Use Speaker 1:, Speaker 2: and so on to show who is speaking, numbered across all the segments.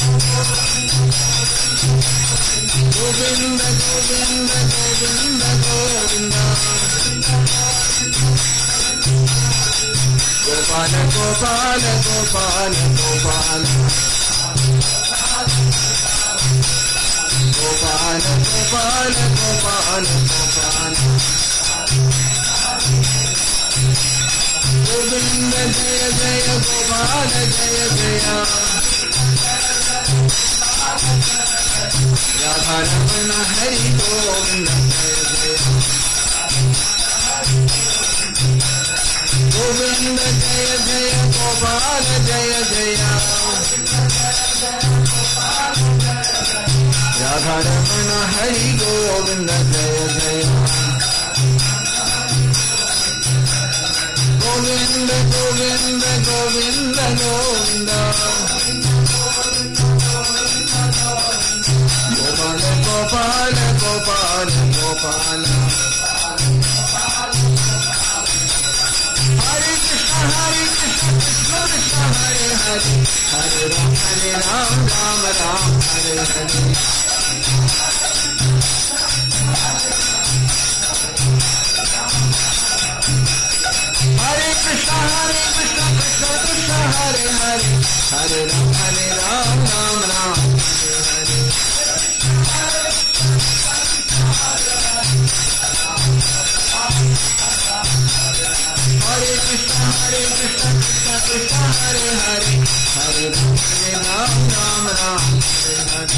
Speaker 1: गोविंद गोविंद गोविंद गोविंद गोपाल गोपाल गोपाल गोपाल गोपाल गोपाल गोपाल गोपाल गोविंद जय जय गोपाल जय जय राधा रमण हरि गोविंद जय जय गोविंद जय जय गोपाल जय जय राधा रमण हरि गोविंद जय जय गोविंद गोविंद गोविंद गोविंद गोपाल गोपाल गोपाल हरे कृष्ण कृष्ण कृष्ण हरे हरे हरे राम राम राम हरे हरे हरे कृष्ण कृष्ण कृष्ण हरे हरे हरे राम राम राम हरे हरे हरे कृष्ण कृष्ण कृष्ण हरे हरे हरे राम राम राम हरे हरे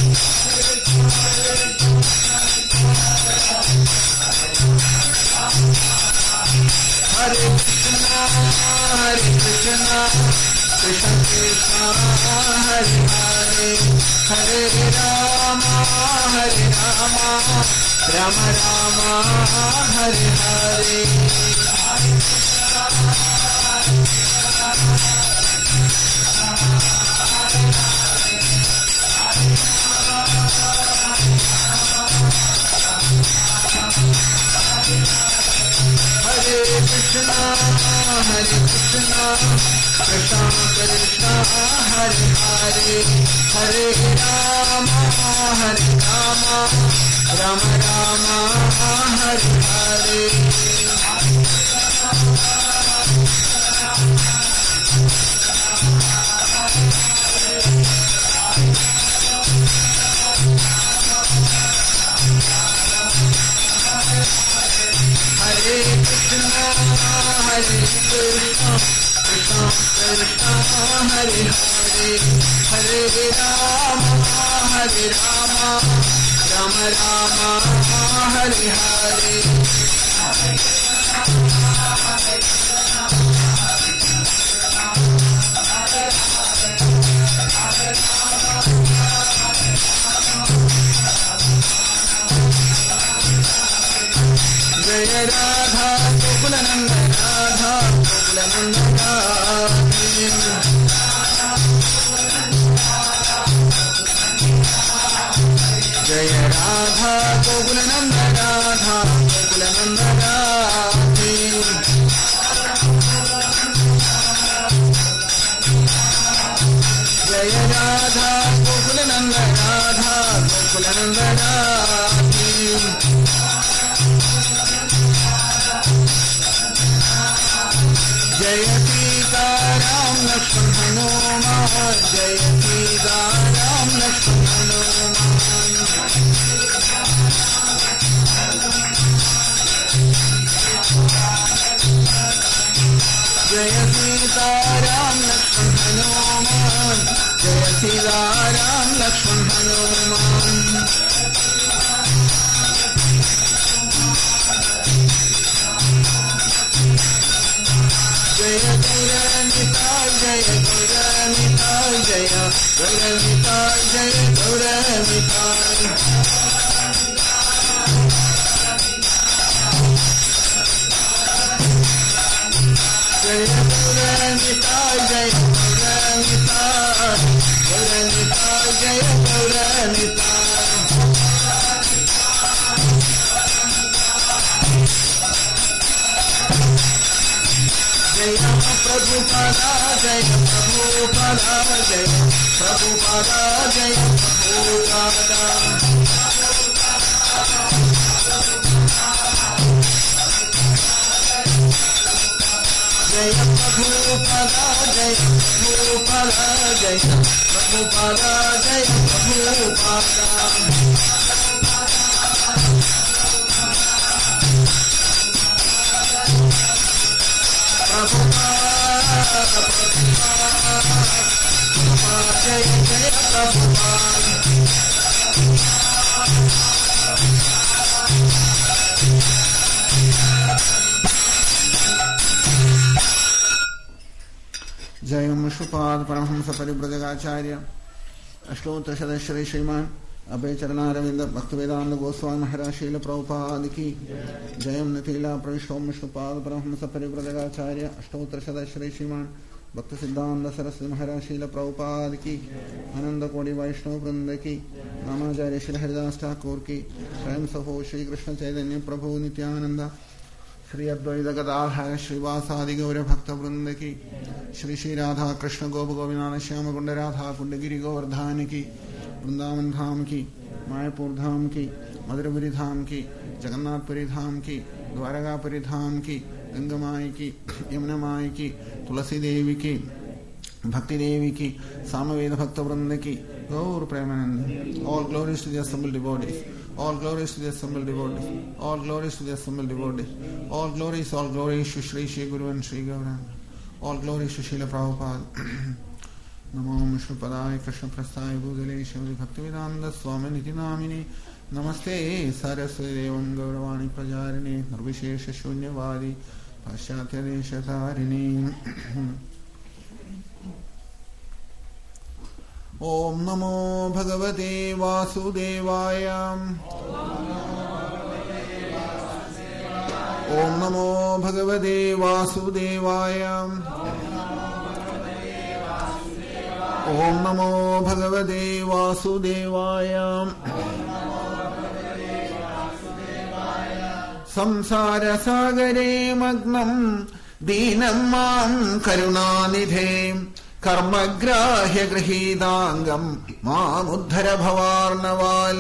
Speaker 1: हरे कृष्ण कृष्ण कृष्ण हरे हरे हरे राम राम राम हरे हरे हरे कृष्ण कृष्ण कृष्ण हरे हरे हरे राम राम राम हरे हरे हरे कृष्ण कृष्ण कृष्ण हरे हरे हरे राम राम राम हरे हरे जय राधा गोकुल नंदन राधा गोकुल नंदन जय राधा गोकुल नंदन राधा गोकुल नंदन जय राधा गोकुल नंदन राधा गोकुल नंदन जय सीताराम लक्ष्मण हनुमान जय सीताराम लक्ष्मण हनुमान जय सीताराम लक्ष्मण हनुमान जय सीताराम लक्ष्मण हनुमान जय गौरनिताय जय गौरनिताय जय गौरनिताय जय गौरनिताय जय गौरनिताय जय गौरनिताय गौरनिताय जय गौरनिताय जय प्रभुपादा जय प्रभुपादा जय प्रभुपादा जय प्रभुपादा जय प्रभुपादा जय प्रभुपादा जय प्रभुपादा जय प्रभुपादा जय जय प्रभुपाद जय विष्णुपाद परमहंस परिव्रजकाचार्य अष्टोत्तरशतश्री श्रीमान अभय चरणारविंद भक्तवेदांत गोस्वामी महाराज शील प्रभुपाद की जय नतीला प्रविष्टोम विष्णुपाद परमहंस परिव्रजकाचार्य अष्टोत्तरशतश्री श्रीमान भक्त सिद्धांत सरस्वती महाराज शील प्रभुपाद की आनंद कोटि वैष्णव वृंद की नामाचार्य श्री हरिदास ठाकुर की स्वयं सहो श्री कृष्ण चैतन्य प्रभु नित्यानंद श्री अद्वैत गदाधर श्रीवासादि गौर भक्त वृंद की श्री श्री राधा कृष्ण गोप गोविंद श्याम कुंड राधा कुंडगिरी गोवर्धन की वृंदावन धाम की मायापुर धाम की मधुरपुरी धाम की जगन्नाथपुरी धाम की द्वारकापुरी धाम की गंगा माई की यमुना माई की तुलसी देवी की भक्ति देवी की सामवेद भक्त वृंद की Gaura Premananda all glories to the assembled devotees all glories to the assembled devotees all glories to the assembled devotees all glories to Shri Shri Guru and Shri Gauranga all glories to Srila Prabhupada Namo Vishnupadaya Krishna Prasthaya Bhudale Shri Bhaktivedanta Swami Niti Namini Namaste Saraswati Devam Gauravani Prajarine Nirvishesha Shunyavadi Paschatya Deshatharini Om Namo Bhagavate Vasudevaya Om Namo Bhagavate Vasudevaya Om Namo Bhagavate Vasudevaya Samsara Sagare Magnam Deenam Mam Karunanidhe कर्मग्राह्य गृहीतांगम मामुद्धर भवार्णवाल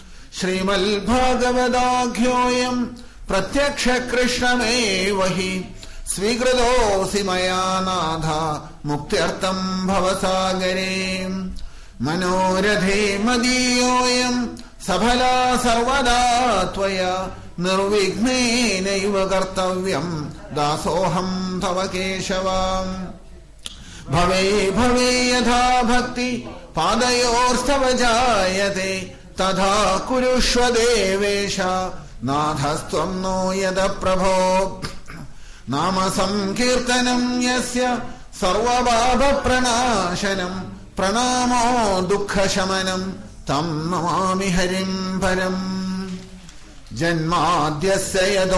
Speaker 1: श्रीमद्भागवताख्योऽयं प्रत्यक्ष कृष्णमेव हि स्वीकृतोऽसि मया नाथ मुक्त्यर्थं भवसागरे मनोरथे मदीयोऽयं सफला सर्वदा त्वया निर्विघ्नेनैव कर्तव्यं दासोऽहं तव केशव भवे भवे यथा भक्ति पादयोर्स्तव जायते तथा कुरुष्व देवेश नाथस्त्वं नो यद प्रभो नाम संकीर्तनं यस्य सर्वपाप प्रणाशनं प्रणामो दुःखशमनं तं नमामि हरिं परम् जन्माद्यस्य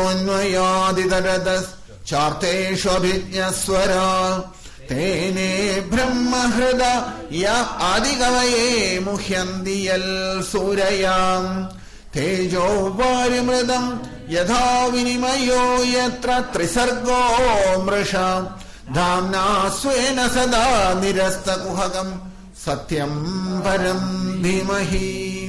Speaker 1: यतोऽन्वयादितरतश्चार्थेष्वभिज्ञस्वरा तेने ब्रह्महृदय आदिकवये मुह्यन्ति यल्सूरयाम् तेजो वारिमृदम् यथा विनिमयो यत्र त्रिसर्गो मृषा धाम्ना स्वेन सदा निरस्तकुहकम् सत्यम् परम् धीमहि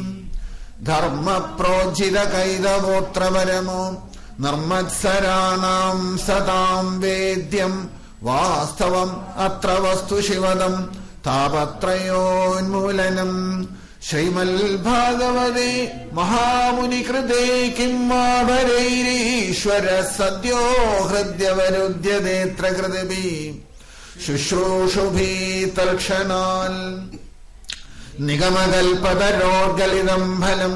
Speaker 1: धर्मप्रोज्झितकैतवोऽत्र नर्मत्सराणाम् सताम् वेद्यम् वास्तवम् अत्र वस्तु शिवदम् तापत्रयोन्मूलनम् श्रीमद्भागवते महामुनिकृते किम् वा भरैरीश्वरः सद्यो हृद्यवरुध्यतेऽत्र कृतिभिः शुश्रूषुभिः तत्क्षणात् निगमकल्पतरोर्गलितम् फलम्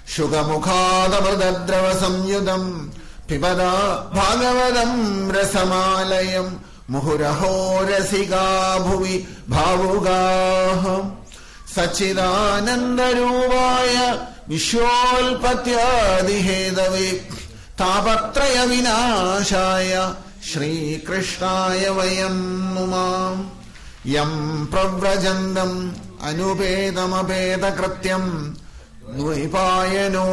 Speaker 1: शुकमुखादमृतद्रवसंयुतम् पिबदा भागवतम् रसमालयम् मुहुरहो रसिका भुवि भावुगाः सच्चिदानन्दरूपाय विश्वोल्पत्यादिहेतवे तापत्रय विनाशाय श्रीकृष्णाय वयं नुमः यं प्रव्रजन्तम् अनुपेतमपेतकृत्यम् द्वैपायनो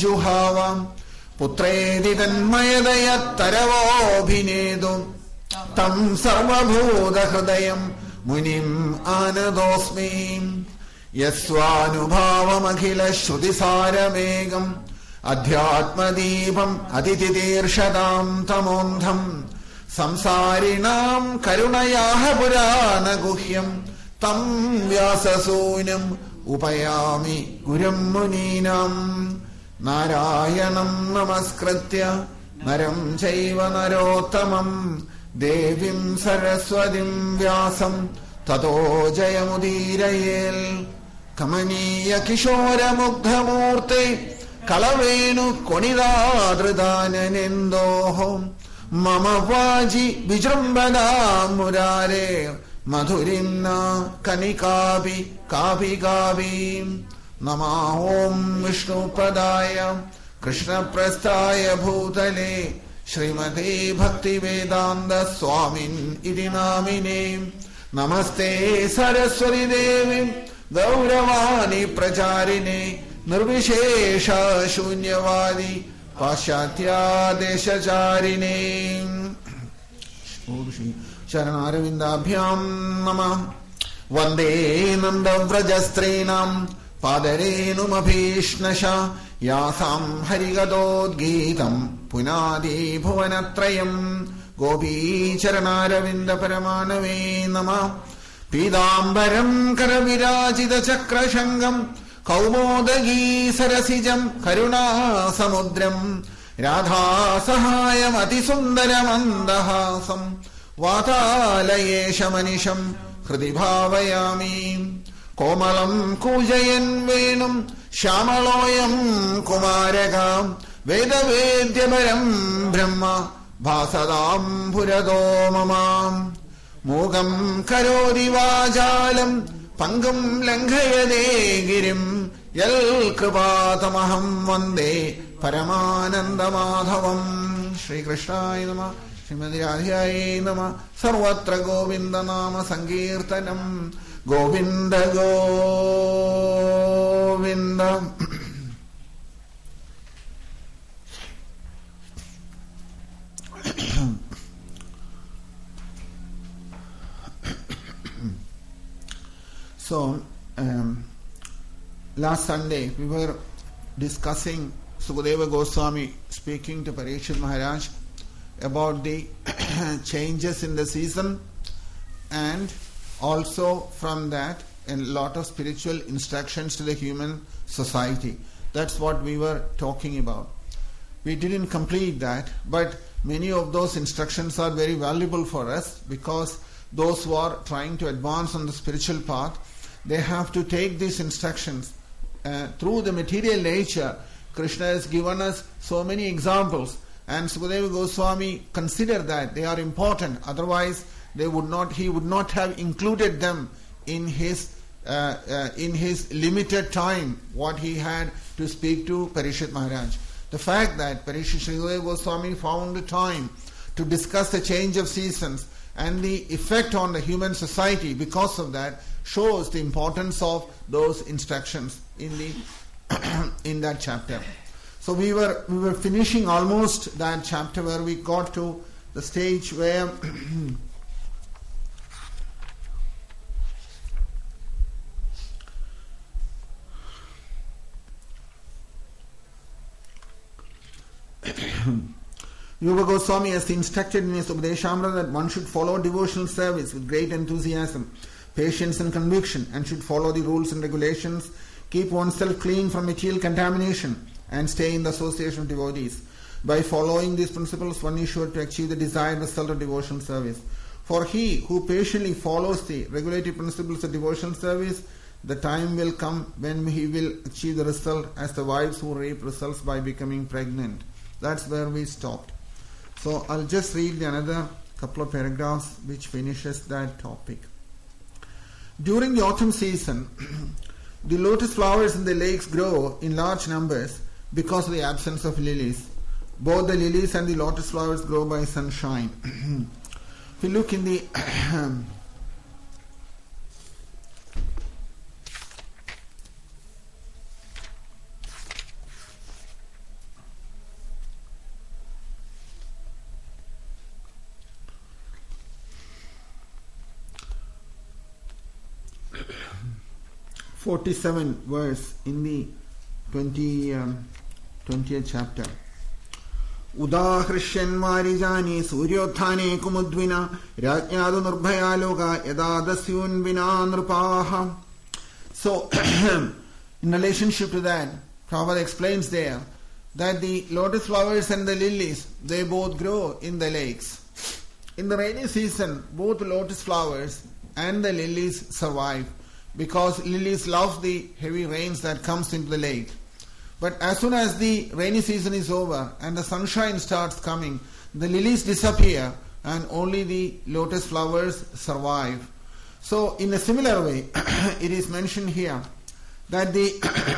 Speaker 1: विरहकातरमाज्जुहाव पुत्रेति तन्मयतयत्तरवोऽभिनेतुम् tam sarvabhuta hridayam munim anadosmi yasvanubhavam akhila shrutisaaramegam adhyatmadipam adititirshadam tamondham samsarinam karunayaha purana guhyam tam vyasasunam upayami guram muninam narayanam namaskritya naram chaiva narottamam devim saraswatim vyasam tato jayamudirayel kamaniya kishora mugdhamurte kalavenu konidadridananendoho mama vaji vijrambana murare madhurimna kanikabi kabi gabi nama om vishnu padaya krishna prasthaya bhutale Srimate Bhakti Vedanta Swamin iti namine Namaste Saraswati Devi Gauravani Pracharine Nirvishesha Shunyavadi Paschatya Deshacharine Shri Charanarvindabhyam Namah Vande Nandavrajastreenam Padarenumabhishnasha Yasam Harigadodgitam Punadi Bhuvanatrayam Gopi Charanaravinda Paramanave Nama Pidambaram Karavirajita Chakrashangam Kaumodagi Sarasijam Karuna Samudram Radha Sahayam Atisundaramandahasam Vatalayesha Manisham Hridibhavayami Komalam Kujayan Venum Shamaloyam Kumaragam Veda Vedyabaram Brahma Bhasadam Purado Mamam Mugam Karodi Vajalam Pangam Langhayade Girim Yal Kripatamaham Vande Paramananda Madhavam Shri Krishnaya Nama Srimati Radhyaye Nama Sarvatra Govinda Nama Sankirtanam Govinda Govinda So, last Sunday we were discussing Sukadeva Goswami speaking to Parikshit Maharaj about the changes in the season, and also from that a lot of spiritual instructions to the human society. That's what we were talking about. We didn't complete that, but many of those instructions are very valuable for us, because those who are trying to advance on the spiritual path, they have to take these instructions through the material nature. Krishna has given us so many examples, and Sukadeva Goswami considered that they are important. Otherwise, he would not have included them in his limited time what he had to speak to Parikshit Maharaj. The fact that Sukadeva Goswami found the time to discuss the change of seasons and the effect on the human society because of that shows the importance of those instructions in the in that chapter. So we were finishing almost that chapter, where we got to the stage where Rupa Goswami has instructed in his Upadeshamrita that one should follow devotional service with great enthusiasm, patience and conviction, and should follow the rules and regulations, keep oneself clean from material contamination, and stay in the association of devotees. By following these principles, one is sure to achieve the desired result of devotional service. For he who patiently follows the regulative principles of devotional service, the time will come when he will achieve the result as the wives who reap results by becoming pregnant. That's where we stopped. So I'll just read another couple of paragraphs which finishes that topic. During the autumn season, the lotus flowers in the lakes grow in large numbers because of the absence of lilies. Both the lilies and the lotus flowers grow by sunshine. If you look in the 47 verse in the 20th chapter. Udahrishyan marijani suryotthane kumudvina rajñādu nirbhaya loka yadadasyun vina nrupaha. So, in relationship to that, Prabhupada explains there that the lotus flowers and the lilies, they both grow in the lakes. In the rainy season, both the lotus flowers and the lilies survive because lilies love the heavy rains that comes into the lake. But as soon as the rainy season is over and the sunshine starts coming, the lilies disappear and only the lotus flowers survive. So in a similar way, it is mentioned here that the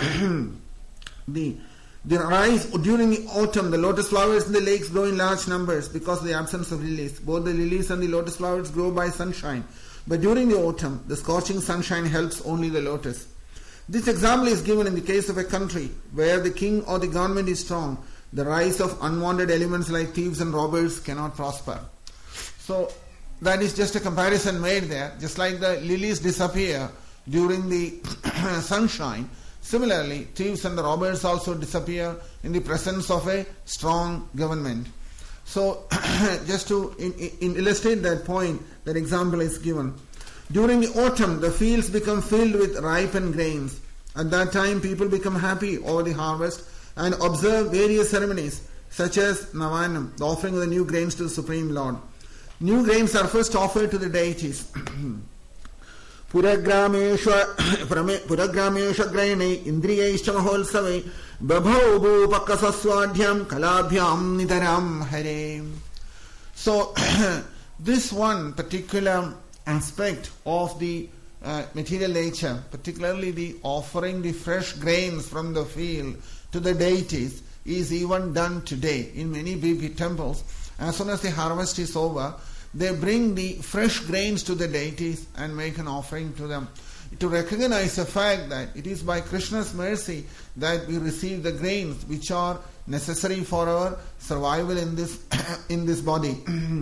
Speaker 1: rise during the autumn, the lotus flowers in the lakes grow in large numbers because of the absence of lilies. Both the lilies and the lotus flowers grow by sunshine. But during the autumn, the scorching sunshine helps only the lotus. This example is given in the case of a country where the king or the government is strong. The rise of unwanted elements like thieves and robbers cannot prosper. So that is just a comparison made there. Just like the lilies disappear during the sunshine, similarly, thieves and the robbers also disappear in the presence of a strong government. So, just to illustrate that point, that example is given. During the autumn, the fields become filled with ripened grains. At that time, people become happy over the harvest and observe various ceremonies, such as Navanam, the offering of the new grains to the Supreme Lord. New grains are first offered to the deities. Puragramesha graine indriyaischa maholsave babhau pakasaswadhyam kalabhyam nitaram hare. So, this one particular aspect of the material nature, particularly the offering the fresh grains from the field to the deities, is even done today in many big temples. As soon as the harvest is over, they bring the fresh grains to the deities and make an offering to them, to recognize the fact that it is by Krishna's mercy that we receive the grains which are necessary for our survival in this body.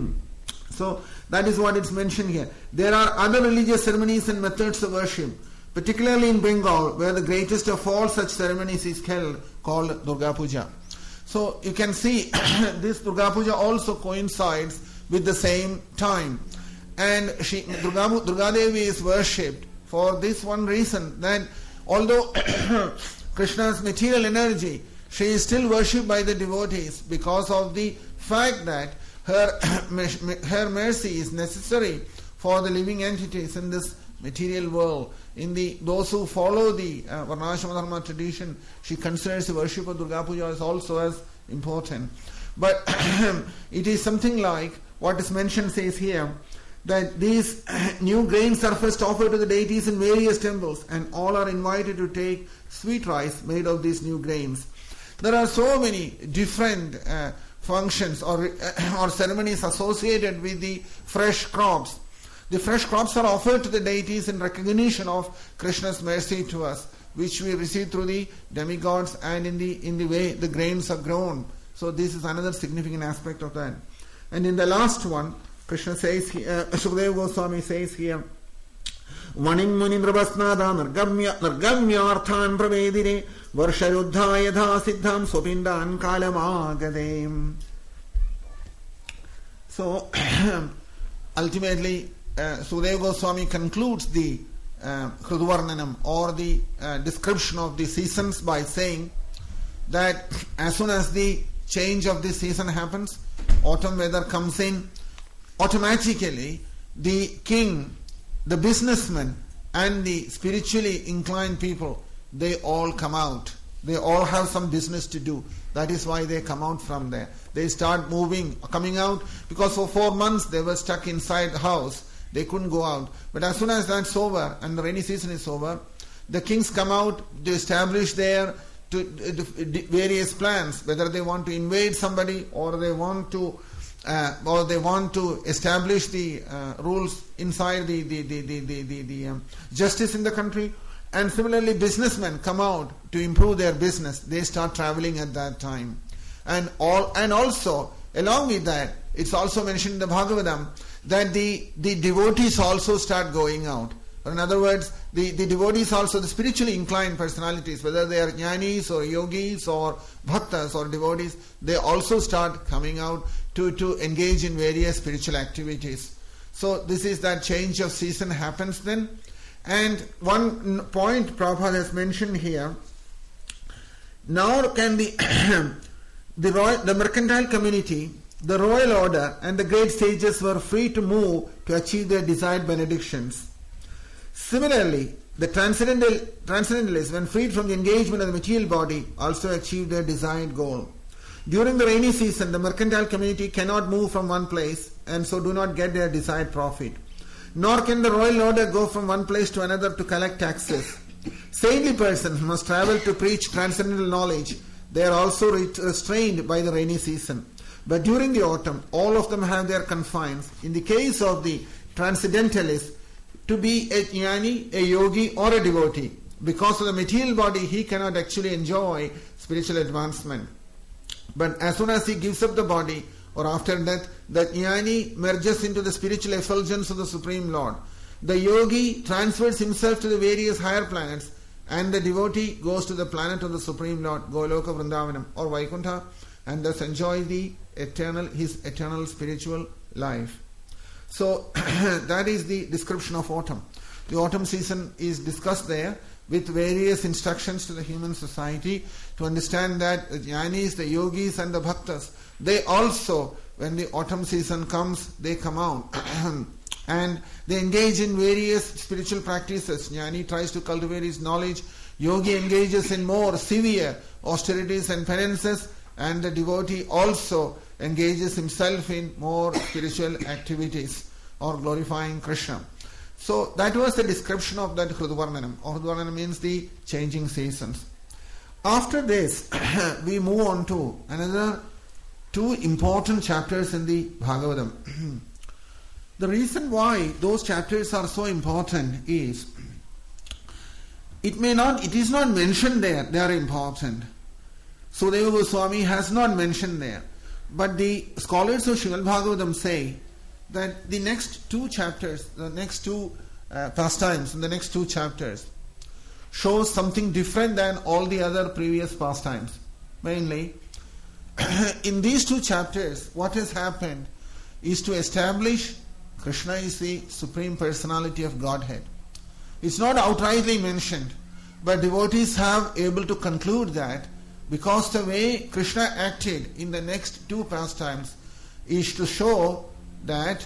Speaker 1: So that is what is mentioned here. There are other religious ceremonies and methods of worship, particularly in Bengal, where the greatest of all such ceremonies is held, called Durga Puja. So you can see this Durga Puja also coincides with the same time. And Durga Devi is worshipped for this one reason, that although Krishna's material energy, she is still worshipped by the devotees because of the fact that her mercy is necessary for the living entities in this material world. Those who follow the Varnashrama Dharma tradition, she considers the worship of Durga Puja as also as important. But it is something like what is mentioned says here, that these new grains are first offered to the deities in various temples, and all are invited to take sweet rice made of these new grains. There are so many different functions or ceremonies associated with the fresh crops. The fresh crops are offered to the deities in recognition of Krishna's mercy to us, which we receive through the demigods and in the way the grains are grown. So this is another significant aspect of that. And in the last one, Krishna says here, Sukadeva Goswami says here, Vanim Munindravasnada Nargamyarthan Pravedire Varsharuddha Yadha Siddham Swapindan Kalamagade. So, ultimately, Sukadeva Goswami concludes the Kruduvarnanam or the description of the seasons by saying that as soon as the change of the season happens, autumn weather comes in, automatically the king, the businessman and the spiritually inclined people, they all come out. They all have some business to do. That is why they come out from there. They start coming out, because for 4 months they were stuck inside the house. They couldn't go out. But as soon as that's over and the rainy season is over, the kings come out to establish their various plans, whether they want to invade somebody or they want to establish the rules inside the justice in the country. And similarly, businessmen come out to improve their business. They start traveling at that time. And also, along with that, it's also mentioned in the Bhagavatam that the devotees also start going out. Or in other words, the devotees also, the spiritually inclined personalities, whether they are jnanis or yogis or bhaktas or devotees, they also start coming out to engage in various spiritual activities. So this is that change of season happens then. And one point Prabhupada has mentioned here, now can the mercantile community, the royal order and the great sages were free to move to achieve their desired benedictions. Similarly, the transcendentalists, when freed from the engagement of the material body, also achieved their desired goal. During the rainy season, the mercantile community cannot move from one place and so do not get their desired profit. Nor can the royal order go from one place to another to collect taxes. Saintly persons must travel to preach transcendental knowledge. They are also restrained by the rainy season. But during the autumn, all of them have their confines. In the case of the transcendentalist, to be a jnani, a yogi or a devotee, because of the material body, he cannot actually enjoy spiritual advancement. But as soon as he gives up the body, or after death, the jnani merges into the spiritual effulgence of the Supreme Lord. The yogi transfers himself to the various higher planets, and the devotee goes to the planet of the Supreme Lord, Goloka Vrindavanam or Vaikuntha, and thus enjoy his eternal spiritual life. So that is the description of autumn. The autumn season is discussed there with various instructions to the human society to understand that the jnanis, the yogis and the bhaktas, they also, when the autumn season comes, they come out and they engage in various spiritual practices. Jnani tries to cultivate his knowledge, yogi engages in more severe austerities and penances, and the devotee also engages himself in more spiritual activities or glorifying Krishna. So that was the description of that Hrudvarnanam. Hrudvarnanam means the changing seasons. After this, we move on to another two important chapters in the Bhagavatam. The reason why those chapters are so important is, it is not mentioned there, they are important. Sudeva Goswami has not mentioned there. But the scholars of Srimad Bhagavatam say that the next two chapters, the next two pastimes in the next two chapters shows something different than all the other previous pastimes. Mainly, in these two chapters, what has happened is to establish Krishna is the Supreme Personality of Godhead. It's not outrightly mentioned, but devotees have able to conclude that because the way Krishna acted in the next two pastimes is to show that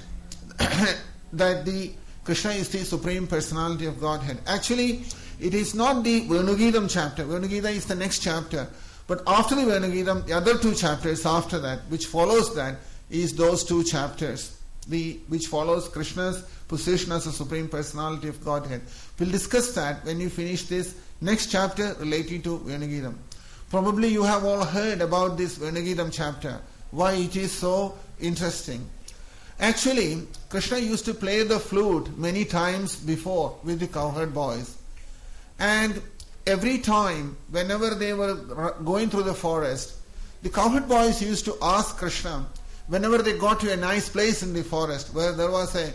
Speaker 1: the Krishna is the Supreme Personality of Godhead. Actually, it is not the Venugeetam chapter. Venugita is the next chapter. But after the Venugeetam, the other two chapters after that, which follows that, is those two chapters, which follows Krishna's position as the Supreme Personality of Godhead. We'll discuss that when you finish this next chapter relating to Venugeetam. Probably you have all heard about this Venugeetam chapter, why it is so interesting. Actually, Krishna used to play the flute many times before with the cowherd boys. And every time, whenever they were going through the forest, the cowherd boys used to ask Krishna, whenever they got to a nice place in the forest where there was a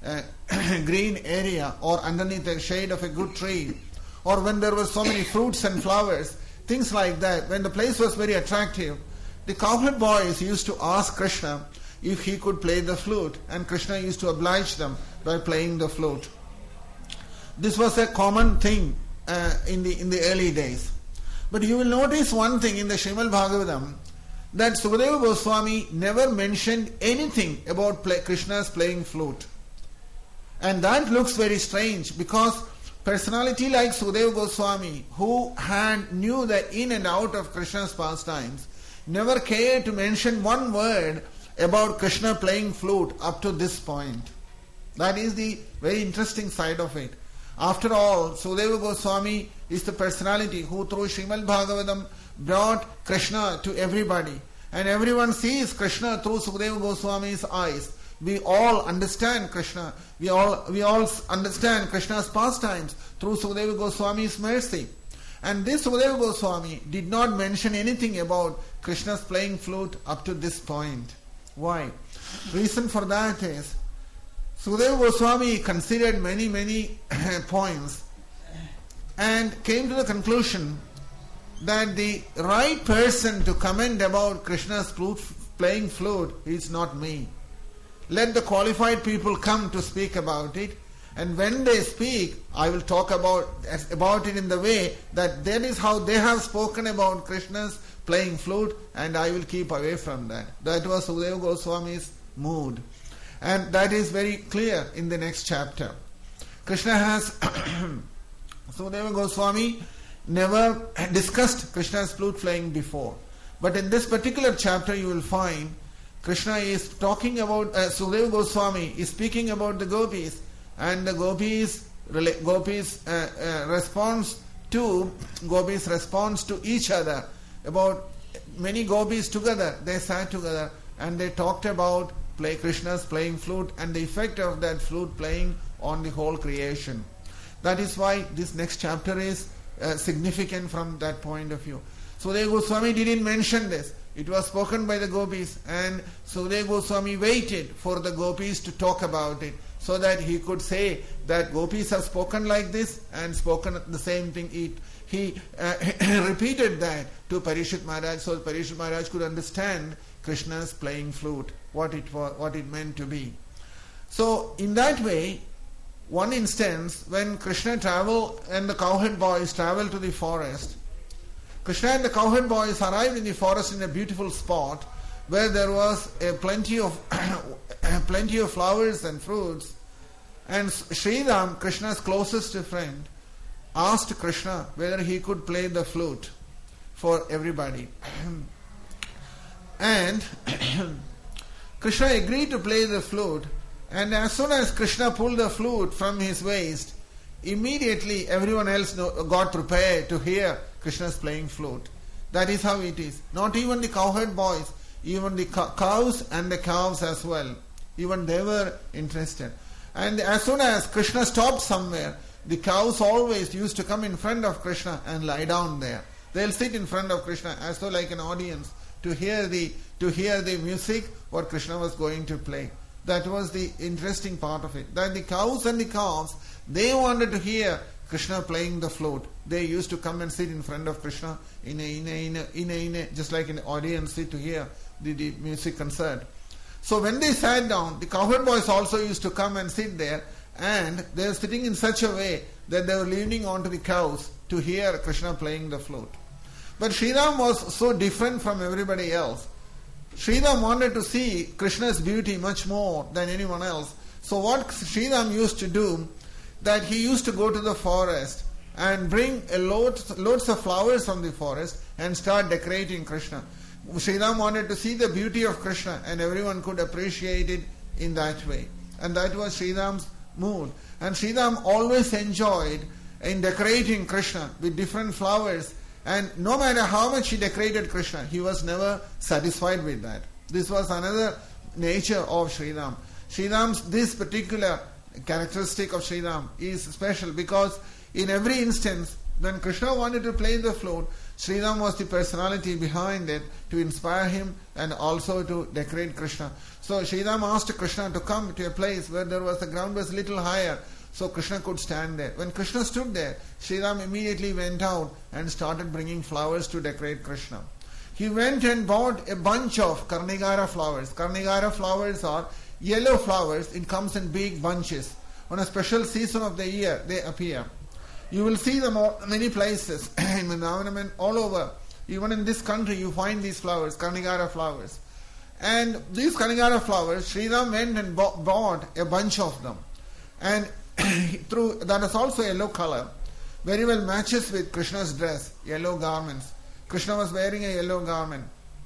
Speaker 1: green area or underneath the shade of a good tree, or when there were so many fruits and flowers, things like that, when the place was very attractive, the cowherd boys used to ask Krishna if he could play the flute, and Krishna used to oblige them by playing the flute. This was a common thing in the early days. But you will notice one thing in the Srimad Bhagavatam, that Sukadeva Goswami never mentioned anything about Krishna's playing flute. And that looks very strange, because personality like Sukadeva Goswami, who knew the in and out of Krishna's pastimes, never cared to mention one word about Krishna playing flute up to this point. That is the very interesting side of it. After all, Sukadeva Goswami is the personality who through Srimad Bhagavatam brought Krishna to everybody. And everyone sees Krishna through Sukadeva Goswami's eyes. We all understand Krishna. We all understand Krishna's pastimes through Sukadeva Goswami's mercy. And this Sukadeva Goswami did not mention anything about Krishna's playing flute up to this point. Why? Reason for that is, Sukadeva Goswami considered many points and came to the conclusion that the right person to comment about Krishna's playing flute is not me. Let the qualified people come to speak about it, and when they speak, I will talk about it in the way that is how they have spoken about Krishna's playing flute, and I will keep away from that. That was Sukadeva Goswami's mood. And that is very clear in the next chapter. Krishna has Sukadeva Goswami never discussed Krishna's flute playing before. But in this particular chapter you will find Krishna is talking about, Sukadeva Goswami is speaking about the gopis, and the gopis' response to each other. About many gopis together, they sat together and they talked about Krishna's playing flute and the effect of that flute playing on the whole creation. That is why this next chapter is significant from that point of view. Sukadeva Goswami didn't mention this. It was spoken by the gopis, and Sukadeva Goswami waited for the gopis to talk about it so that he could say that gopis have spoken like this and spoken the same thing. He repeated that to Parikshit Maharaj, so Parikshit Maharaj could understand Krishna's playing flute, what it meant to be. So in that way, one instance, when Krishna traveled and the cowherd boys traveled to the forest, Krishna and the cowherd boys arrived in the forest in a beautiful spot where there was plenty of flowers and fruits. And Sridham, Krishna's closest friend, asked Krishna whether he could play the flute for everybody. And Krishna agreed to play the flute, and as soon as Krishna pulled the flute from his waist, immediately everyone else got prepared to hear Krishna's playing flute. That is how it is. Not even the cowherd boys, even the cows and the calves as well, even they were interested. And as soon as Krishna stopped somewhere, the cows always used to come in front of Krishna and lie down there. They'll sit in front of Krishna as though like an audience to hear the music what Krishna was going to play. That was the interesting part of it. That the cows and the calves, they wanted to hear Krishna playing the flute. They used to come and sit in front of Krishna in a just like an audience sit to hear the music concert. So when they sat down, the cowherd boys also used to come and sit there, and they were sitting in such a way that they were leaning onto the cows to hear Krishna playing the flute. But Sridham was so different from everybody else. Sridham wanted to see Krishna's beauty much more than anyone else. So what Sridham used to do, that he used to go to the forest and bring loads of flowers from the forest and start decorating Krishna. Sridham wanted to see the beauty of Krishna, and everyone could appreciate it in that way. And that was Sridham's mood. And Sridham always enjoyed in decorating Krishna with different flowers, and no matter how much he decorated Krishna, he was never satisfied with that. This was another nature of Sridham. This particular characteristic of Sridham is special because in every instance, when Krishna wanted to play the flute, Sridham was the personality behind it to inspire him and also to decorate Krishna. So Sridham asked Krishna to come to a place where the ground was a little higher, so Krishna could stand there. When Krishna stood there, Sridham immediately went out and started bringing flowers to decorate Krishna. He went and bought a bunch of Karnigara flowers. Karnigara flowers are yellow flowers. It comes in big bunches. On a special season of the year, they appear. You will see them many places in Vrindavan, all over. Even in this country, you find these flowers, Karnigara flowers. And these Karnigara flowers, Sridham went and bought a bunch of them. And that is also yellow color. Very well matches with Krishna's dress, yellow garments. Krishna was wearing a yellow garment.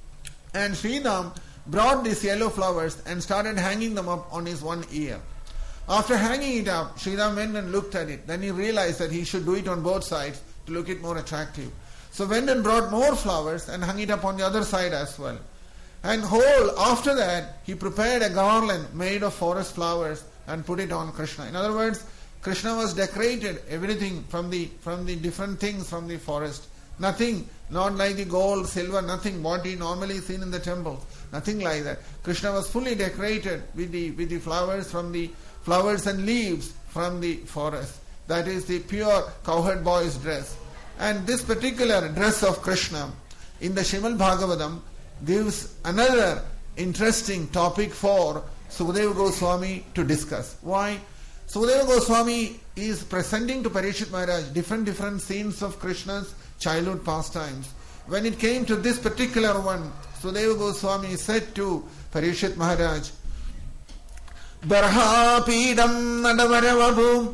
Speaker 1: And Sridham brought these yellow flowers and started hanging them up on his one ear. After hanging it up, Sridham went and looked at it. Then he realized that he should do it on both sides to look it more attractive. So went and brought more flowers and hung it up on the other side as well. And after that, he prepared a garland made of forest flowers and put it on Krishna. In other words, Krishna was decorated everything from the different things from the forest. Nothing, not like the gold, silver, nothing what he normally seen in the temple. Nothing like that. Krishna was fully decorated with the flowers and leaves from the forest. that is the pure cowherd boy's dress. And this particular dress of Krishna in the Srimad Bhagavatam gives another interesting topic for Sukadeva Goswami to discuss. Why? Sukadeva Goswami is presenting to Parikshit Maharaj different scenes of Krishna's childhood pastimes. When it came to this particular one, Sukadeva Goswami said to Parikshit Maharaj, Barhapidam Nadavaravabu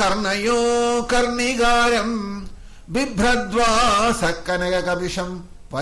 Speaker 1: Karnayo Karnigaram Bibhradva Sakkanagakabisham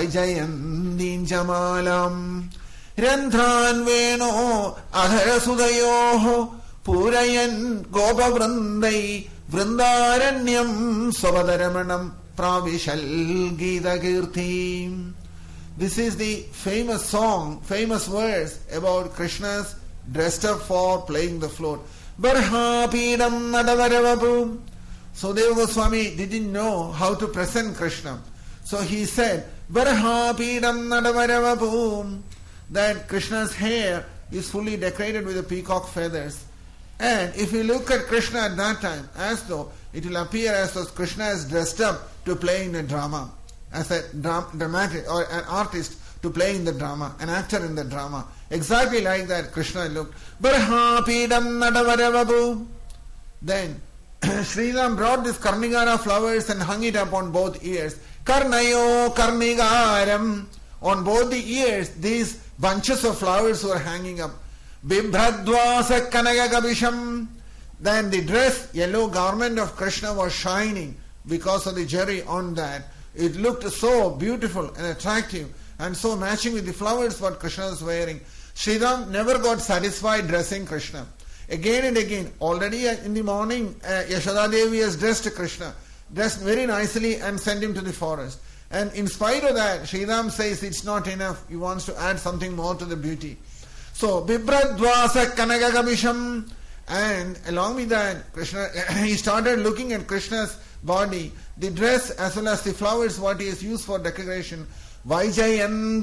Speaker 1: Vaijayan Jamalam Randhan Veno Adharasudayoho Purayan Gopa Vrandai Vrindaranyam Svabadaramanam Pravishal Gita Kirti. This is the famous song, famous verse about Krishna's dressed up for playing the flute. Barhapidam Nadavaravapu. So Deva Goswami didn't know how to present Krishna. So he said, Barhapidam Nadavaravapu, that Krishna's hair is fully decorated with the peacock feathers. And if you look at Krishna at that time, as though it will appear as though Krishna is dressed up to play in a drama, as a dramatic or an artist to play in the drama, an actor in the drama. Exactly like that Krishna looked. Barhapidam Nadavarababu. Then Sriram brought this Karnigara flowers and hung it up on both ears. Karnayo Karnigaram. On both the ears, these bunches of flowers were hanging up. Bibhradvasa Kanagagabisham. Then the dress, yellow garment of Krishna was shining because of the jerry on that. It looked so beautiful and attractive and so matching with the flowers what Krishna was wearing. Sriram never got satisfied dressing Krishna. Again and again, already in the morning, Yashoda Devi has dressed Krishna, dressed very nicely and sent him to the forest. And in spite of that, Sriram says it's not enough. He wants to add something more to the beauty. So, Bibhradvasa Kanagagabisham. And along with that, Krishna, he started looking at Krishna's body, the dress as well as the flowers what he has used for decoration. Vaijayan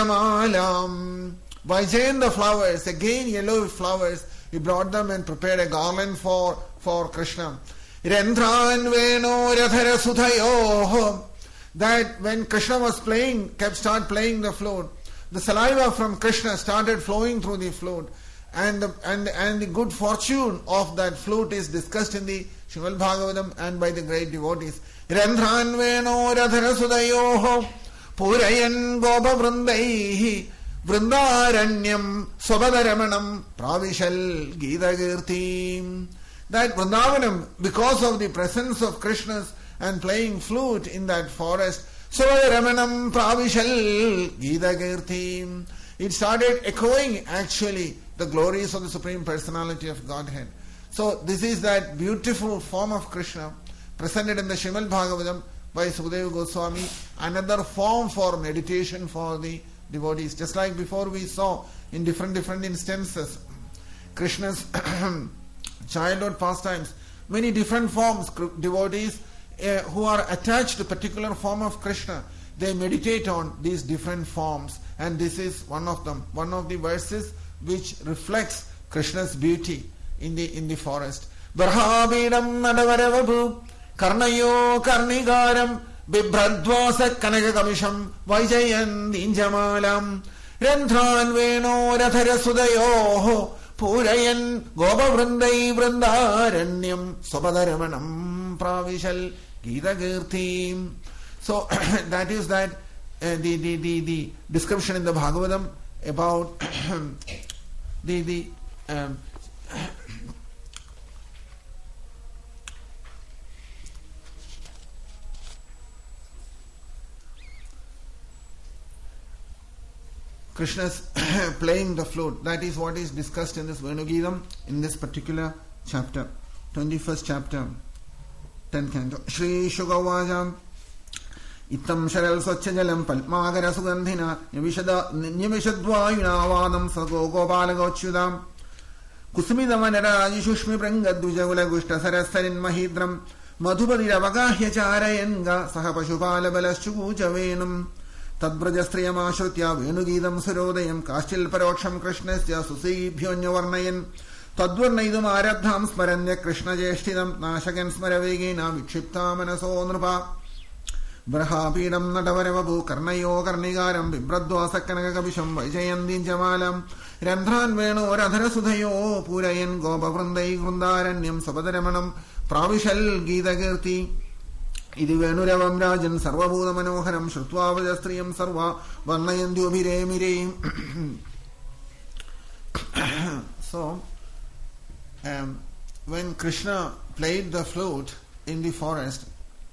Speaker 1: Jamalam. Vaijayan the flowers, again yellow flowers. He brought them and prepared a garland for Krishna. Rendran Veno Rathara Sudhayo. That when Krishna was playing, started playing the flute, the saliva from Krishna started flowing through the flute. And the good fortune of that flute is discussed in the Srimad Bhagavatam and by the great devotees. Rendran Veno Rathara Sudayoho Purayan Gopa Vrandaihi Vrindaranyam Svabadaramanam Pravishal Gita Kirti. That Vrindavanam, because of the presence of Krishna's and playing flute in that forest, Svabadaramanam Pravishal Gita Kirti. It started echoing actually the glories of the Supreme Personality of Godhead. So this is that beautiful form of Krishna presented in the Srimad Bhagavatam by Sukadeva Goswami, another form for meditation for the devotees. Just like before we saw in different instances, Krishna's childhood pastimes, many different forms, devotees who are attached to a particular form of Krishna, they meditate on these different forms, and this is one of them, one of the verses which reflects Krishna's beauty in the forest. Barhabidam Nadavaravabu Karnayo Karnigaram Bibhradvasa Kanagakamisham Vaijayan Jamalam Randhan Veno Rathara Sudayoho Purayan Gopa Vrandai Vrindaranyam Svabadaramanam Pravishal Gita Kirti. So that is that the description in the Bhagavatam about the Krishna's playing the flute. That is what is discussed in this Venugeetam in this particular chapter, 21st chapter, 10th canto. Shri Shugavajam Ittam Sharal Swachajalam Palmagara Sugandhina Nivishadvayuna Vadam Sago Gopalagochudam Kusumidamana Shushmi Prangadujagula Gushta Sarasarin Mahidram Madhubadi Ravagahya Charayenga Sahapashupala Balaschu Javenam Tadbrajastriyamashritya Venugeetam Surodayam Kashil Paroksham Krishnasya Susibhyonyavarnayan Tadvarnaidam arabdham smaranya Krishna Jeshtidam Nashagan Smaravegina Vikshipta Manaso Nrupa Brahapidam Natavarevabu Karnayo Karnigaram Vibradwa Sakanagabisham Vijayandin Jamalam Randran Veno Radhara Sudhayo Purayan Gopa Vrandai Grundaranyam Sabadaramanam Pravishal Gita Girti Idi Venuravam Rajan Sarvabhuda Manoharam Shrutva Vajastriyam Sarva Varnayandu Mire. So, when Krishna played the flute in the forest,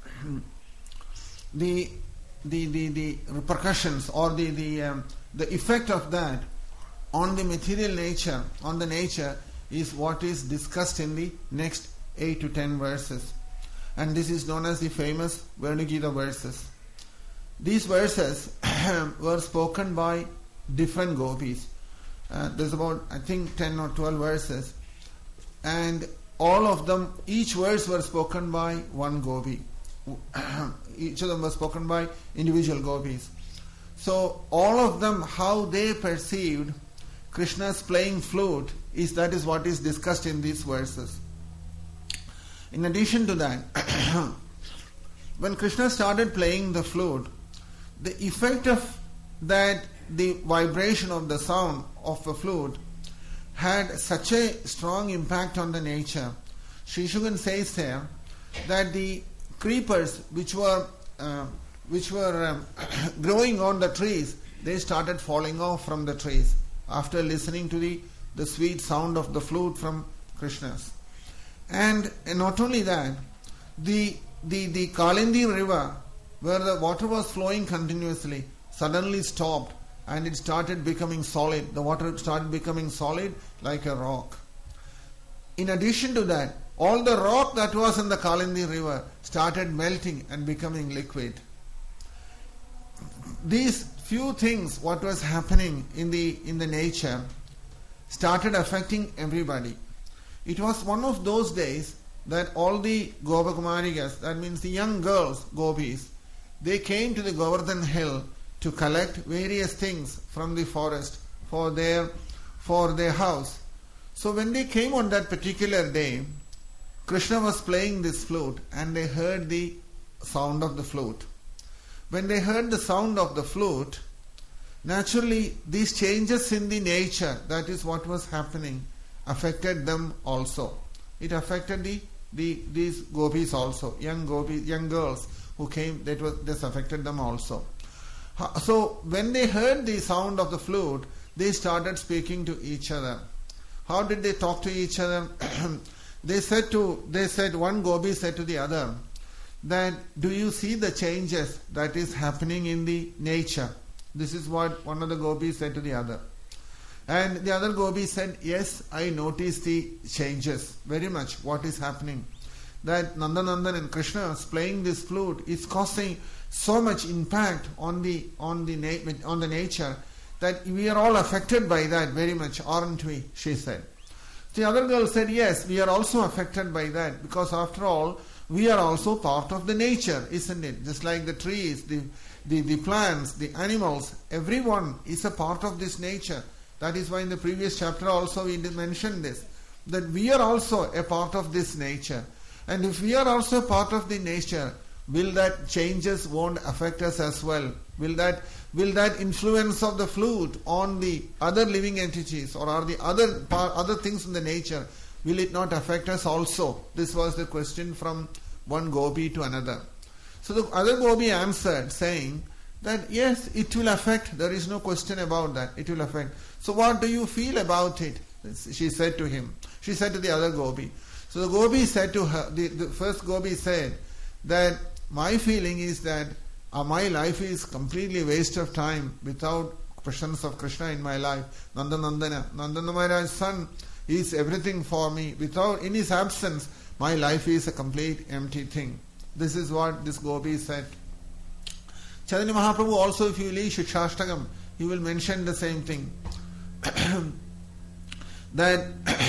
Speaker 1: the repercussions or the effect of that on the material nature, on the nature, is what is discussed in the next 8 to 10 verses. And this is known as the famous Venugita verses. These verses were spoken by different gopis. There's about, I think, 10 or 12 verses. And all of them, each verse was spoken by one gopi. Each of them was spoken by individual gopis. So all of them, how they perceived Krishna's playing flute, that is what is discussed in these verses. In addition to that, when Krishna started playing the flute, the effect of that, the vibration of the sound of the flute, had such a strong impact on the nature. Sri Shugan says there that the creepers which were growing on the trees, they started falling off from the trees after listening to the sweet sound of the flute from Krishna's. And not only that, the Kalindi river, where the water was flowing continuously, suddenly stopped and it started becoming solid. The water started becoming solid like a rock. In addition to that, all the rock that was in the Kalindi river started melting and becoming liquid. These few things, what was happening in the nature, started affecting everybody. It was one of those days that all the Gopakumarikas, that means the young girls, gopis, they came to the Govardhan hill to collect various things from the forest for their house. So when they came on that particular day, Krishna was playing this flute and they heard the sound of the flute. When they heard the sound of the flute, naturally these changes in the nature, that is what was happening, affected them also. It affected these gopis also, young girls who came. This affected them also. So when they heard the sound of the flute, they started speaking to each other. How did they talk to each other? One gopi said to the other that, do you see the changes that is happening in the nature? This is what one of the gopis said to the other. And the other gopi said, yes, I noticed the changes very much. What is happening? That Nandanandan and Krishna playing this flute is causing so much impact on the nature that we are all affected by that very much, aren't we? She said. The other girl said, yes, we are also affected by that, because after all, we are also part of the nature, isn't it? Just like the trees, the plants, the animals, everyone is a part of this nature. That is why in the previous chapter also we did mention this, that we are also a part of this nature. And if we are also a part of the nature, will that changes won't affect us as well? Will that influence of the flute on the other living entities or are the other things in the nature, will it not affect us also? This was the question from one gopi to another. So the other gopi answered saying that yes, it will affect. There is no question about that. It will affect. So what do you feel about it? She said to him. She said to the other gopi. So the gopi said to her, the first gopi said that my feeling is that my life is completely waste of time without presence of Krishna in my life. Nanda Maharaj's son is everything for me. In his absence, my life is a complete empty thing. This is what this gopi said. Chaitanya Mahaprabhu also, if you read Shikshastakam, he will mention the same thing. That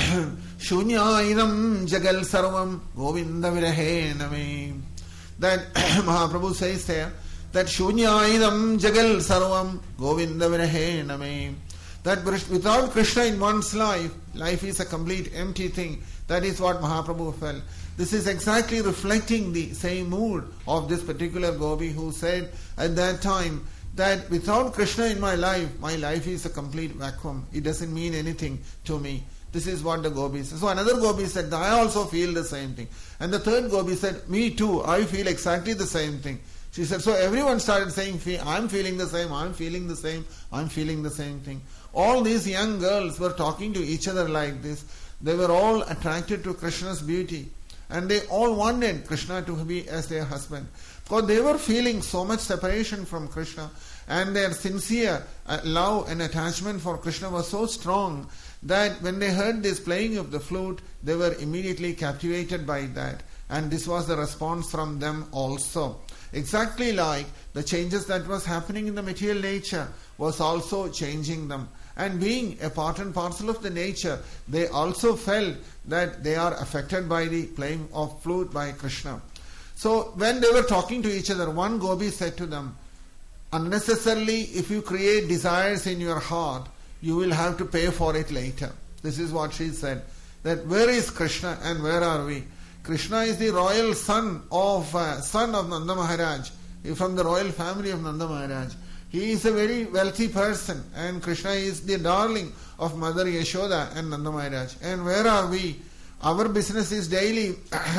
Speaker 1: Shunya Jagal Sarvam Govinda Virahena Me. That Mahaprabhu says there that Shunya Jagal Sarvam Govinda Virahena Me. That without Krishna in one's life, life is a complete empty thing. That is what Mahaprabhu felt. This is exactly reflecting the same mood of this particular gopi who said at that time that without Krishna in my life is a complete vacuum. It doesn't mean anything to me. This is what the gopi said. So another gopi said, I also feel the same thing. And the third gopi said, me too, I feel exactly the same thing. She said, so everyone started saying, I'm feeling the same, I'm feeling the same, I'm feeling the same thing. All these young girls were talking to each other like this. They were all attracted to Krishna's beauty. And they all wanted Krishna to be as their husband. Because they were feeling so much separation from Krishna. And their sincere love and attachment for Krishna was so strong that when they heard this playing of the flute, they were immediately captivated by that. And this was the response from them also. Exactly like the changes that was happening in the material nature was also changing them. And being a part and parcel of the nature, they also felt that they are affected by the playing of flute by Krishna. So when they were talking to each other, one gopi said to them, unnecessarily, if you create desires in your heart, you will have to pay for it later. This is what she said. That where is Krishna and where are we? Krishna is the royal son of Nanda Maharaj, from the royal family of Nanda Maharaj. He is a very wealthy person, and Krishna is the darling of Mother Yashoda and Nanda Maharaj. And where are we? Our business is daily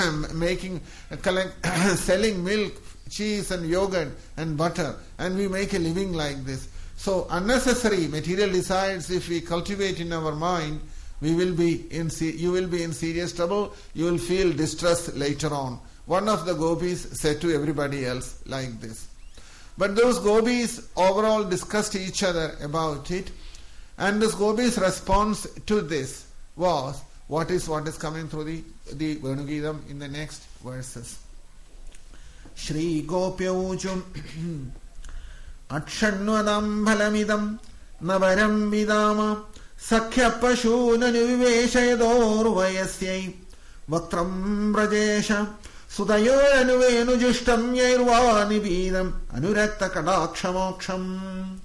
Speaker 1: selling milk, cheese and yogurt and butter, and we make a living like this. So unnecessary material desires, if we cultivate in our mind, you will be in serious trouble. You will feel distress later on. One of the gopis said to everybody else like this. But those gopis overall discussed each other about it, and this gopis' response to this was what is coming through the Venugeetam in the next verses. Shri Gopyauchum Akshanvadam Bhalamidam Navaram Vidama Sakhya Pashunanu Viveshayador Vayasyai Vaktram Brajesha Sudayoranu Justam Yairvani Vidam Anurakta Kadakshamoksham.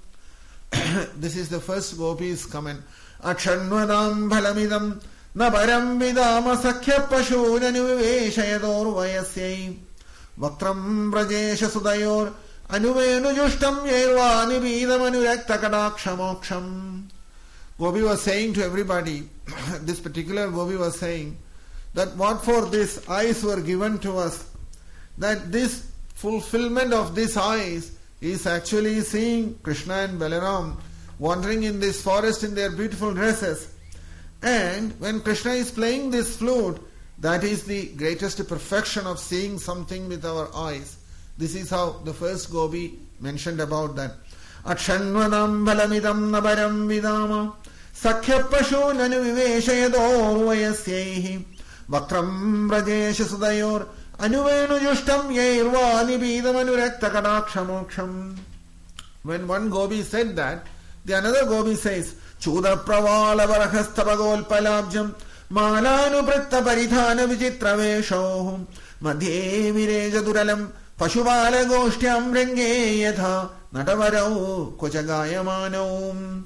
Speaker 1: This is the first gopi's comment. Akshanvadam Bhalamidam Navaram Vidama Sakhya Pashunanu Viveshayador Vayasyai Vaktram Brajesha Sudayor Anuvenu Justam Yairvani Vidam Anurakta Kadakshamoksham. Gopi was saying to everybody, this particular Gopi was saying, that what for these eyes were given to us, that this fulfillment of these eyes is actually seeing Krishna and Balaram wandering in this forest in their beautiful dresses. And when Krishna is playing this flute, that is the greatest perfection of seeing something with our eyes. This is how the first Gopi mentioned about that. Akshanvadam balamidam nabaram vidama sakhya pashunanu viveshayador vayasyaihi Vaktram Brajesha Sudayor Anuvenu Justam Yairvani Bidam Anurakta Kadakshamoksham. When one Gopi said that, the another Gopi says, Chuda Pravala Varahastapagol Palabjam Malanu Pratta Paridhana Vichitra Veshohum Madhye Vireja Duralam Pashuvala Goshtyam Renge Yatha Natavarau Kochagayamanam.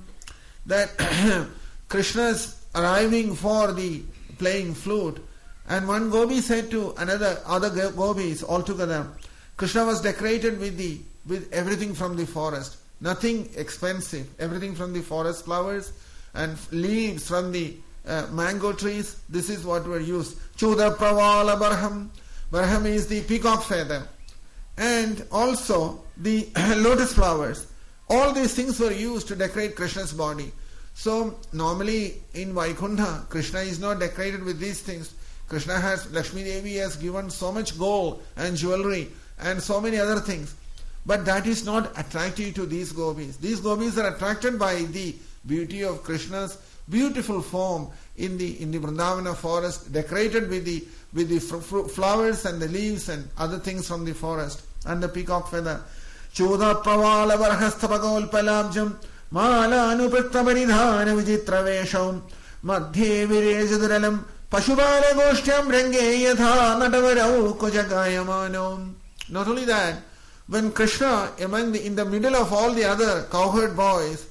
Speaker 1: That Krishna's arriving for the playing flute. And one gopi said to other gopis altogether, Krishna was decorated with everything from the forest, nothing expensive, everything from the forest flowers and leaves from the mango trees. This is what were used. Chuda Pravala Barham. Barham is the peacock feather. And also the lotus flowers. All these things were used to decorate Krishna's body. So normally in Vaikuntha, Krishna is not decorated with these things. Lakshmi Devi has given so much gold and jewelry and so many other things. But that is not attractive to these gopis. These gopis are attracted by the beauty of Krishna's beautiful form in the Vrindavana forest, decorated with the flowers and the leaves and other things from the forest and the peacock feather. Chuda Pravala Varhastapagol Palabjam Mala Anupratta Paridhana Vichitra Vesham Madhye Virejaduralam Pashubala Goshtyam Renge Yatha Natavarau Kojagayamanam. Not only that, when Krishna in the middle of all the other cowherd boys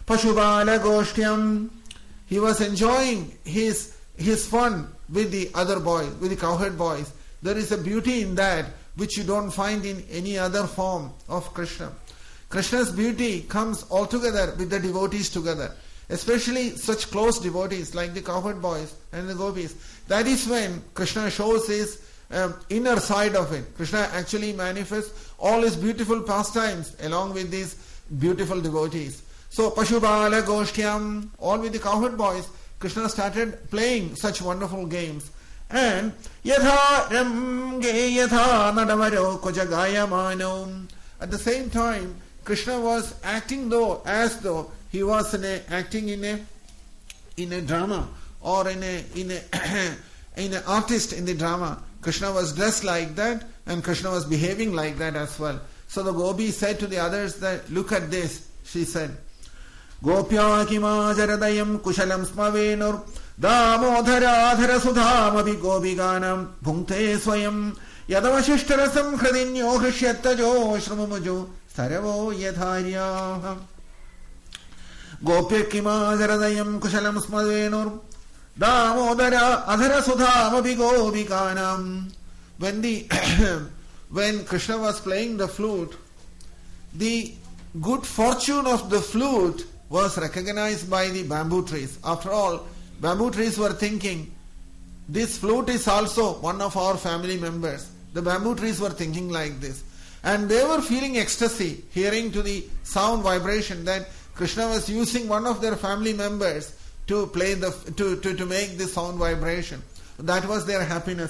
Speaker 1: Pashubala Goshyam. He was enjoying his fun with the other boys, with the cowherd boys. There is a beauty in that which you don't find in any other form of Krishna. Krishna's beauty comes altogether with the devotees together, especially such close devotees like the cowherd boys and the gopis. That is when Krishna shows his inner side of it. Krishna actually manifests all his beautiful pastimes along with these beautiful devotees. So Pashubala Goshyam, all with the cowherd boys, Krishna started playing such wonderful games. And Yatha Ramge Yatha Nadavaro Kojagayamano. At the same time, Krishna was acting as though he was acting in a drama, or in an artist in the drama. Krishna was dressed like that, and Krishna was behaving like that as well. So the gopi said to the others that, look at this, she said. Gopya kima jaradayam kushalam smavenur damodhara adhara sudham abhi gopiganam bhunkte swayam yadavashishtarasam hridinyo hrishyatajo shramamajo saravo yadharya. Gopya kima jaradayam kushalam smavenur damodhara adhara sudham abhi gopiganam. When Krishna was playing the flute, the good fortune of the flute was recognized by the bamboo trees. After all, bamboo trees were thinking, this flute is also one of our family members. The bamboo trees were thinking like this. And they were feeling ecstasy, hearing to the sound vibration that Krishna was using one of their family members to play to make the sound vibration. That was their happiness.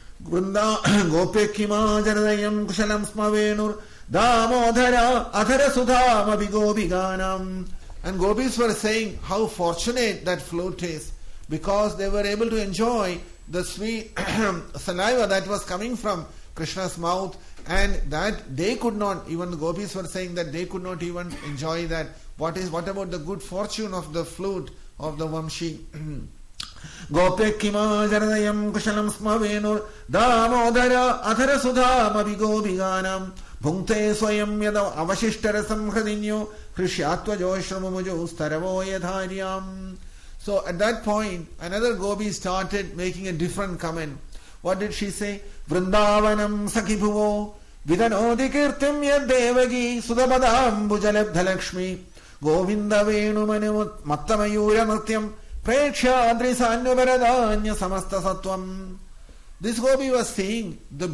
Speaker 1: Gopekima jaradayam kushalam smavenur damodhara adhara sudham abhigopiganam. And gopis were saying how fortunate that flute is, because they were able to enjoy the sweet saliva that was coming from Krishna's mouth, and that they could not, even the gopis were saying that they could not even enjoy that. What about the good fortune of the flute of the Vamshi? Gopekima jaradayam kushalam smavenur damodhara adhara sudham abhigopiganam bhunkte swayam yada avashishtarasam hridinyo hrishyatvajo shramamajo staravo yadharyam. So at that point, another gopi started making a different comment. What did she say? Vrindavanam sakibhuvo vidanodi kirtim yaddevagi sudapadam bhujalabdhalakshmi govinda venumanu mattamayura natyam preksha adrisanyavaradanya samasta sattvam. This gopi was seeing the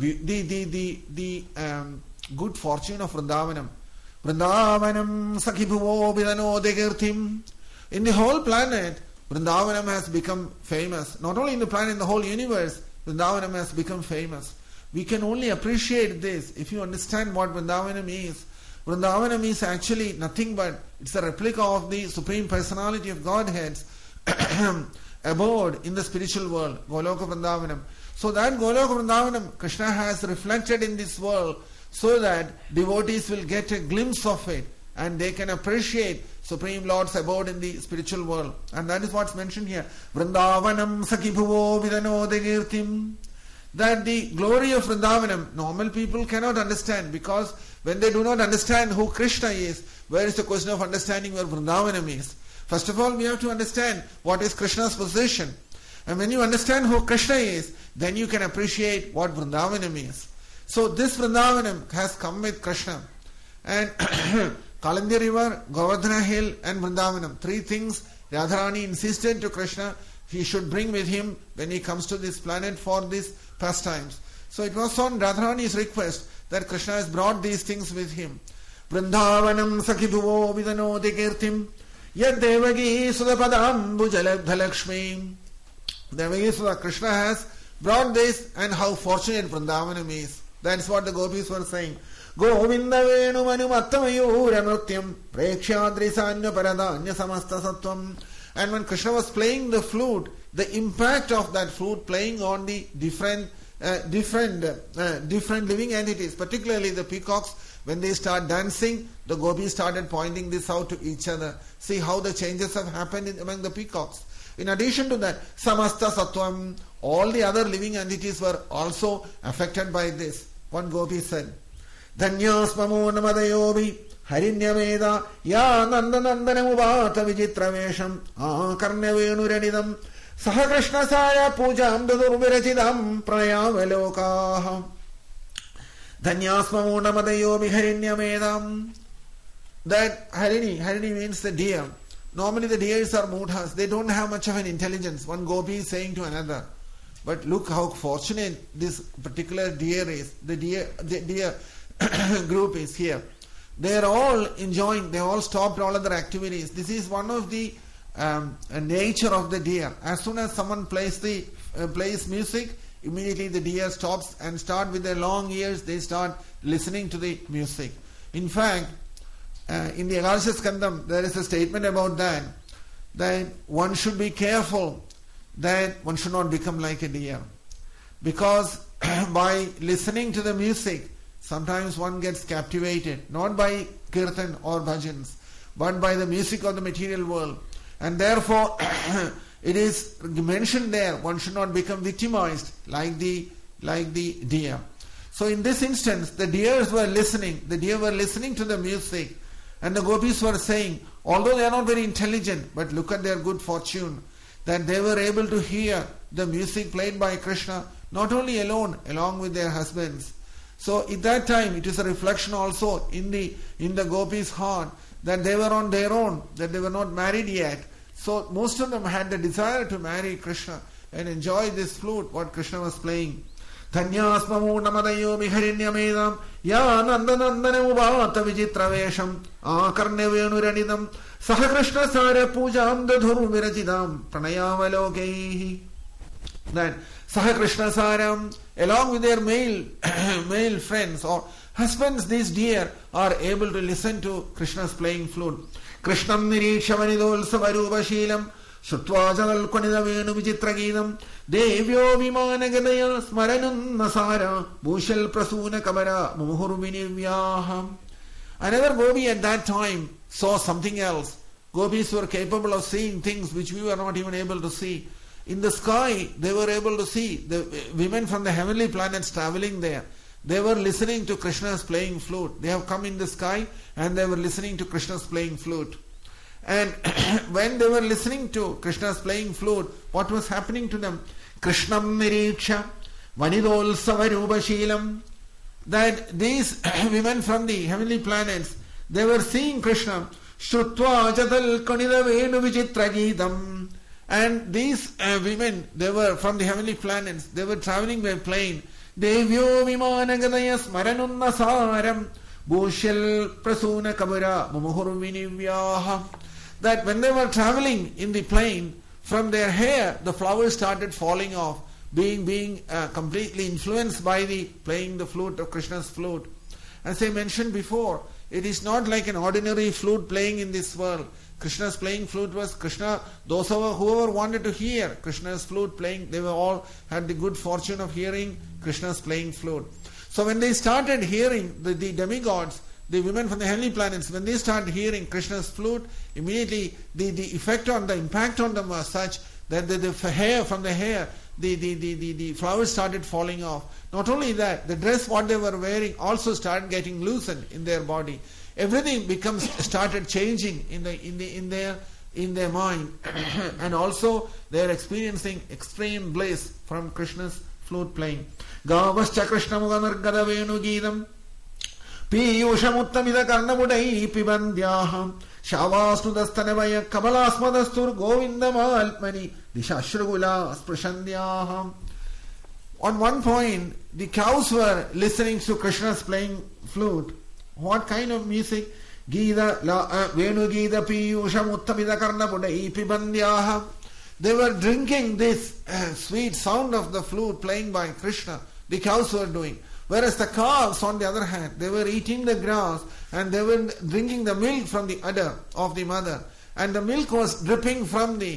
Speaker 1: good fortune of Vrindavanam. Vrindavanam sakibhuvo vidanodi kirtim. In the whole planet, Vrindavanam has become famous. Not only in the planet, in the whole universe, Vrindavanam has become famous. We can only appreciate this if you understand what Vrindavanam is. Vrindavanam is actually nothing but, it's a replica of the Supreme Personality of Godhead's abode in the spiritual world, Goloka Vrindavanam. So that Goloka Vrindavanam, Krishna has reflected in this world so that devotees will get a glimpse of it and they can appreciate Supreme Lord's abode in the spiritual world. And that is what's mentioned here. Vrindavanam sakibhuvo vidanodegirtim. That the glory of Vrindavanam, normal people cannot understand, because when they do not understand who Krishna is, where is the question of understanding where Vrindavanam is? First of all, we have to understand what is Krishna's position. And when you understand who Krishna is, then you can appreciate what Vrindavanam is. So this Vrindavanam has come with Krishna. And Kalandi river, Govardhana hill and Vrindavanam. Three things Radharani insisted to Krishna he should bring with him when he comes to this planet for these pastimes. So it was on Radharani's request that Krishna has brought these things with him. Vrindavanam sakibhuvo vidanodi kirtim yad devagi sudapadam bhujalabdhalakshmi. Devagi Sudha, Krishna has brought this, and how fortunate Vrindavanam is. That's what the gopis were saying. Govinda venumanu mattamayura nrutyam prekshadrisanya paradanya samasta sattvam. And when Krishna was playing the flute, the impact of that flute playing on the different living entities, particularly the peacocks, when they start dancing, the gopis started pointing this out to each other. See how the changes have happened among the peacocks. In addition to that, samasta sattvam, all the other living entities were also affected by this. One gopi said, Dhanyasmamo namadayobi Harinyameda Ya Nandanandanamubata Vichitravesham Akarnavenuranidam Saha Krishna Saya Pujam Dadurvirachidam Prayavalokaha Dhanyasmamo namadayobi Harinyamedam. That Harini means the deer. Normally the deers are mudhas. They don't have much of an intelligence. One gopi is saying to another. But look how fortunate this particular deer is. The deer group is here. They are all enjoying. They all stopped all other activities. This is one of the nature of the deer. As soon as someone plays music, immediately the deer stops and start with their long ears. They start listening to the music. In fact, in the Ekadasha Skandam, there is a statement about that one should be careful that one should not become like a deer. Because by listening to the music, sometimes one gets captivated, not by kirtan or bhajans, but by the music of the material world. And therefore, it is mentioned there, one should not become victimized like the deer. So in this instance, the deer were listening to the music. And the gopis were saying, although they are not very intelligent, but look at their good fortune, that they were able to hear the music played by Krishna, not only alone, along with their husbands. So at that time, it is a reflection also in the gopis' heart, that they were on their own, that they were not married yet. So most of them had the desire to marry Krishna and enjoy this flute, what Krishna was playing. Dhanyasmamo namadayo Harinyamedam Ya Nandanandanamubata Vichitravesham Akarnavenuranidam Saha Krishna Sara Pujam Dadhuru Virachidam Pranayavalokehi. That Saha Krishna Saram, along with their male friends or husbands, these deer are able to listen to Krishna's playing flute. Krishnam Nirishavanidol Savarubashilam Shutvajanal Konidavenu Vichitragidam Devyo Vimanagadaya Smaranun Nasara Bhushal Prasuna Kamara Muhurvinivyaha. Another gopi at that time saw something else. Gopis were capable of seeing things which we were not even able to see. In the sky, they were able to see the women from the heavenly planets traveling there. They were listening to Krishna's playing flute. They have come in the sky and they were listening to Krishna's playing flute. And when they were listening to Krishna's playing flute, what was happening to them? Krishnam Niriksha Vanidol Savarubashilam. That these women from the heavenly planets, they were seeing Krishna. Shrutva Jadal Konidavenu Vichitragidam. And these women, they were from the heavenly planets, they were traveling by plane. Devyo Vimanagadaya Smaranun Nasaram Bhushal Prasuna Kabura Mumuhurvinivyaha. That when they were traveling in the plane, from their hair the flowers started falling off, being completely influenced by the playing the flute of Krishna's flute. As I mentioned before, it is not like an ordinary flute playing in this world. Krishna's playing flute was Krishna. Whoever wanted to hear Krishna's flute playing, they were all had the good fortune of hearing Krishna's playing flute. So when they started hearing the demigods, the women from the heavenly planets, when they started hearing Krishna's flute, immediately the effect on the impact on them was such that the hair from the hair, the flowers started falling off. Not only that, the dress what they were wearing also started getting loosened in their body. Everything started changing in their mind, and also they are experiencing extreme bliss from Krishna's flute playing. Gavascha Krishna Muganargada Venu Geetam Piyushamuttamida Karnamudai Pibandyaham Shavastu Dastanavaya Kamalasmadastur Govindamalpmani Dishashrugula Sprashandyaham. On one point, the cows were listening to Krishna's playing flute. What kind of music? Gita Venu Gita Piyushamuttamida Karnamudai Pibandyaha. They were drinking this sweet sound of the flute playing by Krishna. The cows were doing. Whereas the calves, on the other hand, they were eating the grass and they were drinking the milk from the udder of the mother. And the milk was dripping from the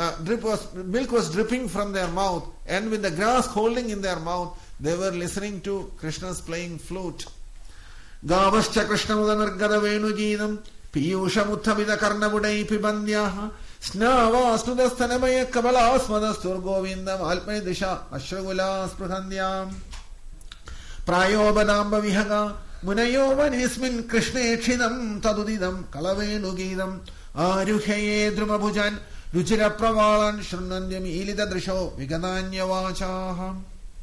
Speaker 1: milk was dripping from their mouth. And with the grass holding in their mouth, they were listening to Krishna's playing flute. Gavascha Krishna Mudanargada Venu Geetam Piyushamuttamida Karnamudai Pibandyaha Snavastu Dastanamaya Kabalasmadastur Govindam Alpani Disha Ashragula Spruthandyam Prayobadamba Vihaga Munayo vanesmin Krishna ekshidam tadudidam kalavenugidam aruhye drumabhujan ruchira pravalan shrunandyam ilida drisho vigadanya vachaha.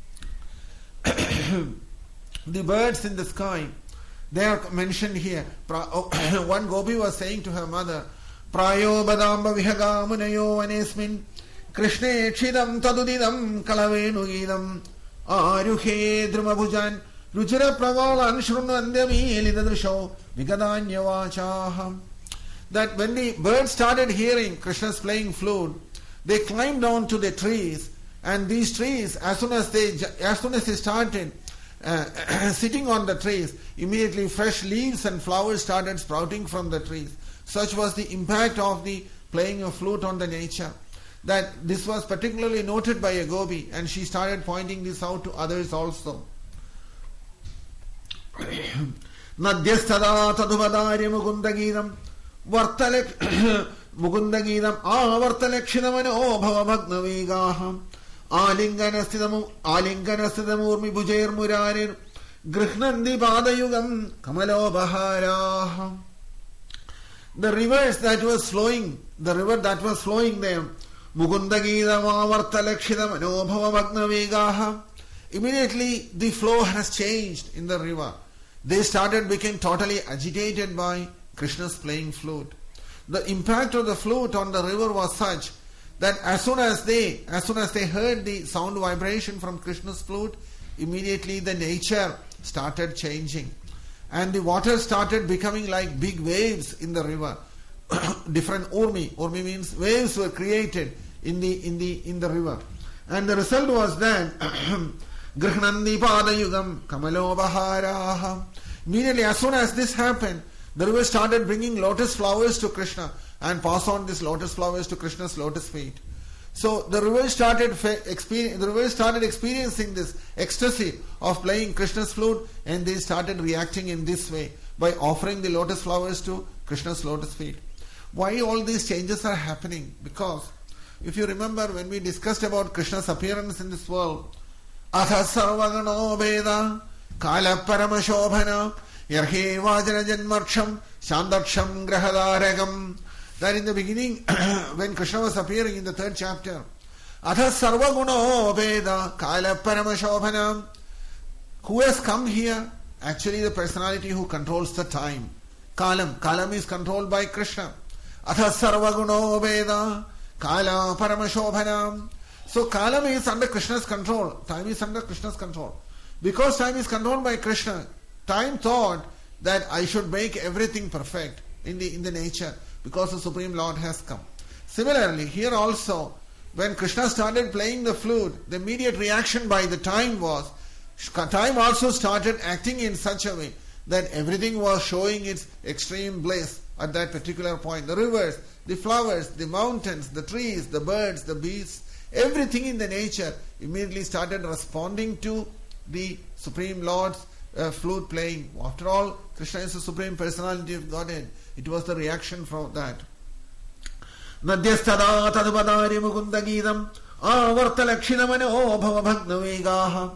Speaker 1: The birds in the sky, they are mentioned here. One gopi was saying to her mother, Prayo badamba vihaga munayo vanesmin Krishna ekshidam tadudidam kalavenugidam aruhe drumabhujan ruchira pravalan shrunandyami elidadrisho vigadanya vachaha. That when the birds started hearing Krishna's playing flute, they climbed down to the trees, and these trees, as soon as they started sitting on the trees, immediately fresh leaves and flowers started sprouting from the trees. Such was the impact of the playing of flute on the nature, that this was particularly noted by a gopi, and she started pointing this out to others also. Nadyastada taduvadari mukundagidam mukundagidam avartalakshidamano bhavabhagnavegaham आलिंगनस्थितमूर्मि भुजैर मुरारिर गृह्णन्ति पादयुगम कमलोपहाराः. The rivers that was flowing, the river that was flowing there, Mukundagidam avartalakshidam anobhavabhagnavegaha. Immediately the flow has changed in the river. They became totally agitated by Krishna's playing flute. The impact of the flute on the river was such that as soon as they heard the sound vibration from Krishna's flute, immediately the nature started changing, and the water started becoming like big waves in the river. Different urmi means waves were created in the river, and the result was that Grihnandi Padayugam Kamalobaharaha. Immediately, as soon as this happened, the river started bringing lotus flowers to Krishna and pass on these lotus flowers to Krishna's lotus feet. So the river started experiencing this ecstasy of playing Krishna's flute, and they started reacting in this way by offering the lotus flowers to Krishna's lotus feet. Why all these changes are happening? Because if you remember when we discussed about Krishna's appearance in this world, Atha sarvagano veda kala paramashobhana yarhe vajra janmarksham shandaksham grahadaragam. That in the beginning, when Krishna was appearing in the 3rd chapter, Atha sarvaguno veda kala paramashobhana. Who has come here? Actually the personality who controls the time. Kalam is controlled by Krishna. Atha sarvaguno veda kala paramashobhana. So Kalam is under Krishna's control. Time is under Krishna's control. Because time is controlled by Krishna, time thought that I should make everything perfect in the nature, because the Supreme Lord has come. Similarly, here also, when Krishna started playing the flute, the immediate reaction by the time was, time also started acting in such a way that everything was showing its extreme bliss at that particular point. The rivers, the flowers, the mountains, the trees, the birds, the beasts, everything in the nature immediately started responding to the Supreme Lord's flute playing. After all, Krishna is the Supreme Personality of Godhead. It was the reaction from that. Nadyastada tadvadari mukundagidam avartalakshidamano bhavabhagnavegaha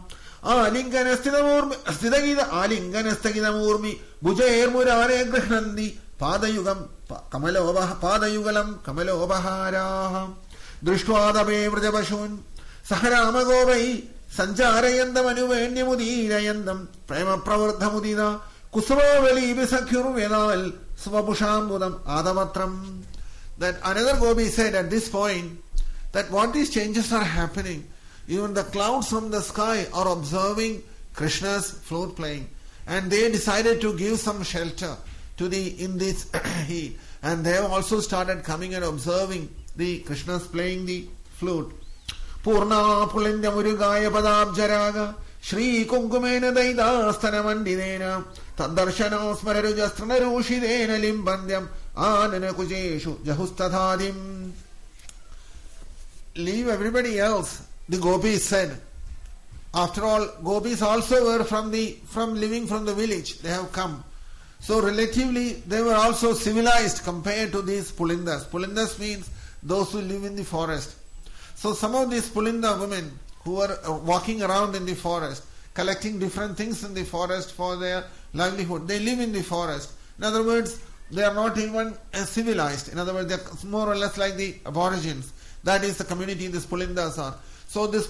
Speaker 1: alinganastidamurmi bhujair murare grihnandi padayugam padayugalam kamalobaharaha drishtvaadabe vrajavashun saharamagobhai sanjarayandam anuvenyamudirayantam prema pravardhamudina kusavavali visakhurvedal svapushambudam adamatram. That another gopi said at this point that what these changes are happening, even the clouds from the sky are observing Krishna's flute playing, and they decided to give some shelter to in this heat, and they have also started coming and observing the Krishna's playing the flute. Purna pulindya murugaya padabjaraga Shri kunkumena daida stanamandidena taddarshana smararujastrana rushidena limbandyam anana kujeshu jahustadhadim. Leave everybody else, the gopis said. After all, gopis also were from living from the village. They have come. So relatively, they were also civilized compared to these Pulindas. Pulindas means those who live in the forest. So some of these Pulinda women who were walking around in the forest collecting different things in the forest for their livelihood. They live in the forest. In other words, they are not even civilized. In other words, they are more or less like the aborigines. That is the community these Pulindas are. So this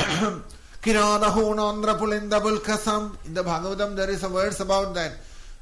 Speaker 1: Kiradahunandra Pulinda Bulkasam, in the Bhagavatam there is a verse about that.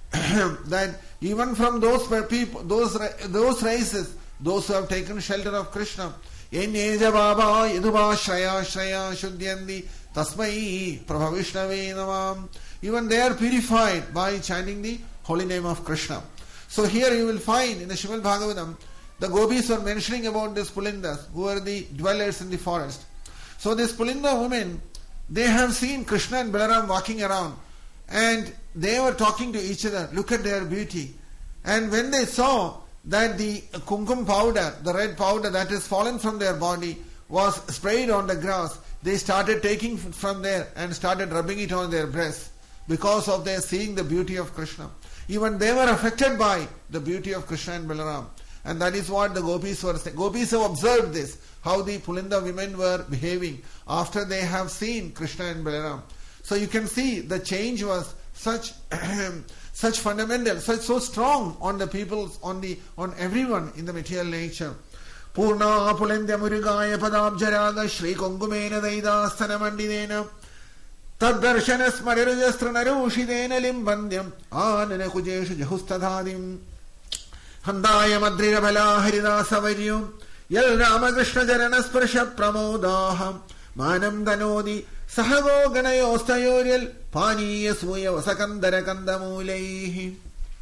Speaker 1: That even from those people, those races, those who have taken shelter of Krishna, Yeneja Baba Yaduba Shraya Shraya Shuddhyandi Tasmai Prabhavishnave Navam. Even they are purified by chanting the holy name of Krishna. So here you will find in the Srimad Bhagavatam, the gopis were mentioning about these Pulindas, who are the dwellers in the forest. So these Pulinda women, they have seen Krishna and Balaram walking around, and they were talking to each other. Look at their beauty. And when they saw that the kumkum powder, the red powder that has fallen from their body, was sprayed on the grass, they started taking from there and started rubbing it on their breasts because of their seeing the beauty of Krishna. Even they were affected by the beauty of Krishna and Balaram. And that is what the gopis were saying. Gopis have observed this, how the Pulinda women were behaving after they have seen Krishna and Balaram. So you can see the change was such such fundamental, so strong on the people, on everyone in the material nature. Purna Pulindya Murugaya Padabjaraga Shri Kongumena Daidastana Mandinena Taddarshana Smarirajastranarushinena Limbandyam Anana Kujeshu Jahustadhadim Handaya Madrira Bala Haridasa Varyum Yal Ramakrishna Jarana Sparsha Pramodaham Manam Danodi Sahago Ganayostayoryal Paniya Suya Vasakandara Kandamulehi.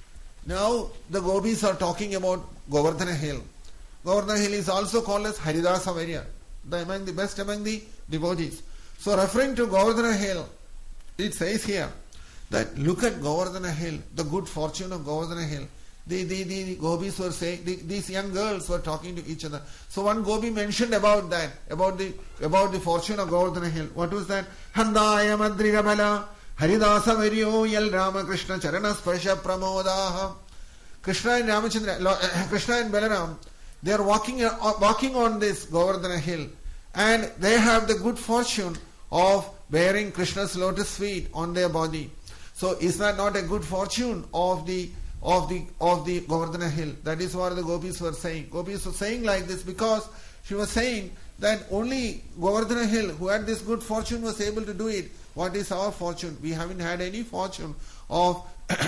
Speaker 1: Now the gopis are talking about Govardhana Hill. Govardhana Hill is also called as Haridasa Varya, the best among the devotees. So referring to Govardhana Hill, it says here that look at Govardhana Hill, the good fortune of Govardhana Hill. The gopis were saying, these young girls were talking to each other. So one gopi mentioned about that, about the fortune of Govardhana Hill. What was that? Handaya Madrira Bala Haridasa Varyo Yal Ramakrishna Charana Sparsha Pramodaha. Krishna and Ramachandra, Krishna and Balaram, they are walking on this Govardhana Hill, and they have the good fortune of bearing Krishna's lotus feet on their body. So is that not a good fortune of the Govardhana Hill? That is what the gopis were saying. Gopis were saying like this because she was saying that only Govardhana Hill, who had this good fortune, was able to do it. What is our fortune? We haven't had any fortune of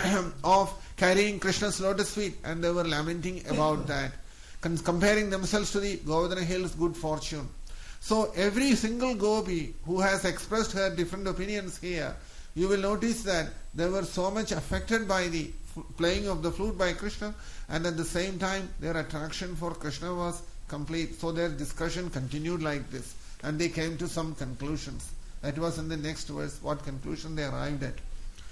Speaker 1: carrying Krishna's lotus feet, and they were lamenting about that, comparing themselves to the Govardhana Hill's good fortune. So every single gopi who has expressed her different opinions here, you will notice that they were so much affected by the playing of the flute by Krishna, and at the same time their attraction for Krishna was complete. So their discussion continued like this, and they came to some conclusions. That was in the next verse, what conclusion they arrived at.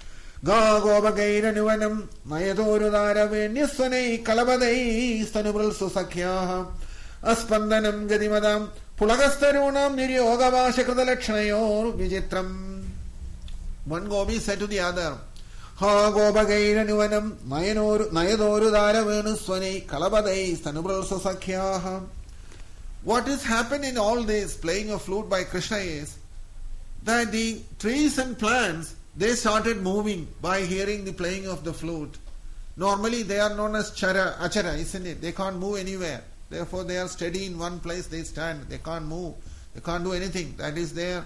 Speaker 1: Ga Gobagaira Nuvanam Mayadorudara Venyaswanei Kalabadai Stanubral Susakyaha Aspandanam Gadimadam Pulagastarunam Niryogavashakada Lakshanayor Vijitram. One gopi said to the other, Ha Gobagaira Nuvanam Nayadorudara Venuswanei Kalabadai Stanubral Susakyaha. What has happened in all this playing of flute by Krishna is that the trees and plants, they started moving by hearing the playing of the flute. Normally they are known as achara, isn't it? They can't move anywhere. Therefore they are steady in one place, they stand. They can't move. They can't do anything. That is their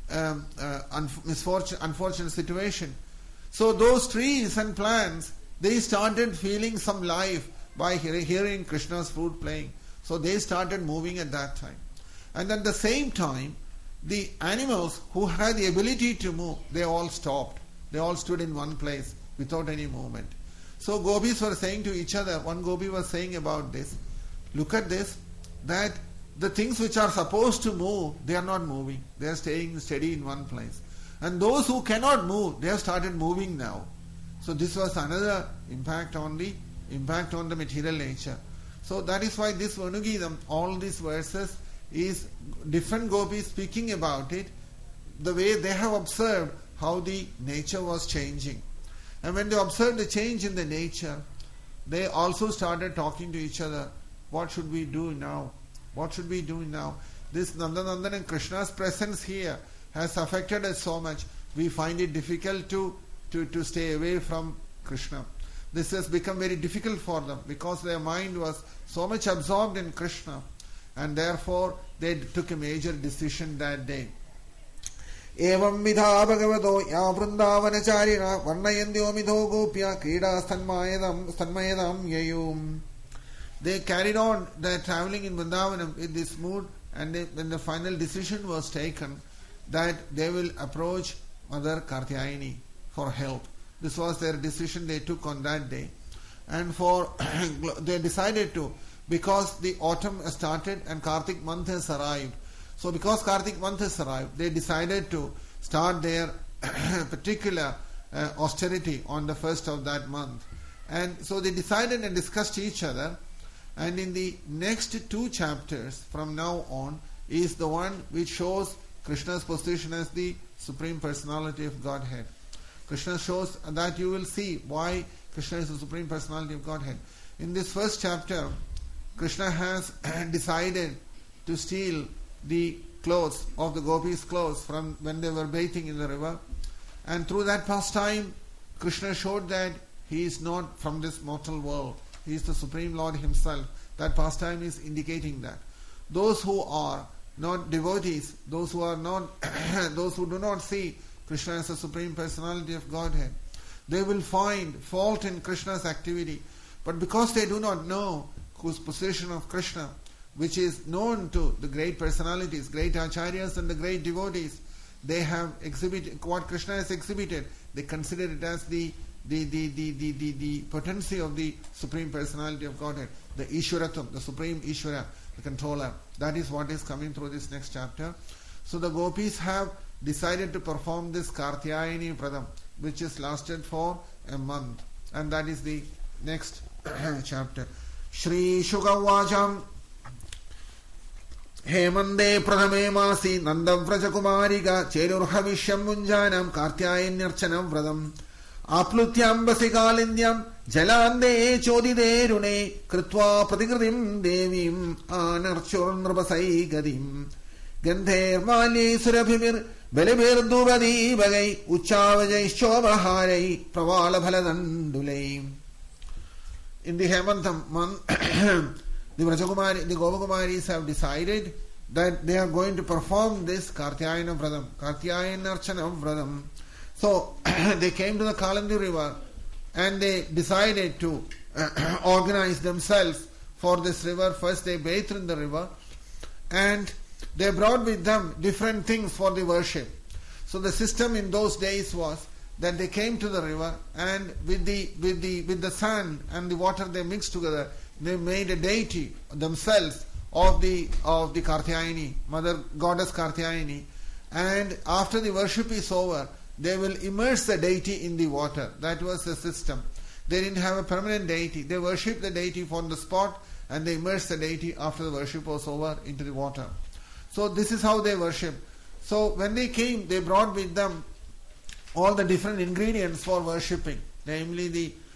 Speaker 1: unfortunate situation. So those trees and plants, they started feeling some life by hearing Krishna's flute playing. So they started moving at that time. And at the same time, the animals who had the ability to move, they all stopped. They all stood in one place without any movement. So gopis were saying to each other, one gopi was saying about this, look at this, that the things which are supposed to move, they are not moving. They are staying steady in one place. And those who cannot move, they have started moving now. So this was another impact on the material nature. So that is why this Venugeetam, all these verses, is different gopis speaking about it, the way they have observed how the nature was changing. And when they observed the change in the nature, they also started talking to each other, what should we do now? What should we do now? This Nandanandan and Krishna's presence here has affected us so much. we find it difficult to stay away from Krishna. This has become very difficult for them because their mind was so much absorbed in Krishna, and therefore they took a major decision that day. Evam vidha bhagavato ya vrundavanacharina varnayandyo midho gopya krida stanmayadam yayum. They carried on their traveling in Vrindavanam in this mood, and when the final decision was taken that they will approach Mother Kartyayani for help. This was their decision they took on that day. And they decided to, because the autumn has started and Kartik month has arrived. So because Kartik month has arrived, they decided to start their particular austerity on the first of that month. And so they decided and discussed each other. And in the next 2 chapters from now on is the one which shows Krishna's position as the Supreme Personality of Godhead. Krishna shows that you will see why Krishna is the Supreme Personality of Godhead. In this first chapter, Krishna has decided to steal the clothes of the gopis' clothes from when they were bathing in the river. And through that pastime, Krishna showed that he is not from this mortal world. He is the Supreme Lord himself. That pastime is indicating that. Those who are not devotees, those who do not see Krishna as the Supreme Personality of Godhead, they will find fault in Krishna's activity. But because they do not know whose position of Krishna, which is known to the great personalities, great acharyas and the great devotees, they have exhibited what Krishna has exhibited. They consider it as the potency of the Supreme Personality of Godhead, the Ishwaratam, the Supreme Ishwara, the controller. That is what is coming through this next chapter. So the gopis have decided to perform this Kartyayani Pradam, which is lasted for a month, and that is the next chapter. Shri Shukavacham Hemande Pradame Masi Nandavraja Kumarika Cherur Havishyam Munjanam Kartyayanyarchanam Vradam Aplutyam Basikalindhyam Jalande Chodide Rune Kritva Pratikritim Devim Anarchurnrabasai Gadim Gandher Mali Surabhimir Belibir Duvadi Bagai Uchavajai Shobahare Pravala Bhaladandulay. In the Hemantam month, the Gopakumaris have decided that they are going to perform this Kartyayana Vradam, Kartyayanarchana Vradam. So they came to the Kalandi river and they decided to organize themselves for this river. First they bathed in the river and they brought with them different things for the worship. So the system in those days was that they came to the river and with the sand and the water they mixed together, they made a deity themselves of the Kartyayani, Mother Goddess Kartyayani, and after the worship is over, they will immerse the deity in the water. That was the system. They didn't have a permanent deity. They worshipped the deity on the spot and they immersed the deity after the worship was over into the water. So this is how they worship. So when they came, they brought with them all the different ingredients for worshipping, namely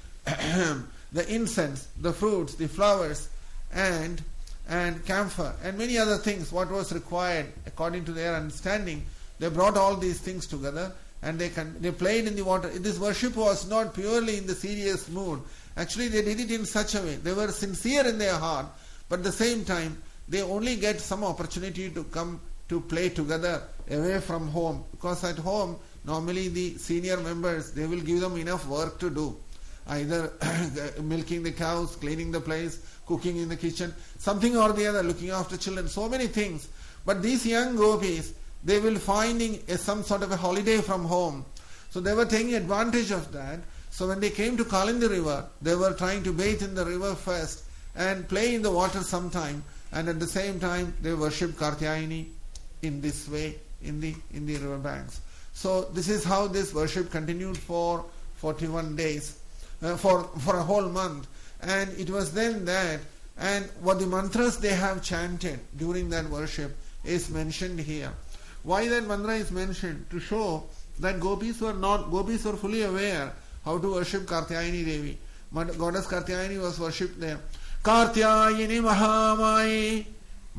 Speaker 1: the incense, the fruits, the flowers, and camphor, and many other things, what was required according to their understanding. They brought all these things together and they played in the water. This worship was not purely in the serious mood. Actually, they did it in such a way. They were sincere in their heart, but at the same time, they only get some opportunity to come to play together away from home. Because at home, normally the senior members, they will give them enough work to do. Either milking the cows, cleaning the place, cooking in the kitchen, something or the other, looking after children, so many things. But these young gopis, they will finding some sort of a holiday from home. So they were taking advantage of that. So when they came to Kalindi river, they were trying to bathe in the river first and play in the water sometime. And at the same time, they worship Kartyayani in this way in the river banks. So this is how this worship continued for 41 days, for a whole month. And it was then that, and what the mantras they have chanted during that worship is mentioned here. Why that mantra is mentioned? To show that gopis were fully aware how to worship Kartyayani Devi. Goddess Kartyayani was worshipped there. Kartyayini Mahamaye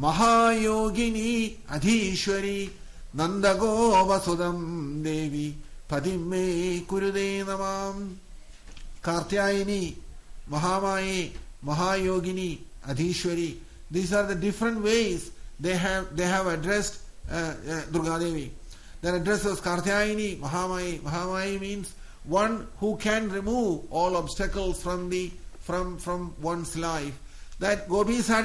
Speaker 1: Mahayogini Adhishwari Nandago Vasudam Devi Padime Kurude Namam. Kartyayini, Mahamaye, Mahayogini, Adhishwari. These are the different ways they have addressed Durga Devi. Their address was Kartyayini, Mahamaye. Mahamaye means one who can remove all obstacles from one's life. That gopis had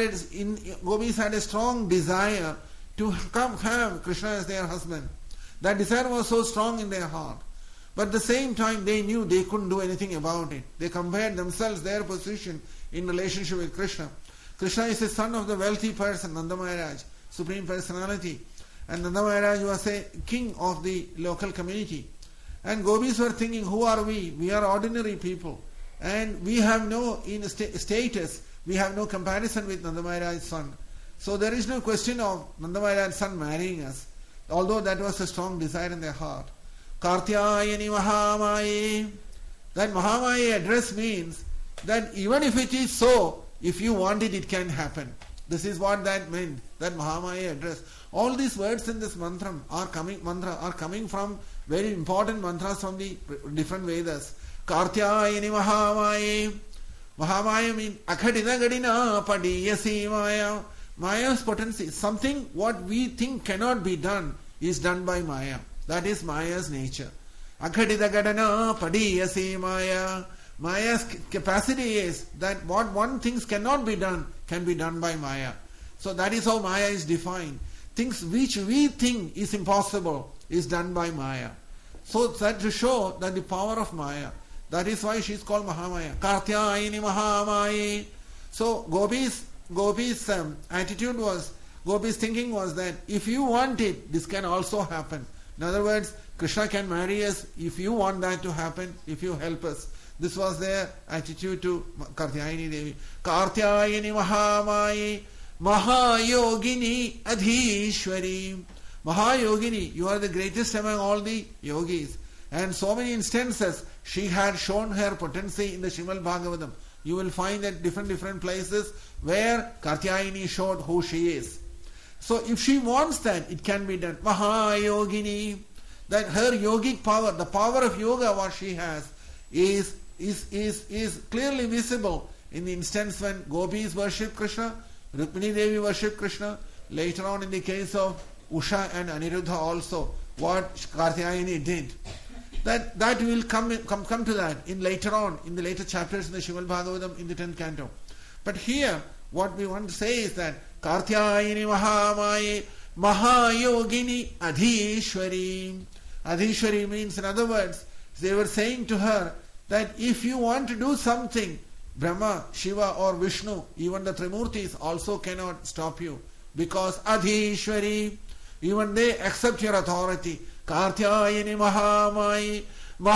Speaker 1: a strong desire to have Krishna as their husband. That desire was so strong in their heart. But at the same time, they knew they couldn't do anything about it. They compared themselves, their position in relationship with Krishna. Krishna is the son of the wealthy person, Nanda Maharaj, Supreme Personality. And Nanda Maharaj was a king of the local community. And gopis were thinking, who are we? We are ordinary people. And we have no status. We have no comparison with Nanda Maharaj's son. So there is no question of Nanda Maharaj's son marrying us. Although that was a strong desire in their heart. Kartyayani Mahamaye. That Mahamaye address means that even if it is so, if you want it, it can happen. This is what that meant, that Mahamaye address. All these words in this mantra are coming from very important mantras from the different Vedas. Kartyayani Mahamaye. Mahamaye means Akhadina Gadina Padiyasi Maya. Maya's potency, something what we think cannot be done, is done by Maya. That is Maya's nature. Akhadita Gadana Padiyasi Maya. Maya's capacity is that what one thinks cannot be done can be done by Maya. So that is how Maya is defined. Things which we think is impossible is done by Maya. So that to show that the power of Maya. That is why she is called Mahamaya. Kartyayini Mahamaye. So Gopi's attitude was, Gopi's thinking was that if you want it, this can also happen. In other words, Krishna can marry us if you want that to happen, if you help us. This was their attitude to Kartyayini Devi. Kartyayini Mahamaye, Mahayogini Adhishwari. Mahayogini, you are the greatest among all the yogis. And so many instances, she had shown her potency in the Srimad Bhagavatam. You will find at different places where Kartyayini showed who she is. So if she wants that, it can be done. Mahayogini, that her yogic power, the power of yoga what she has, is clearly visible in the instance when gopis worship Krishna, Rukmini Devi worship Krishna, later on in the case of Usha and Aniruddha also, what Kartyayini did. That we will come to that in the later chapters in the Srimad Bhagavatam in the 10th canto. But here, what we want to say is that Kartyayini Mahamaye Mahayogini Adhishwari. Adhishwari means, in other words, they were saying to her that if you want to do something, Brahma, Shiva or Vishnu, even the Trimurtis also cannot stop you. Because Adhishwari, even they accept your authority. Kartyayini Mahamaye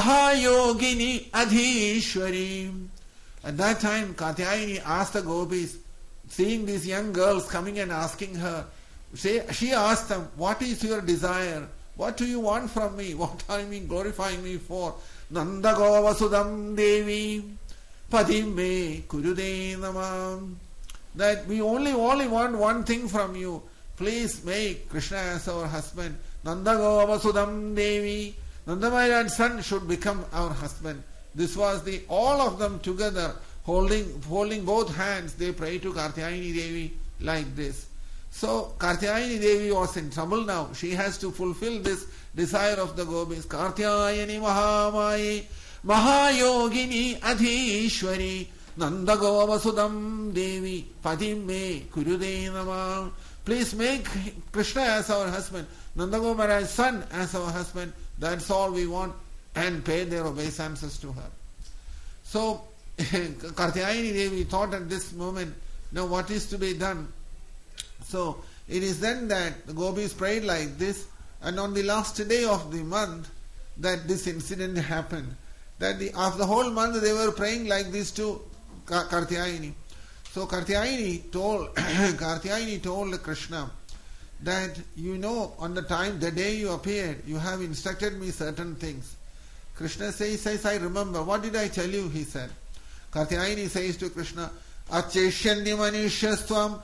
Speaker 1: Mahayogini Adhishwari. At that time, Kartyayini asked the gopis, seeing these young girls coming and asking her, she asked them, what is your desire? What do you want from me? What are you glorifying me for? Nanda Govasudam Devi Padime Kurude Namam. That we only want one thing from you. Please make Krishna as our husband. Nanda Govasudam Devi. Nanda Maharaj's son should become our husband. This was all of them together holding both hands. They pray to Kartyayini Devi like this. So Kartyayini Devi was in trouble now. She has to fulfill this desire of the gopis. Kartyayini Mahamaye Mahayogini Adhishwari Nanda Govasudam Devi Padime Kurude Namah. Please make Krishna as our husband, Nanda Maharaj's son as our husband. That's all we want, and pay their obeisances to her. So Kartyayini Devi thought at this moment, now what is to be done? So it is then that the gopis prayed like this, and on the last day of the month that this incident happened. That after the whole month they were praying like this to Kartyayini. So Kartyayini told Krishna that, on the day you appeared, you have instructed me certain things. Krishna says, I remember. What did I tell you? He said. Kartyayini says to Krishna, Acheshyandi manushyastvam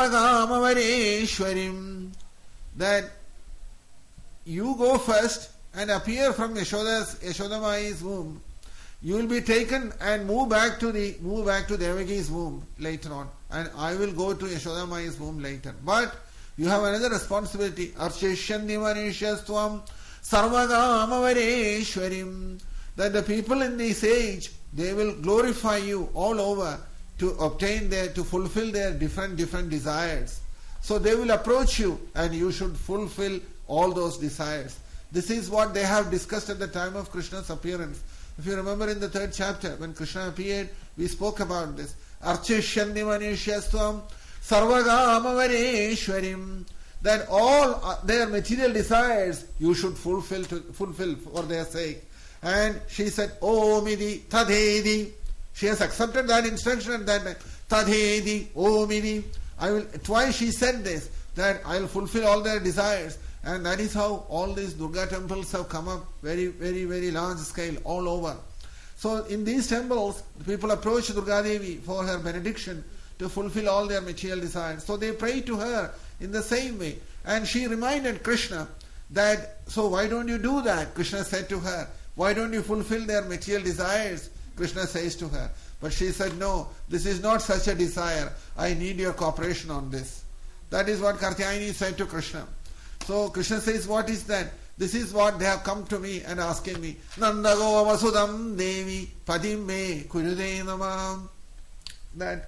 Speaker 1: sarvagama vareshwarim. That you go first and appear from Yashodamai's womb, you will be taken and move back to Devaki's womb later on, and I will go to Yashodamai's womb later. But you have another responsibility. Archeshyanti Manishastvam Sarvagamavareshwarim. That the people in this age, they will glorify you all over to fulfill their different desires. So they will approach you and you should fulfill all those desires. This is what they have discussed at the time of Krishna's appearance. If you remember in the 3rd chapter, when Krishna appeared, we spoke about this. Archeshyanti Manishastvam Sarvagamavareshwarim. That all their material desires you should fulfill for their sake. And she said, Omidi Tadhedi. She has accepted that instruction at that time. Tadhedi Omidi. Twice she said this, that I will fulfill all their desires. And that is how all these Durga temples have come up, very, very, very large scale all over. So in these temples, people approach Durga Devi for her benediction to fulfill all their material desires. So they pray to her in the same way. And she reminded Krishna that, so why don't you do that? Krishna said to her, why don't you fulfill their material desires? Krishna says to her. But she said, no, this is not such a desire. I need your cooperation on this. That is what Katyayani said to Krishna. So Krishna says, what is that? This is what they have come to me and asking me. Nandago Vasudam Devi Padim Me Kurude Namam. That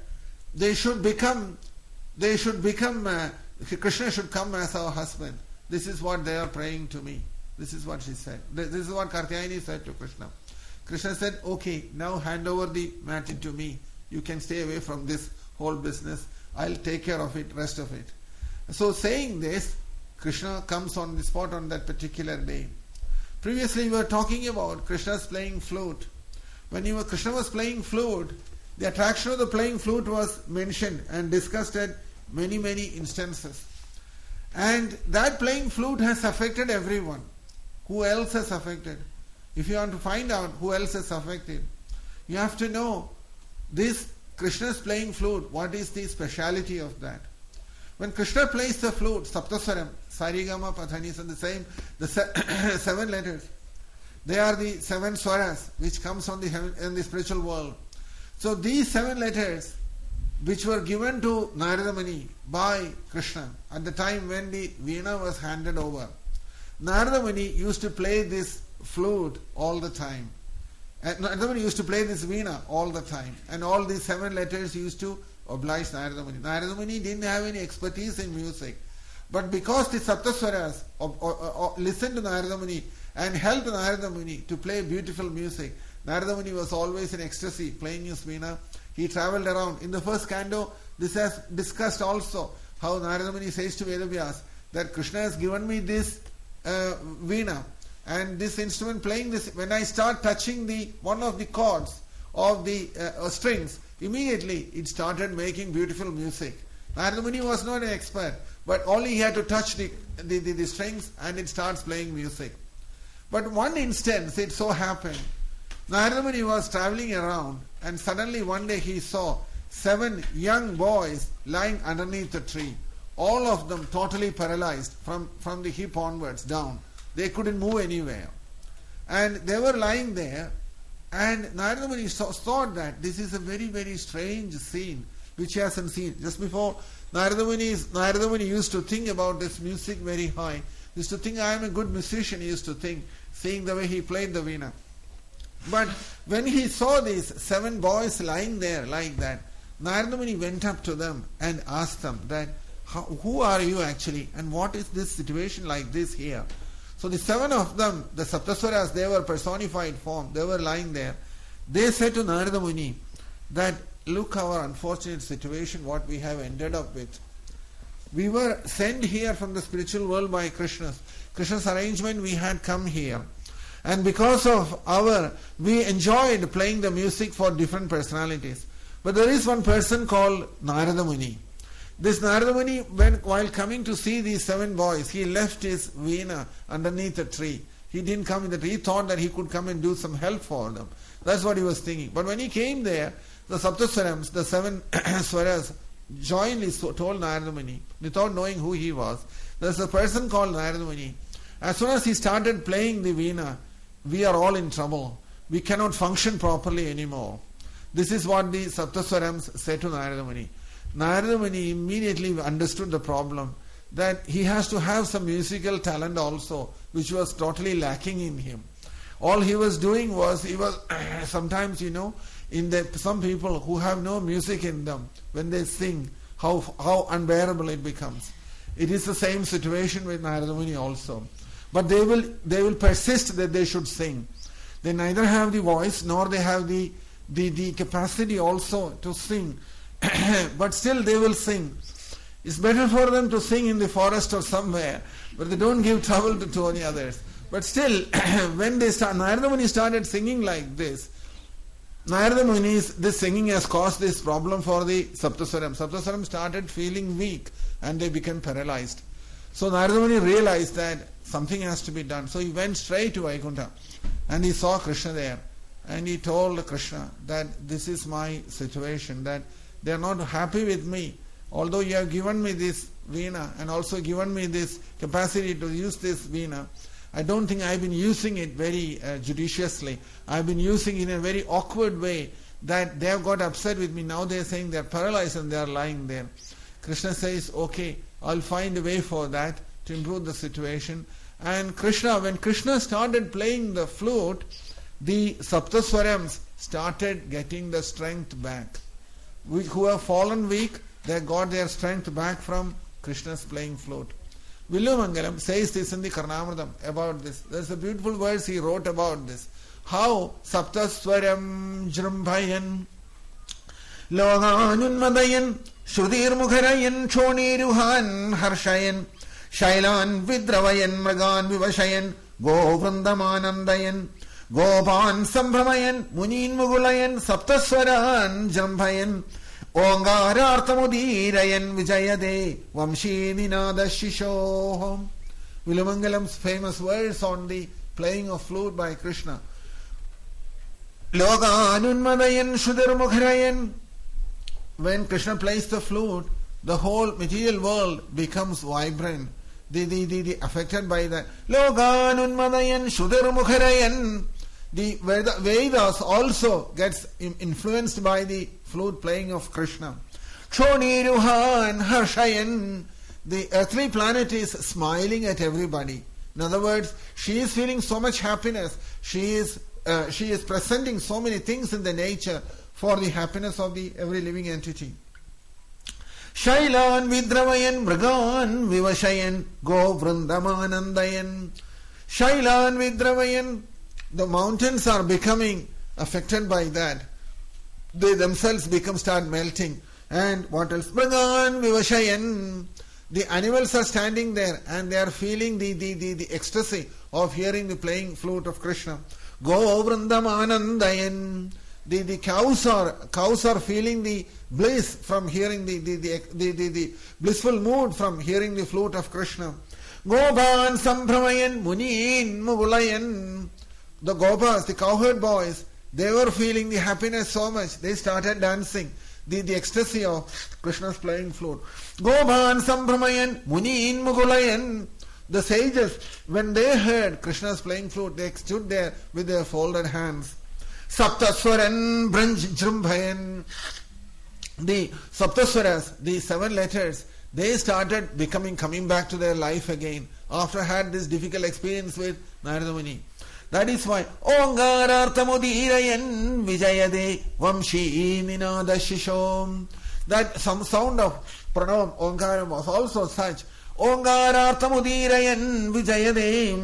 Speaker 1: Krishna should come as our husband. This is what they are praying to me. This is what she said. This is what Katyayani said to Krishna. Krishna said, okay, now hand over the matter to me. You can stay away from this whole business. I'll take care of it, rest of it. So saying this, Krishna comes on the spot on that particular day. Previously we were talking about Krishna's playing flute. When Krishna was playing flute, the attraction of the playing flute was mentioned and discussed at many, many instances. And that playing flute has affected everyone. Who else has affected? If you want to find out who else has affected, you have to know this Krishna's playing flute, what is the speciality of that? When Krishna plays the flute, Saptaswaram, Sarigama, Pathani, and the 7 letters, they are the 7 swaras which comes on in the spiritual world. So these 7 letters which were given to Narada Muni by Krishna at the time when the Veena was handed over, Narada Muni used to play this flute all the time. Narada Muni used to play this Veena all the time. And all these 7 letters used to oblige Narada Muni. Narada Muni didn't have any expertise in music. But because the Saptaswaras listened to Narada Muni and helped Narada Muni to play beautiful music, Narada Muni was always in ecstasy playing his Veena. He travelled around. In the first canto, this has discussed also how Narada Muni says to Vedavyas that Krishna has given me this Veena and this instrument playing this. When I start touching one of the chords of the strings, immediately it started making beautiful music. Narada Muni was not an expert, but only he had to touch the strings and it starts playing music. But one instance, it so happened, Narada Muni was travelling around and suddenly one day he saw 7 young boys lying underneath a tree. All of them totally paralyzed from the hip onwards down. They couldn't move anywhere. And they were lying there, and Narada Muni thought that this is a very, very strange scene which he hasn't seen. Just before, Narada Muni used to think about this music very high. He used to think, I am a good musician, he used to think, seeing the way he played the Veena. But when he saw these 7 boys lying there like that, Narada Muni went up to them and asked them that, who are you actually, and what is this situation like this here? So the 7 of them, the Saptaswaras, they were personified form, they were lying there. They said to Narada Muni that, look our unfortunate situation, what we have ended up with. We were sent here from the spiritual world by Krishna's arrangement, we had come here. And because of we enjoyed playing the music for different personalities. But there is one person called Narada Muni. This Narada Muni, while coming to see these 7 boys, he left his Veena underneath a tree. He didn't come in the tree. He thought that he could come and do some help for them. That's what he was thinking. But when he came there, the Saptaswarams, the 7 swaras, jointly told Narada Muni, without knowing who he was, there's a person called Narada Muni, As soon as he started playing the veena, we are all in trouble. We cannot function properly anymore. This is what the Saptaswarams said to Narada Muni. Narada Muni immediately understood the problem, that he has to have some musical talent also, which was totally lacking in him. All he was doing was, he was sometimes, some people who have no music in them, when they sing, how unbearable it becomes. It is the same situation with Narada Muni also. But they will persist that they should sing. They neither have the voice nor they have the capacity also to sing. But still they will sing. It's better for them to sing in the forest or somewhere, but they don't give trouble to any others. But still, when Narada Muni started singing like this, this singing has caused this problem for the Saptaswaram. Saptaswaram started feeling weak and they became paralyzed. So Narada Muni realized that something has to be done. So he went straight to Vaikuntha and he saw Krishna there. And he told Krishna that this is my situation, that they are not happy with me. Although you have given me this veena and also given me this capacity to use this veena, I don't think I've been using it very judiciously. I've been using it in a very awkward way that they have got upset with me. Now they are saying they are paralyzed and they are lying there. Krishna says, okay, I'll find a way for that to improve the situation. And when Krishna started playing the flute, the Saptaswarams started getting the strength back. Who have fallen weak, they got their strength back from Krishna's playing flute. Villumangalam says this in the Karnamridam about this. There's a beautiful verse he wrote about this. How Saptaswaram Jrumbhayan Loganunmadayan Shrudir Mukharayan Choniruhan Harshayan Shailan Vidravayan Mragan Vivashayan Govrindamanandayan Gopan Sambhamayan Munin Mugulayan Saptaswaran Jrumbhayan Ongararthamudirayan Vijayade Vamshi Ninada Shisho. Vilumangalam's famous verse on the playing of flute by Krishna. Loganunmadayan Shudir Mukharayan. When Krishna plays the flute, the whole material world becomes vibrant. The affected by that. Loganunmadayan Shudir Mukharayan. The Vedas also gets influenced by the flute playing of Krishna. Choniruhan Harshayan. The earthly planet is smiling at everybody. In other words, she is feeling so much happiness. She is presenting so many things in the nature for the happiness of the every living entity. Shailan Vidravayan Mragan Vivashayan Govrindamanandayan. Shailan Vidravayan. The mountains are becoming affected by that. They themselves start melting. And what else? Mragan Vivashayan. The animals are standing there and they are feeling the ecstasy of hearing the playing flute of Krishna. Govrindamanandayan. The cows are feeling the bliss from hearing the blissful mood from hearing the flute of Krishna. Gopan Sambhramayan Munin Mugulayan. The Gopas, the cowherd boys, they were feeling the happiness so much, they started dancing. The ecstasy of Krishna's playing flute. Gopan Sambhramayan Munin Mugulayan. The sages, when they heard Krishna's playing flute, they stood there with their folded hands. Saptaswaran Branj Jrumbhayan. The Saptaswaras, the 7 letters, they started coming back to their life again after had this difficult experience with Narada Muni. That is why Ongararthamudirayan Vijayade Vamshi Ninada Shishom. That some sound of Pranavam Onkaram was also such. Ongararthamudirayan Vijayade.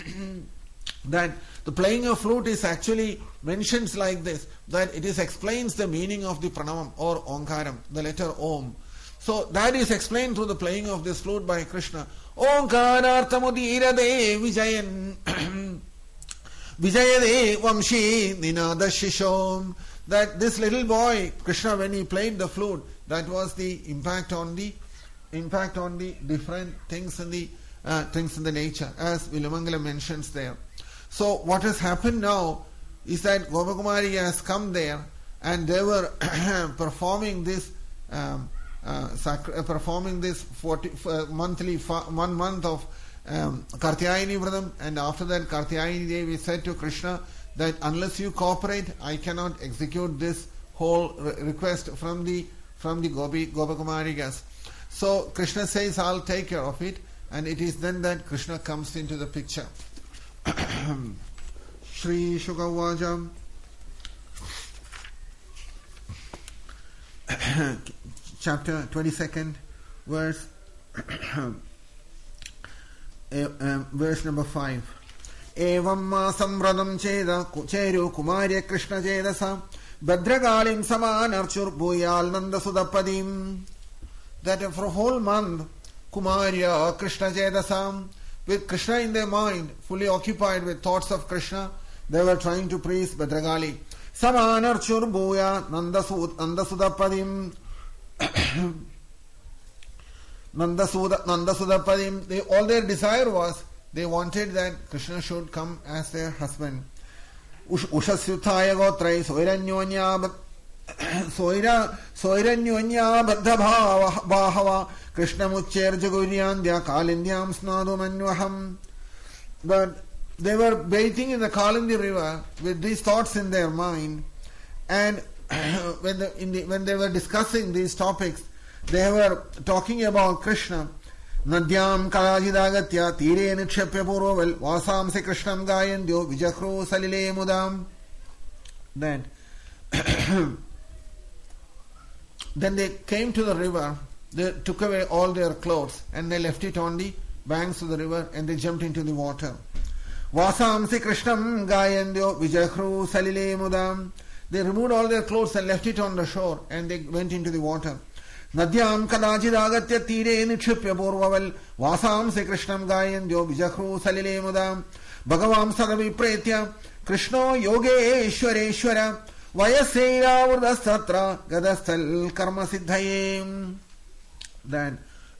Speaker 1: That the playing of flute is actually mentioned like this, that it explains the meaning of the Pranavam or Onkaram, the letter Om. So that is explained through the playing of this flute by Krishna. Onkararthamudirade Vijayan Vijayade Vamshi Ninada Shishom. That this little boy, Krishna, when he played the flute, that was the impact on the different things in the nature, as Vilumangalam mentions there. So what has happened now is that Gopakumari has come there and they were performing this 1 month of Kartyayani Vratam, and after that Kartyayani Devi said to Krishna that unless you cooperate, I cannot execute this whole request from the Gopakumarikas. So Krishna says, I'll take care of it, and it is then that Krishna comes into the picture. Shri Shukavaja chapter 22nd verse verse number 5. Evam samradam cheda cheru kumarya Krishna chedasa Bhadragalim samanarchur bhuyal nanda sudapadim. That for a whole month Kumarya Krishna chedasam, with Krishna in their mind, fully occupied with thoughts of Krishna, they were trying to praise Bhadragali. Samanarchur bhuya nanda sudapadim. Nanda Sudapadim, all their desire was, they wanted that Krishna should come as their husband. Ushasyuthaya gotrai soiranyonya baddha bhava Krishna mucher jaguriandya kalindyam snadumanyvaham. But they were bathing in the Kalindi river with these thoughts in their mind, and when they were discussing these topics, they were talking about Krishna. Nadyam kalajidagatya tire nikshapya purvaval vasamse krishnam gayandyo vijahru salile mudam. Then they came to the river, they took away all their clothes and they left it on the banks of the river and they jumped into the water. Vasamse krishnam gayandyo vijahru salile mudam. They removed all their clothes and left it on the shore and they went into the water. Nadyam kadachidagatya tire nikshipya purvaval vasam se krishnam gayandyo vijahru salile mudam. Bhagavam sadavi pretya Krishno yogeshwareshwara vayaseya vurdastatra gadasthal karma siddhayem. Then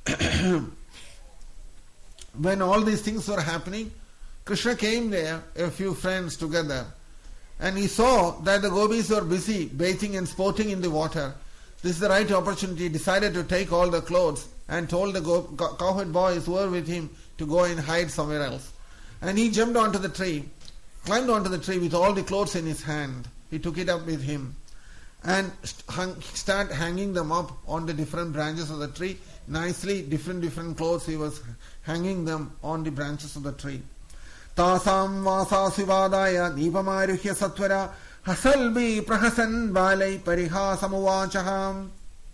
Speaker 1: when all these things were happening, Krishna came there, a few friends together, and he saw that the gopis were busy bathing and sporting in the water. This is the right opportunity. He decided to take all the clothes and told the cowherd boys who were with him to go and hide somewhere else. And he jumped onto the tree, climbed onto the tree with all the clothes in his hand. He took it up with him and started hanging them up on the different branches of the tree. Nicely, different clothes, he was hanging them on the branches of the tree. Tasam vasa sivadaya dipamaruhya satvara hasalbi prahasan balai parihasamuvachaham.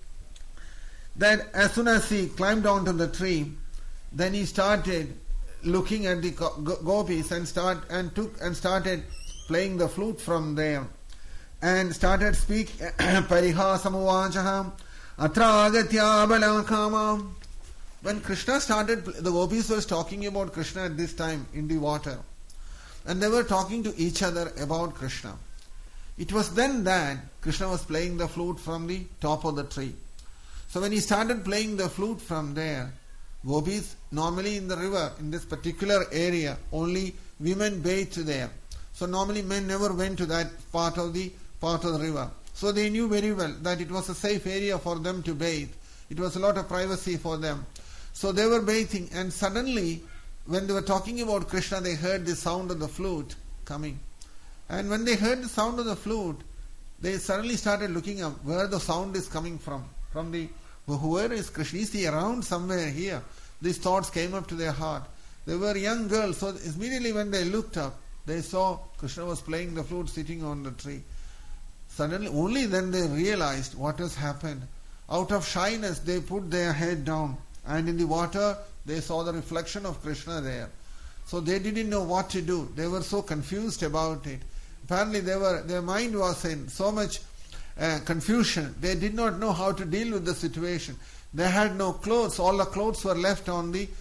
Speaker 1: Then as soon as he climbed onto the tree, then he started looking at the gopis and started playing the flute from there and started speaking parihasamuvachaham atragatya balakama. When Krishna started, the gopis was talking about Krishna at this time in the water. And they were talking to each other about Krishna. It was then that Krishna was playing the flute from the top of the tree. So when he started playing the flute from there, gopis, normally in the river, in this particular area, only women bathed there. So normally men never went to that part of the river. So they knew very well that it was a safe area for them to bathe. It was a lot of privacy for them. So they were bathing, and suddenly when they were talking about Krishna, they heard the sound of the flute coming. And when they heard the sound of the flute, they suddenly started looking up where the sound is coming from. From the, whoever is Krishna, is he around somewhere here? These thoughts came up to their heart. They were young girls, so immediately when they looked up, they saw Krishna was playing the flute sitting on the tree. Suddenly, only then they realized what has happened. Out of shyness, they put their head down, and in the water, they saw the reflection of Krishna there. So they didn't know what to do. They were so confused about it. Apparently, their mind was in so much confusion. They did not know how to deal with the situation. They had no clothes. All the clothes were left on the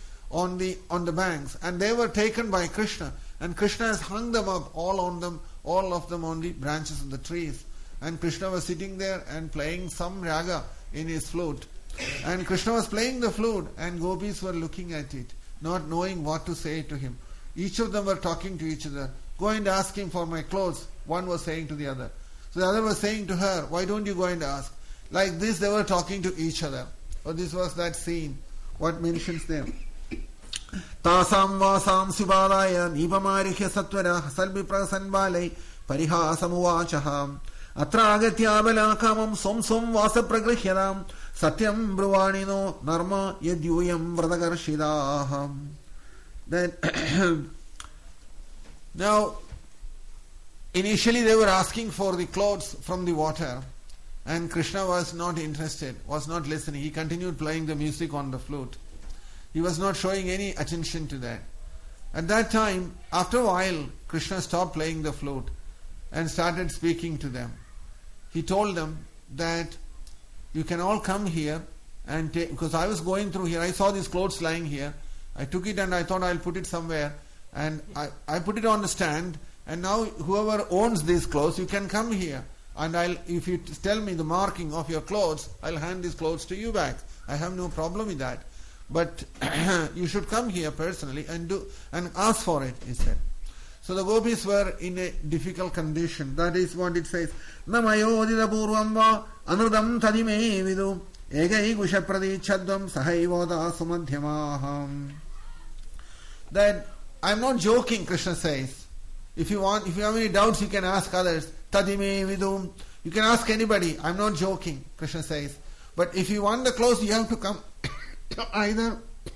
Speaker 1: banks, and they were taken by Krishna. And Krishna has hung them up, all of them on the branches of the trees. And Krishna was sitting there and playing some raga in his flute. And Krishna was playing the flute, and gopis were looking at it, not knowing what to say to him. Each of them were talking to each other. Go and ask him for my clothes, one was saying to the other. So the other was saying to her, why don't you go and ask? Like this they were talking to each other. So this was that scene, what mentions there. Tasam vasam subadaya nipamarihya satvara salviprasanvalai parihasamuvachaham atragatya balakamam somsum vasa pragrihyaram satyam bruvánino narma yadyuyam vradagarshidaham. Then now initially they were asking for the clothes from the water, and Krishna was not interested, was not listening. He continued playing the music on the flute. He was not showing any attention to that. At that time, after a while, Krishna stopped playing the flute and started speaking to them. He told them that you can all come here and take, because I was going through here, I saw these clothes lying here. I took it and I thought I'll put it somewhere, and I put it on the stand, and now whoever owns these clothes, you can come here, and if you tell me the marking of your clothes, I'll hand these clothes to you back. I have no problem with that. But you should come here personally and ask for it, he said. So the gopis were in a difficult condition. That is what it says. Namayodida purvam va anudam tadime vidu egai gusha pradichadvam sahaivoda sumadhyamaham. That I'm not joking, Krishna says. If you have any doubts, you can ask others. Tadime vidu. You can ask anybody. I'm not joking, Krishna says. But if you want the clothes, you have to come either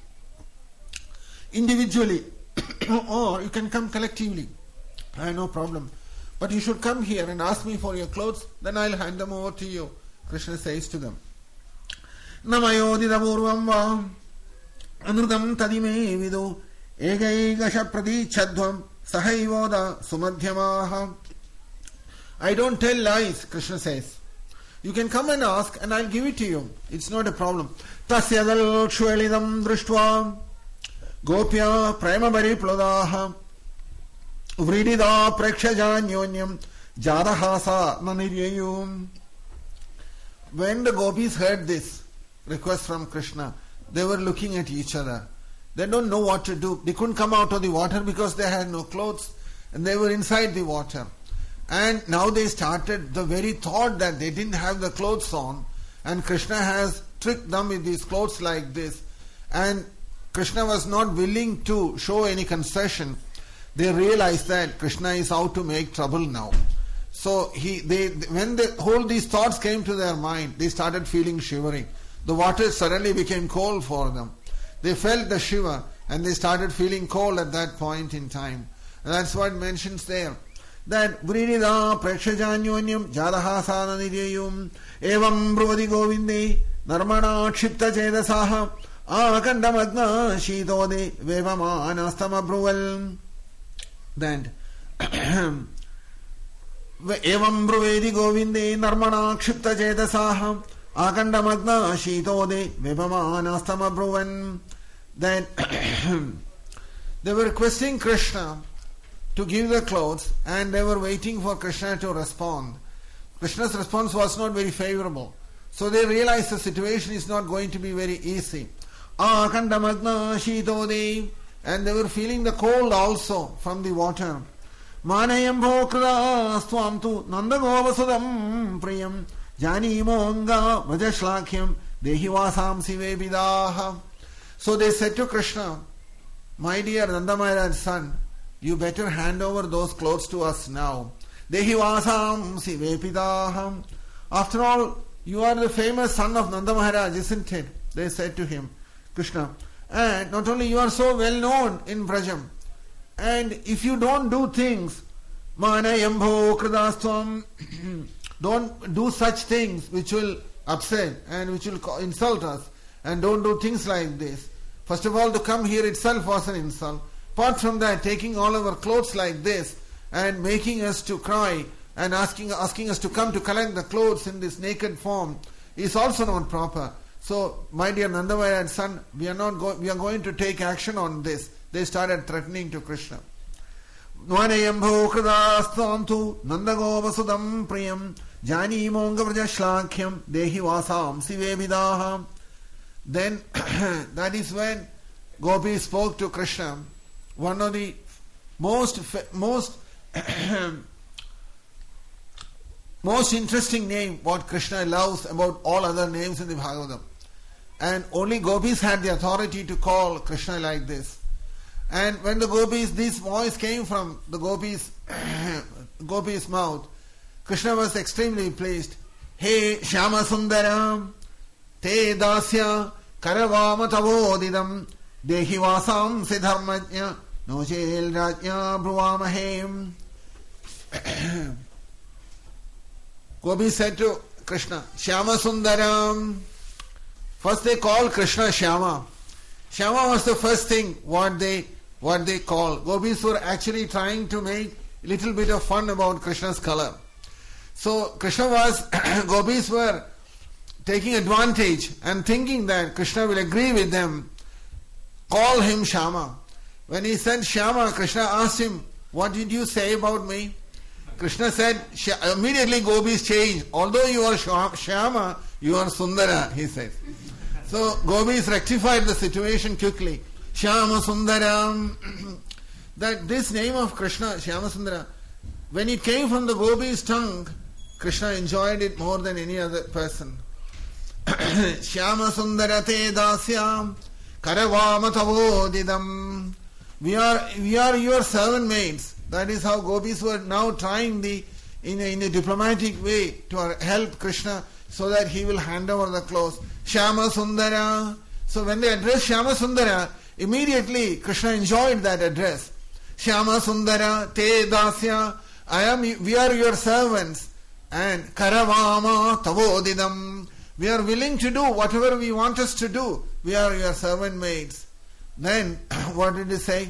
Speaker 1: individually or you can come collectively. I have no problem. But you should come here and ask me for your clothes, then I'll hand them over to you. Krishna says to them, Namayodida purvam va anudam tadime vidu egai gasha pradichadvam sahaivoda sumadhyamaha. I don't tell lies, Krishna says. You can come and ask and I'll give it to you. It's not a problem. Tasya dalshvelidam drishtva gopya prema paripladaha vridida prekshajanyonyam jadahasa naniryayum. When the gopis heard this request from Krishna, they were looking at each other. They don't know what to do. They couldn't come out of the water because they had no clothes and they were inside the water. And now they started the very thought that they didn't have the clothes on, and Krishna has tricked them with these clothes like this, and Krishna was not willing to show any concession. They realized that Krishna is out to make trouble now. So when these thoughts came to their mind, they started feeling shivering. The water suddenly became cold for them. They felt the shiver and they started feeling cold at that point in time. And that's what it mentions there. That vridida prekshajanyonyam jadahasana niryayum evam bruvadi govinde narmana kshipta chedasaha akandamagna shitode vevamanastama bruval. Then evam bruvedi govinde narmana kshipta chedasaha akandamagna shitode vevamanastama bruvan. Then they were requesting Krishna to give the clothes, and they were waiting for Krishna to respond. Krishna's response was not very favorable. So they realized the situation is not going to be very easy. Akandamagna shitode, and they were feeling the cold also from the water. Manayambho krida swam tu nandagovasudam priyam janimanga vajashlakyam dehivasam sivebidaha. So they said to Krishna, my dear Nanda Maharaj's son, you better hand over those clothes to us now. Dehivasam sivepidaham. After all, you are the famous son of Nanda Maharaj, isn't it? They said to him, Krishna. And not only you are so well known in Brajam, and if you don't do things, manayambho kridastvam, don't do such things which will upset and which will insult us, and don't do things like this. First of all, to come here itself was an insult. Apart from that, taking all our clothes like this and making us to cry and asking us to come to collect the clothes in this naked form is also not proper. So, my dear Nanda Maharaj's son, we are going to take action on this. They started threatening to Krishna. Nvanayambho kridasthantu nandagovasudam priyam janimonga vrajashlakyam dehivasam sivebidaham. Then, that is when Gopi spoke to Krishna. One of the most interesting name what Krishna loves about all other names in the Bhagavatam. And only gopis had the authority to call Krishna like this. And when the gopis, this voice came from the gopis' mouth, Krishna was extremely pleased. Hey Shyama Sundaram, te dasya karavama tavodidam, dehi vasam siddharmajna, nojel rajya bruvamahem. Gopi said to Krishna, Shyama Sundaram. First they called Krishna Shyama. Shyama was the first thing what they called. Gopis were actually trying to make a little bit of fun about Krishna's color. So Gopis were taking advantage and thinking that Krishna will agree with them. Call him Shyama. When he said Shyama, Krishna asked him, what did you say about me? Krishna said, immediately Gopis changed. Although you are Shyama, you are Sundara, he said. So Gopis rectified the situation quickly. Shyama Sundaram. That this name of Krishna, Shyama Sundara, when it came from the Gopis' tongue, Krishna enjoyed it more than any other person. Shyama Sundara te dasyam karavama tavodidam. We are your servant maids. That is how Gopis were now trying in a diplomatic way to help Krishna so that he will hand over the clothes. Shyama Sundara. So when they addressed Shyama Sundara, immediately Krishna enjoyed that address. Shyama Sundara te dasya. We are your servants. And karavama tavodidam. We are willing to do whatever we want us to do. We are your servant maids. Then what did he say?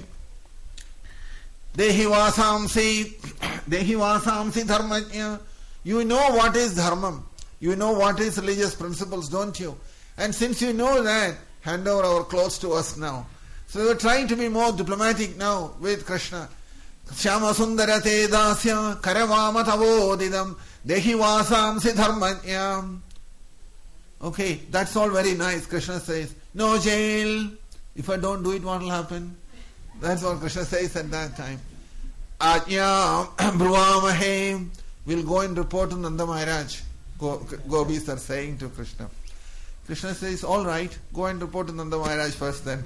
Speaker 1: Dehi vasamsi dharmajna. You know what is dharmam. You know what is religious principles, don't you? And since you know that, hand over our clothes to us now. So we were trying to be more diplomatic now with Krishna. Shyama Sundara te dasya karavama tavodidam dehi vasamsi dharmajna. Okay, that's all very nice. Krishna says, no jail. If I don't do it, what will happen? That's what Krishna says at that time. Ajna bruvamahe. We'll go and report to Nanda Maharaj. Gopis are saying to Krishna. Krishna says, all right, go and report to Nanda Maharaj first then.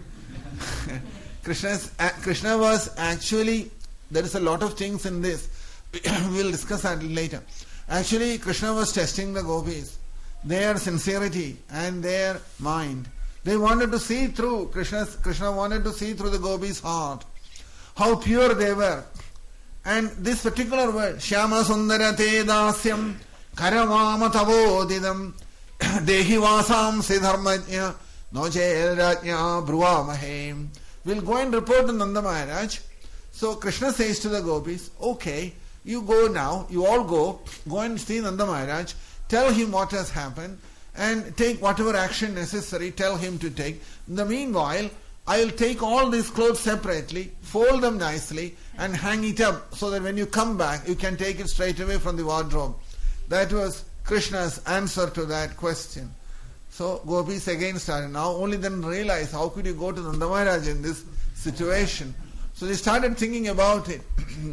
Speaker 1: Krishna was actually, there is a lot of things in this. We'll discuss that later. Actually, Krishna was testing the gopis, their sincerity and their mind. They wanted to see through, Krishna wanted to see through the gopis' heart, how pure they were. And this particular word, Shyama Sundara te dasyam karavama tavodidam dehi vasam siddharmajna nojel rajya bruvamahe. We'll go and report to Nanda Maharaj. So Krishna says to the gopis, okay, you go now, you all go and see Nanda Maharaj, tell him what has happened and take whatever action necessary, tell him to take. In the meanwhile, I will take all these clothes separately, fold them nicely and hang it up so that when you come back, you can take it straight away from the wardrobe. That was Krishna's answer to that question. So gopis again started. Now only then realized how could you go to Nanda Maharaj in this situation. So they started thinking about it.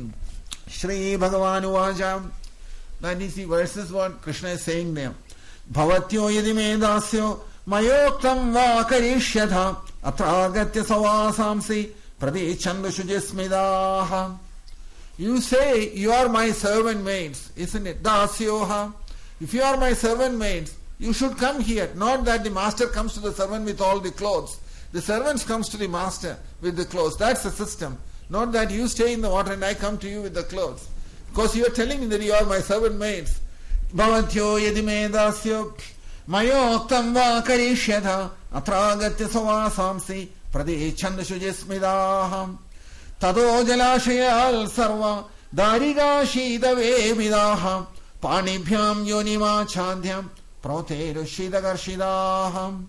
Speaker 1: Shri Bhagavan Uvajam. That is the verses what Krishna is saying there. Bhavatyo yadi me dasyo mayoktam va karishyatha atragatya savasamsi pradechandu shujismidaha. You say you are my servant maids, isn't it? Dasyoha. If you are my servant maids, you should come here. Not that the master comes to the servant with all the clothes. The servants comes to the master with the clothes. That's the system. Not that you stay in the water and I come to you with the clothes. Because you are telling me that you are my servant maids. Bhavantyo yadi me dasyo mayoktam va karishyatha atragatya savasamsi pradechandu shujismidaham tado jalashayal sarva dariga shidave vidaham panibhyam yonima chandhyam proteru shidagarshidaham.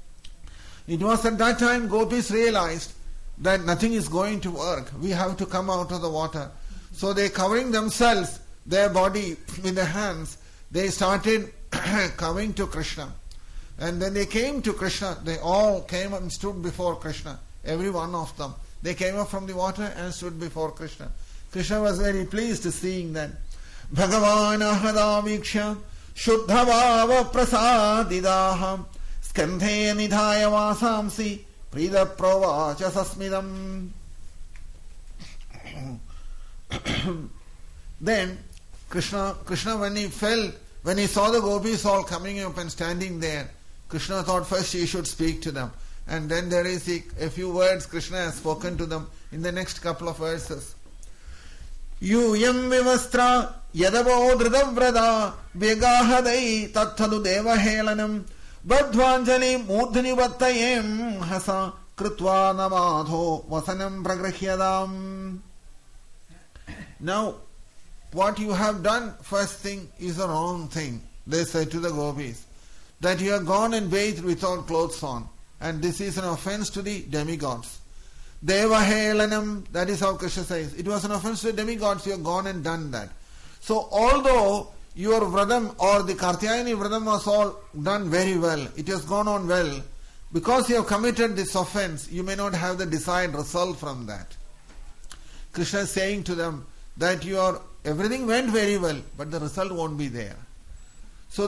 Speaker 1: It was at that time gopis realized that nothing is going to work. We have to come out of the water. So they covering themselves, their body with their hands, they started coming to Krishna. And when they came to Krishna, they all came and stood before Krishna. Every one of them. They came up from the water and stood before Krishna. Krishna was very pleased to seeing that. Bhagavan ahadaviksha shuddha bhava prasadidaham skandhe nidhaya vasamsi prida pravacha sasmidam. then Krishna when he saw the gopis all coming up and standing there, Krishna thought first he should speak to them. And then there is a few words Krishna has spoken to them in the next couple of verses. Yuyam vivastra yadavo dhridavrada vyagahadai tathadu devahelanam badhvanjali murdhani vattayem hasa krutva namadho vasanam pragrahyadam. Now, what you have done, first thing, is a wrong thing. They said to the gopis, that you have gone and bathed without clothes on. And this is an offense to the demigods. Devahelanam, that is how Krishna says. It was an offense to the demigods, you have gone and done that. So although your vradam or the Kartyayani vradam was all done very well, it has gone on well, because you have committed this offense, you may not have the desired result from that. Krishna is saying to them that everything went very well, but the result won't be there. So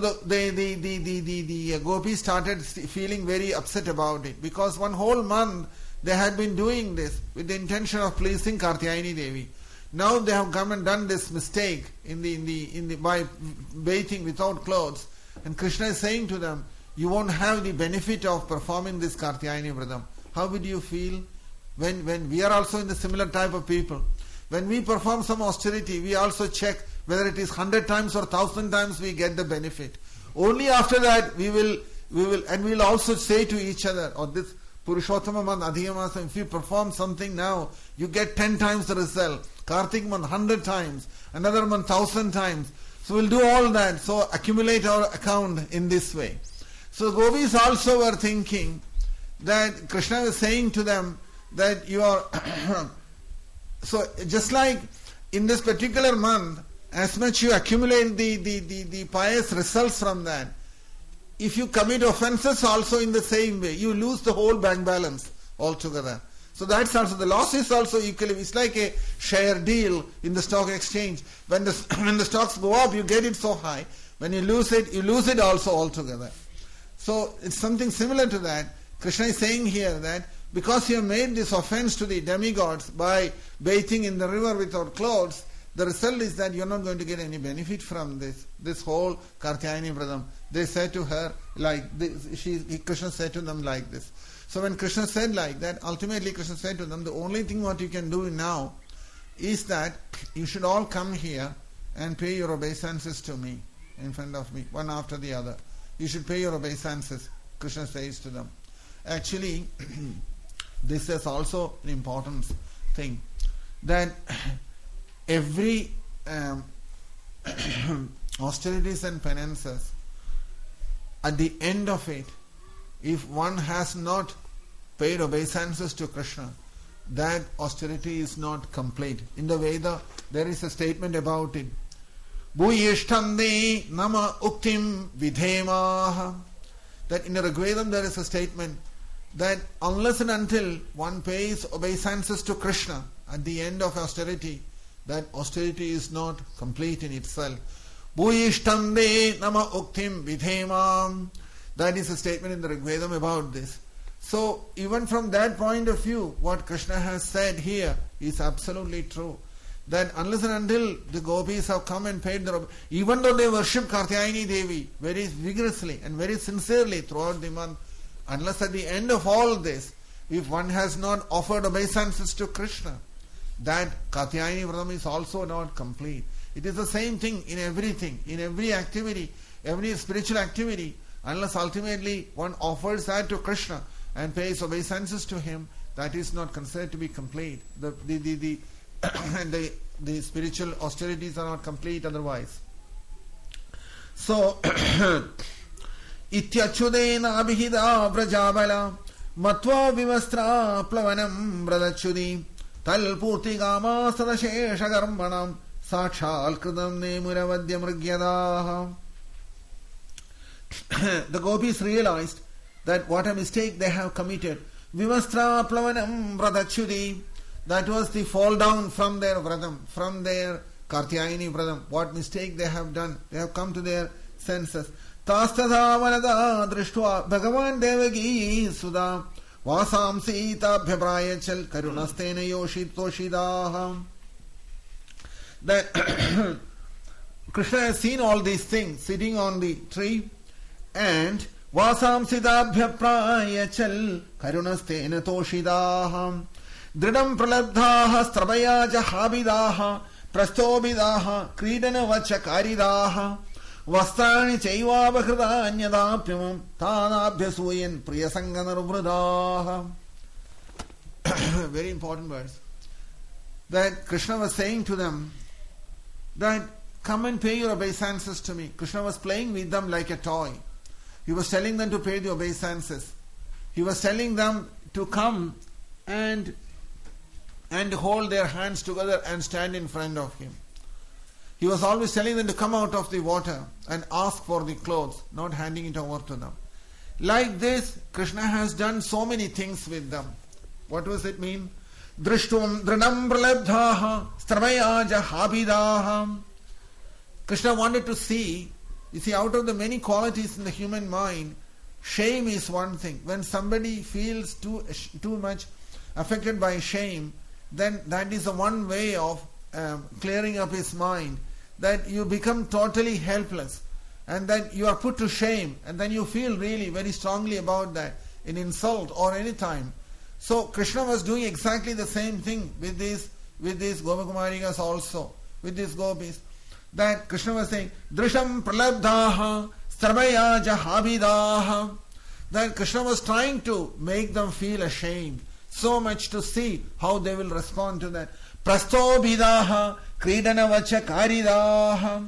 Speaker 1: the gopis started feeling very upset about it, because one whole month they had been doing this with the intention of pleasing Kartyayani Devi. Now they have come and done this mistake by bathing without clothes, and Krishna is saying to them, you won't have the benefit of performing this Kartyayani Vradam. How would you feel when we are also in the similar type of people? When we perform some austerity, we also check whether it is 100 times or 1,000 times we get the benefit. Only after that we will also say to each other, or this Purushottama month, Adhiya Masam, if you perform something now, you get 10 times the result. Kartik month 100 times, another month 1,000 times. So we'll do all that, so accumulate our account in this way. So gopis also were thinking that Krishna was saying to them that you are so just like in this particular month, as much you accumulate the pious results from that, if you commit offenses also in the same way, you lose the whole bank balance altogether. So that's also, the loss is also equally, it's like a share deal in the stock exchange. When the stocks go up, you get it so high. When you lose it also altogether. So it's something similar to that. Krishna is saying here that because you have made this offense to the demigods by bathing in the river without clothes, the result is that you're not going to get any benefit from this whole Kartyayani Vradam. They said to her like this, Krishna said to them like this. So when Krishna said like that, ultimately Krishna said to them, the only thing what you can do now is that you should all come here and pay your obeisances to me, in front of me, one after the other. You should pay your obeisances, Krishna says to them. Actually, this is also an important thing, that every austerities and penances, at the end of it, if one has not paid obeisances to Krishna, that austerity is not complete. In the Veda, there is a statement about it. Bhuyishtande nama uktim vidhemaha. That in the Rigvedam there is a statement that unless and until one pays obeisances to Krishna at the end of austerity, that austerity is not complete in itself. Bhuyishtande nama uktim vidhemam. That is a statement in the Rigvedam about this. So even from that point of view, what Krishna has said here is absolutely true. That unless and until the gopis have come and paid their, even though they worship Kartyayani Devi very vigorously and very sincerely throughout the month, unless at the end of all this, if one has not offered obeisances to Krishna, that Kartyayani Vradam is also not complete. It is the same thing in everything, in every activity, every spiritual activity. Unless ultimately one offers that to Krishna and pays obeisances to him, that is not considered to be complete. The spiritual austerities are not complete otherwise. So, ityachudena abhida vrajabala matva vivastra plavanam vradachudi tal purti gama sadashesha garmanam sakshal kridam nemuravadya mrigyadaha. The gopis realized that what a mistake they have committed. Vivastra plavanam vradachudi. That was the fall down from their vradam, from their Kartyayani vradam. What mistake they have done. They have come to their senses. Tastada vanada drishtva Bhagavan Devagi Sudha Vasam Sita Bhabrayachal Karunastena Yoshit Toshidaha. that Krishna has seen all these things sitting on the tree, and Vasam Siddhabhya Prayachal Karunastena Toshidaham Dridam Pralabdhaha Stravayaja Habidaha Prastobidaha Kridana Vachakaridaha Vastani Chaivabhridanyadapyamam Tanabhyasuyan Priyasanganarvradaha. Very important verse. That Krishna was saying to them that come and pay your obeisances to me. Krishna was playing with them like a toy. He was telling them to pay the obeisances. He was telling them to come and hold their hands together and stand in front of him. He was always telling them to come out of the water and ask for the clothes, not handing it over to them. Like this, Krishna has done so many things with them. What does it mean? Drishtum drinam pralabdhaha stravayaja habidaha. Krishna wanted to see, you see, out of the many qualities in the human mind, shame is one thing. When somebody feels too much affected by shame, then that is the one way of clearing up his mind, that you become totally helpless and that you are put to shame, and then you feel really very strongly about that in insult or any time. So Krishna was doing exactly the same thing with these Gopakumarikas also, with these gopis. That Krishna was saying, Drisham pralabdhaha stravayaja habidaha. That Krishna was trying to make them feel ashamed, so much to see how they will respond to that. Prastobidaha kridana vacha karidaha.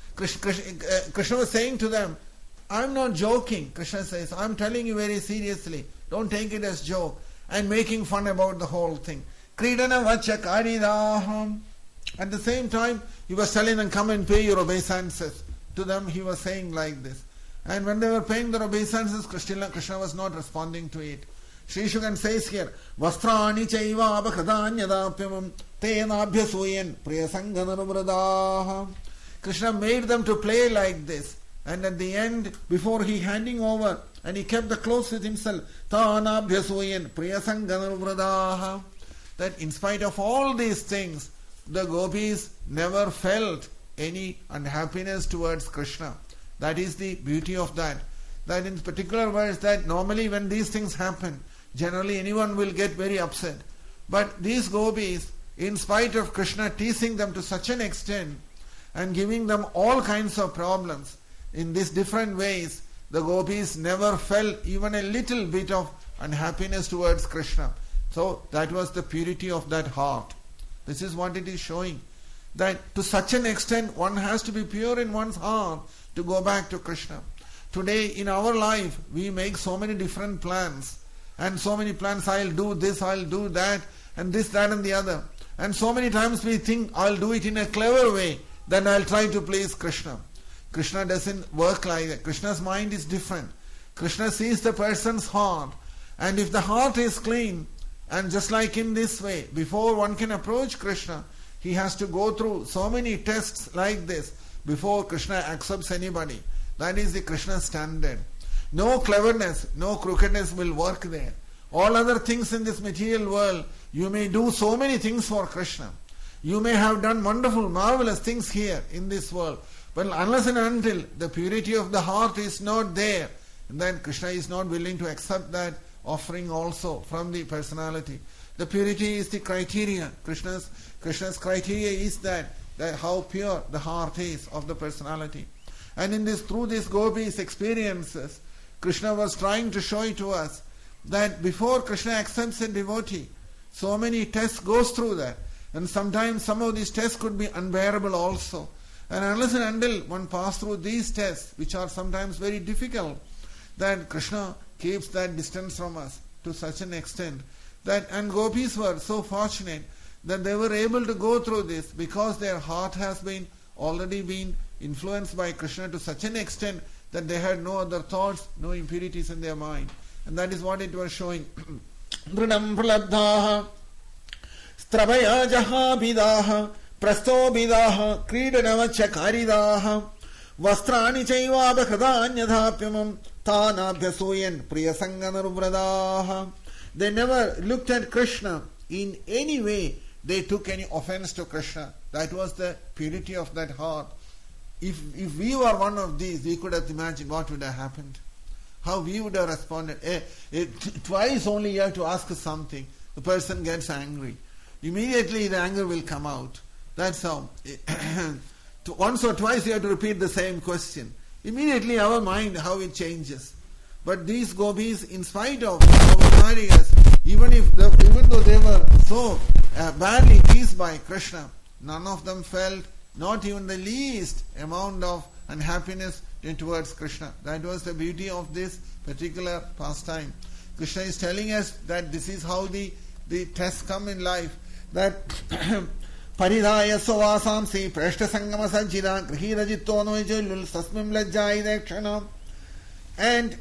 Speaker 1: Krishna was saying to them, I'm not joking. Krishna says, I'm telling you very seriously. Don't take it as joke. And making fun about the whole thing. Kridana vacha karidaha. At the same time, he was telling them, come and pay your obeisances. To them, he was saying like this. And when they were paying their obeisances, Krishna was not responding to it. Sri Shukan says here, Vastrani chaiva abhakadanyadapyamam tenabhyasuyan priyasanganarvradaha. Krishna made them to play like this. And at the end, before he handing over, and he kept the clothes with himself, tanabhyasuyan priyasanganarvradaha. That in spite of all these things, the gopis never felt any unhappiness towards Krishna. That is the beauty of that. That in particular verse, that normally when these things happen, generally anyone will get very upset. But these gopis, in spite of Krishna teasing them to such an extent and giving them all kinds of problems in these different ways, the gopis never felt even a little bit of unhappiness towards Krishna. So that was the purity of that heart. This is what it is showing. That to such an extent one has to be pure in one's heart to go back to Krishna. Today in our life we make so many different plans. And so many plans, I'll do this, I'll do that, and this, that and the other. And so many times we think, I'll do it in a clever way, then I'll try to please Krishna. Krishna doesn't work like that. Krishna's mind is different. Krishna sees the person's heart. And if the heart is clean, and just like in this way, before one can approach Krishna, he has to go through so many tests like this before Krishna accepts anybody. That is the Krishna standard. No cleverness, no crookedness will work there. All other things in this material world, you may do so many things for Krishna. You may have done wonderful, marvelous things here in this world. But unless and until the purity of the heart is not there, then Krishna is not willing to accept that offering also from the personality. The purity is the criteria. Krishna's criteria is that how pure the heart is of the personality. And in this, through these gopis' experiences, Krishna was trying to show it to us that before Krishna accepts a devotee, so many tests goes through that. And sometimes some of these tests could be unbearable also. And unless and until one pass through these tests, which are sometimes very difficult, that Krishna keeps that distance from us to such an extent that, and gopis were so fortunate that they were able to go through this because their heart has already been influenced by Krishna to such an extent that they had no other thoughts, no impurities in their mind. And that is what it was showing. Drinam pralabdhaha strabaya jahabidaha prastobidaha kridanavacha karidaha vastrani chaiva abhakadanyadhapyamam tanabhyasuyan priyasanganarvradaha. They never looked at Krishna in any way. They took any offense to Krishna. That was the purity of that heart. If we were one of these, we could have imagined what would have happened. How we would have responded. Twice only you have to ask something. The person gets angry. Immediately the anger will come out. That's how. Once or twice you have to repeat the same question. Immediately our mind, how it changes. But these gopis, in spite of Varyagas, even though they were so badly teased by Krishna, none of them felt not even the least amount of unhappiness towards Krishna. That was the beauty of this particular pastime. Krishna is telling us that this is how the tests come in life. That Paridhaya Sovasamsi Prashta Sangama Sajjida Grihira Jitto Noijulul Sasmim Lajjai Dekshanam. And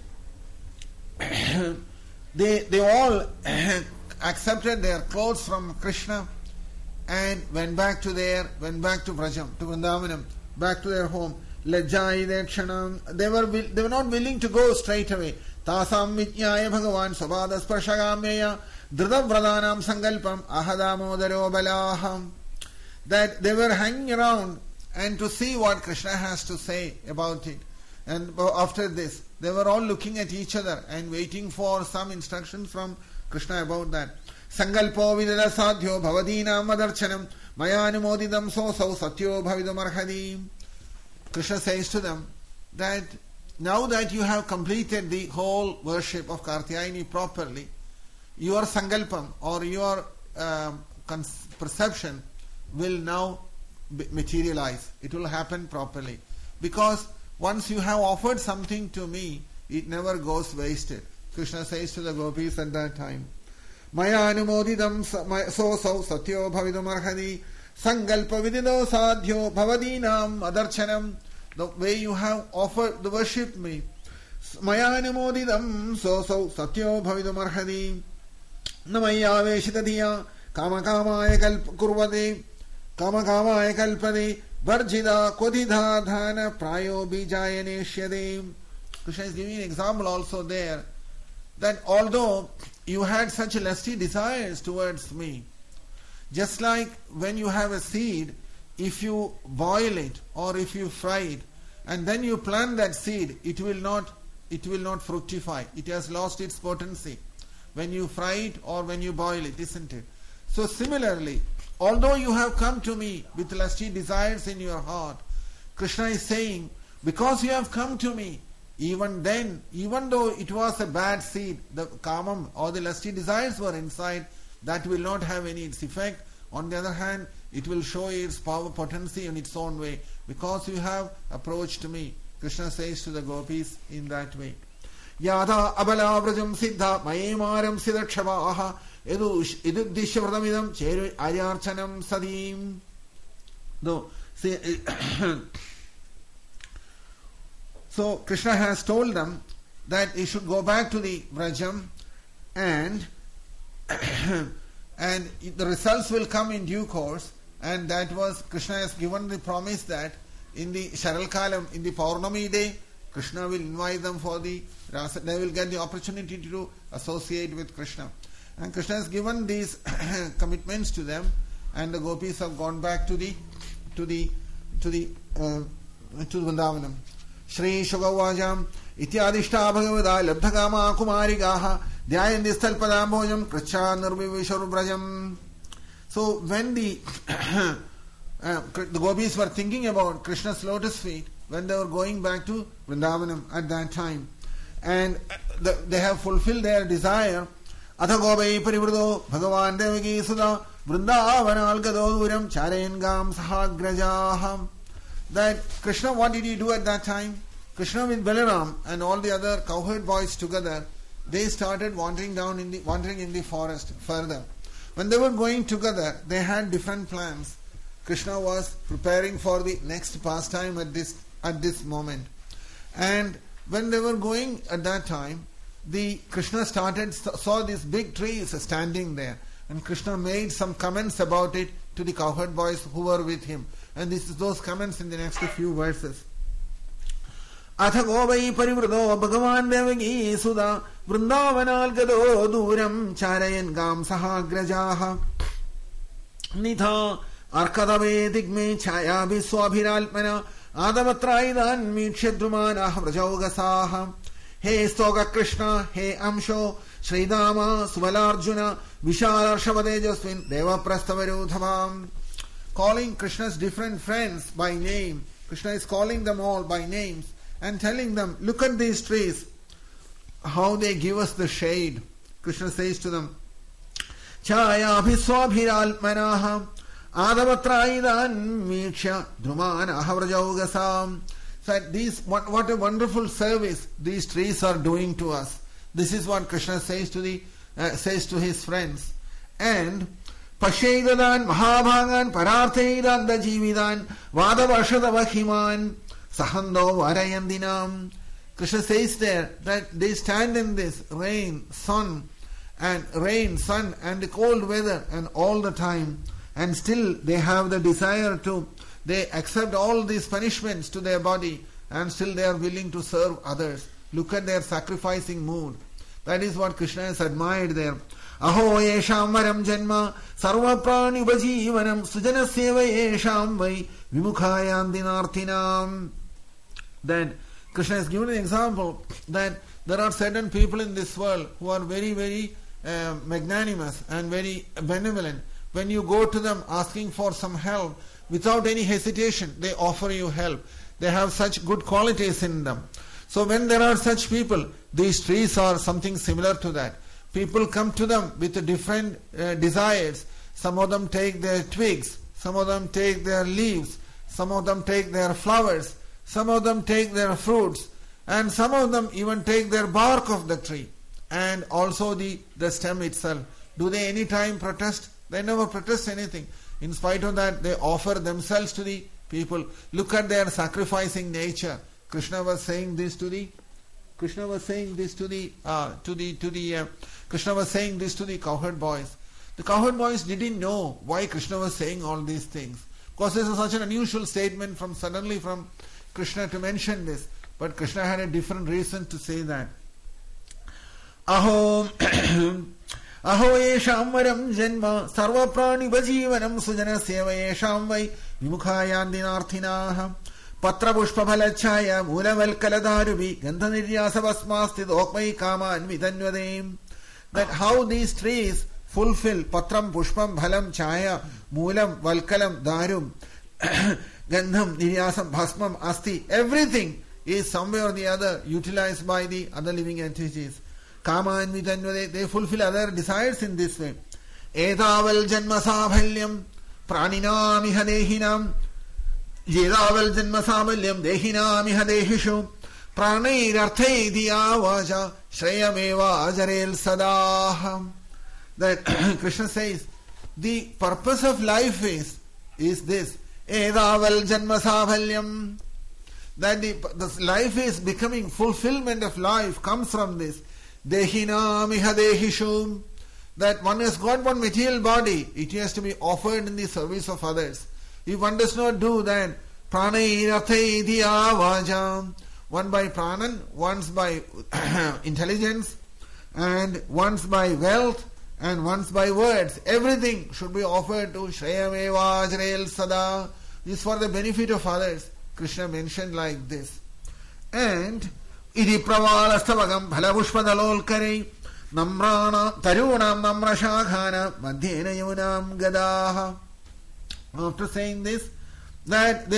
Speaker 1: they all accepted their clothes from Krishna and went back to Vrajam, to Vrindavanam, back to their home. Lajjai Dekshanam. They were not willing to go straight away. Tasam Vijnaya Bhagavan Sabada Sparshagameya Dhrida Vradanam Sangalpam Ahadamodaro Balaham. That they were hanging around and to see what Krishna has to say about it. And after this, they were all looking at each other and waiting for some instructions from Krishna about that. Sangalpo vidala sadhyo bhavadinam adarchanam mayanumodidam sosau satyo bhavidamarhadi. Krishna says to them that now that you have completed the whole worship of Kartiyayini properly, your sangalpam or your perception will now materialize. It will happen properly. Because once you have offered something to me, it never goes wasted. Krishna says to the gopis at that time, Maya anumodidam sosau satyo bhavidam arhadi sangalpa vidido sadhyo bhavadinam adarchanam. The way you have offered the worship me, Maya anumodidam sosau satyo bhavidam arhadi namaya veshitadiya kama kamaya kurvade kama kamaya kalpade varjida kodhidha dhana prayo bijayane shyade. Krishna is giving an example also there, that although you had such lusty desires towards me, just like when you have a seed, if you boil it or if you fry it and then you plant that seed, it will not fructify. It has lost its potency when you fry it or when you boil it, isn't it? So similarly, although you have come to me with lusty desires in your heart, Krishna is saying, because you have come to me, even then, even though it was a bad seed, the kamam or the lusty desires were inside, that will not have any its effect. On the other hand, it will show its power potency in its own way, because you have approached me. Krishna says to the gopis in that way. Yada abala vrajam siddha mayemaram siddhakshavaha idudishvradamidam cheru aryarchanam sadim. So Krishna has told them that they should go back to the Vrajam and the results will come in due course, and that was, Krishna has given the promise that in the Sharal Kalam, in the Paurnami day, Krishna will invite them for the Rasa. They will get the opportunity to associate with Krishna. And Krishna has given these commitments to them, and the gopis have gone back to Vrindavanam. Shri Shugavajam Ityadishta Bhagavada Labdhagama Kumarigaha Dhyayanti Stalpadambhojam Kricha Nirvivisharubrajam. So when the gopis were thinking about Krishna's lotus feet when they were going back to Vrindavanam at that time, and they have fulfilled their desire, Atha Gopai Parivrudo Bhagavan Devaki Sudha Vrindavanal Gadoduram Charayangam Sahagrajaham. That Krishna, what did he do at that time? Krishna with Balaram and all the other cowherd boys together, they started wandering in the forest further. When they were going together, they had different plans. Krishna was preparing for the next pastime at this moment. And when they were going at that time, Krishna saw these big trees standing there. And Krishna made some comments about it to the cowherd boys who were with him. And those comments in the next few verses. Atha Gopai Parivrudo Bhagavan Devaki Sudha Vrindavanal Gado Duram Charayan Gam Sahagrajaha Nitha Arkadave digme chaya viswabhiralpana Adamatraidan Mitchedrumana Vrajaugasaha. He Stoga Krishna, He Amsho, Sridama, Subalarjuna, Vishal Shavadejaswin, Deva Prastavarudhavam. Calling Krishna's different friends by name. Krishna is calling them all by names and telling them, look at these trees, how they give us the shade. Krishna says to them, Chaya Bhiswabhiralpanaha Adavatraidan Miksha Drumana Havrajaugasam. That these, what a wonderful service these trees are doing to us. This is what Krishna says to his friends. And Pashaidadan Mahabhagan Pararthaidan Dajividan Vadavashadavahiman Sahando Varayandinam. Krishna says there that they stand in this rain, sun, and the cold weather and all the time, and still they have the desire to, they accept all these punishments to their body, and still they are willing to serve others. Look at their sacrificing mood. That is what Krishna has admired there. Aho yesham varam janma sarva prani vajivanam sujana seva yesham vai vimukhayandinarthinam. Then Krishna has given an example that there are certain people in this world who are very, very magnanimous and very benevolent. When you go to them asking for some help, without any hesitation, they offer you help. They have such good qualities in them. So when there are such people, these trees are something similar to that. People come to them with different desires. Some of them take their twigs, some of them take their leaves, some of them take their flowers, some of them take their fruits, and some of them even take their bark of the tree, and also the stem itself. Do they any time protest? They never protest anything. In spite of that, they offer themselves to the people. Look at their sacrificing nature. Krishna was saying this to the cowherd boys. The cowherd boys didn't know why Krishna was saying all these things. Because this is such an unusual statement from Krishna to mention this. But Krishna had a different reason to say that. Aho yesham varam janma sarva prani vajivanam sujana seva yesham vai vimukhayandinarthinaha patra pushpa phalachaya mulaval kaladarubi gandhaniryasavasmasti dokmai kaman vidanyadem. That how these trees fulfill patram pushpam phalam chaya mulam valkalam darum gandham niryasam bhasmam asti. Everything is somewhere or the other utilized by the other living entities. Kama and Vidanyade, they fulfill other desires in this way. Edaval janma sabhalyam praninam iha dehinam Jedaval janma sabhalyam dehinam iha dehishu Pranair arthai diyavaja shreyameva ajarel sadaham. That Krishna says, the purpose of life is this. Edaval janma sabhalyam. That the life is becoming, fulfillment of life comes from this. Dehinam iha dehishu. That one has got one material body, it has to be offered in the service of others. If one does not do that, pranairathai diyavajam, one by pranan, once by intelligence, and once by wealth, and once by words. Everything should be offered to Shreyameva Ajrel Sada. This is for the benefit of others. Krishna mentioned like this. And Idi Pravalastavagam Phalapushpadalolkare Namrana Tarunam Namrashakhana Madhyena Yamunam Gadaha. After saying this, that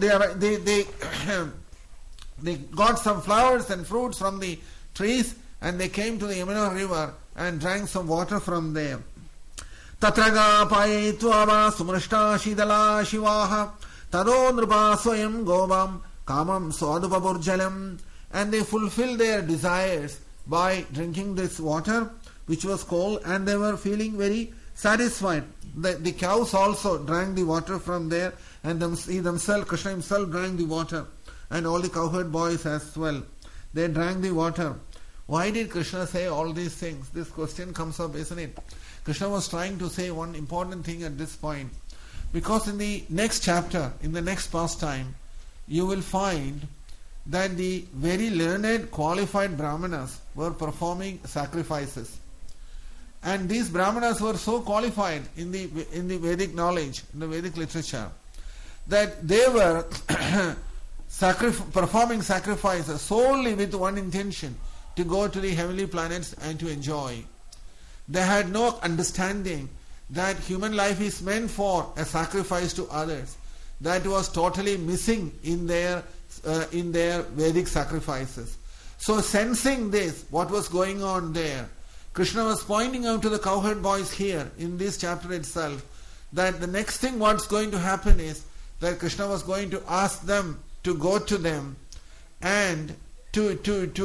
Speaker 1: they got some flowers and fruits from the trees, and they came to the Yamuna river and drank some water from there. Tatraga payetvava sumrishta shidala shivaha tado nrupa swayam gobam kamam swadupapurjalam. And they fulfilled their desires by drinking this water, which was cold, and they were feeling very satisfied. The cows also drank the water from there, and he themselves, Krishna himself drank the water, and all the cowherd boys as well. They drank the water. Why did Krishna say all these things? This question comes up, isn't it? Krishna was trying to say one important thing at this point. Because in the next chapter, in the next pastime, you will find that the very learned, qualified Brahmanas were performing sacrifices. And these Brahmanas were so qualified in the Vedic knowledge, in the Vedic literature, that they were performing sacrifices solely with one intention, to go to the heavenly planets and to enjoy. They had no understanding that human life is meant for a sacrifice to others. That was totally missing in their Vedic sacrifices. So sensing this, what was going on there, Krishna was pointing out to the cowherd boys here in this chapter itself that the next thing what's going to happen is that Krishna was going to ask them to go to them and to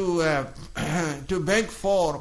Speaker 1: beg for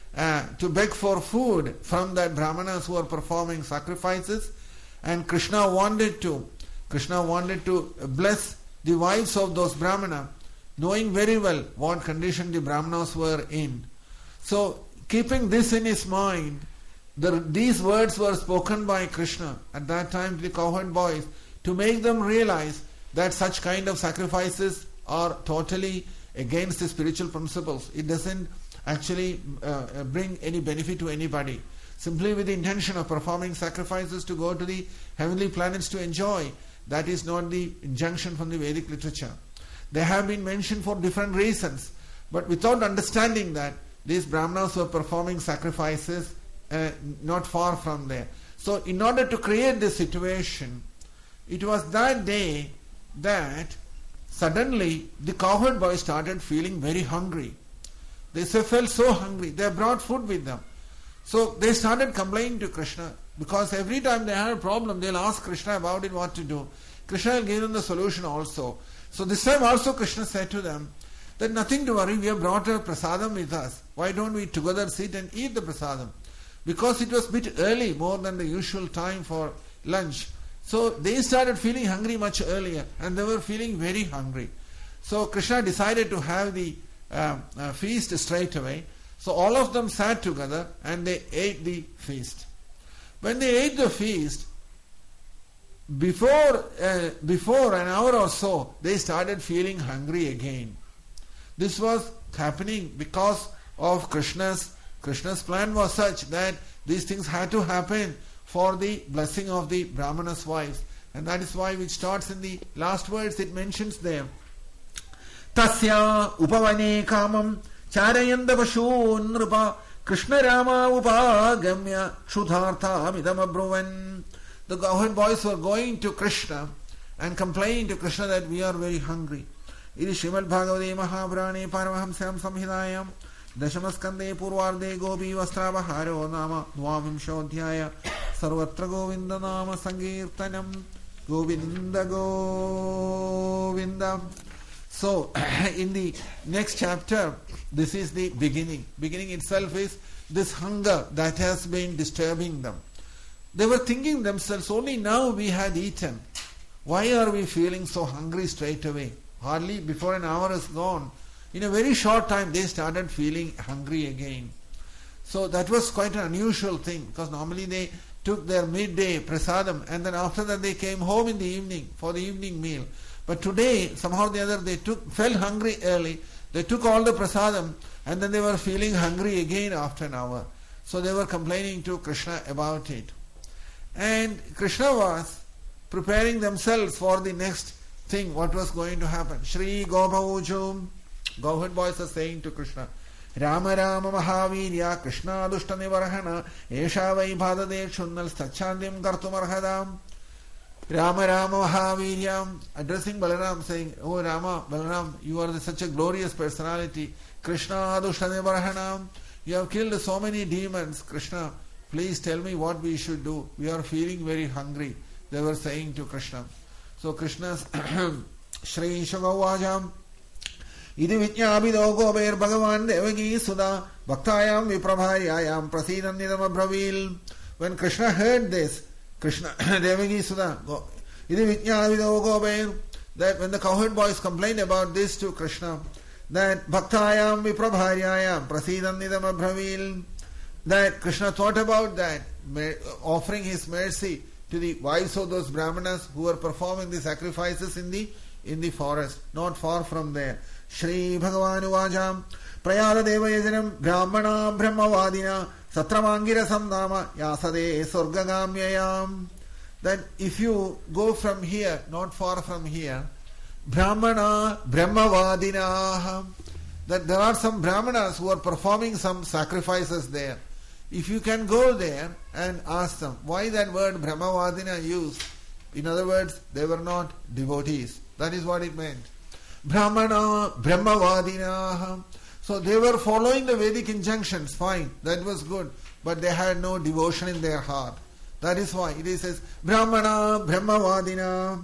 Speaker 1: food from the Brahmanas who are performing sacrifices. And Krishna wanted to bless the wives of those Brahmanas, knowing very well what condition the Brahmanas were in. So keeping this in his mind, these words were spoken by Krishna at that time to the cowherd boys, to make them realize that such kind of sacrifices are totally against the spiritual principles. It doesn't actually bring any benefit to anybody. Simply with the intention of performing sacrifices to go to the heavenly planets to enjoy, that is not the injunction from the Vedic literature. They have been mentioned for different reasons, but without understanding that these Brahmanas were performing sacrifices not far from there. So in order to create this situation, it was that day that suddenly the cowherd boys started feeling very hungry. They felt so hungry. They brought food with them. So they started complaining to Krishna, because every time they had a problem, they'll ask Krishna about it, what to do. Krishna will give them the solution also. So this time also Krishna said to them that nothing to worry, we have brought a prasadam with us. Why don't we together sit and eat the prasadam? Because it was a bit early, more than the usual time for lunch. So they started feeling hungry much earlier, and they were feeling very hungry. So Krishna decided to have the feast straight away. So all of them sat together and they ate the feast. When they ate the feast, before an hour or so, they started feeling hungry again. This was happening because of Krishna's plan was such that these things had to happen for the blessing of the Brahmana's wives. And that is why, which starts in the last words, it mentions there. Tasya upavane kamam charayanda vashun nrupa Krishna Rama upagamya shudhartha midam abruvan. The cowherd boys were going to Krishna and complaining to Krishna that we are very hungry. Iti Srimad Bhagavate Mahaprane Paramahamsam Samhidayam Dashamaskande Purvarde Gopi Vastrabharo Nama Dvamimshodhyaya Sarvatra Govinda Nama Sankirtanam Govinda Govinda. So, in the next chapter, this is the beginning. Beginning itself is this hunger that has been disturbing them. They were thinking themselves, only now we had eaten. Why are we feeling so hungry straight away? Hardly before an hour is gone. In a very short time, they started feeling hungry again. So that was quite an unusual thing, because normally they took their midday prasadam and then after that they came home in the evening for the evening meal. But today, somehow or the other, they felt hungry early. They took all the prasadam and then they were feeling hungry again after an hour. So they were complaining to Krishna about it. And Krishna was preparing themselves for the next thing, what was going to happen. Shri Gopavujum, cowherd boys are saying to Krishna, Rama Rama Mahavirya Krishna Dushta Nivarhana Esha Vai Bhadade Shunnal Stachandim Kartumarhadam. Rama Rama Mahaviryam, addressing Balaram, saying, Oh Rama, Balaram, you are such a glorious personality. Krishna Dushta Nivarhanam, you have killed so many demons. Krishna, please tell me what we should do. We are feeling very hungry. They were saying to Krishna. So Krishna's Shri Shagavajam Idi Vinyabhido Gober Bhagavan Devagi Sudha Bhaktayam Viprabharyayam Prasidannidam Abravil. When Krishna heard this, Krishna Devagi Sudha Idi Vinyabhido Gober, that when the cowherd boys complained about this to Krishna, that Bhaktayam Viprabharyayam Prasidannidam Abravil, that Krishna thought about that, offering his mercy to the wives of those Brahmanas who were performing the sacrifices in the forest, not far from there. Shri Bhagavan Uvajam Prayada Devayajanam Brahmana Brahmavadina Satramangirasam nama yasade sorgagamyayam. That if you go from here, not far from here, Brahmana Brahmavadinaha, that there are some Brahmanas who are performing some sacrifices there. If you can go there and ask them, why that word Brahmavadina used? In other words, they were not devotees. That is what it meant. Brahmana Brahmavadinaha. So they were following the Vedic injunctions, fine, that was good, but they had no devotion in their heart. That is why it says Brahmana Brahmavadina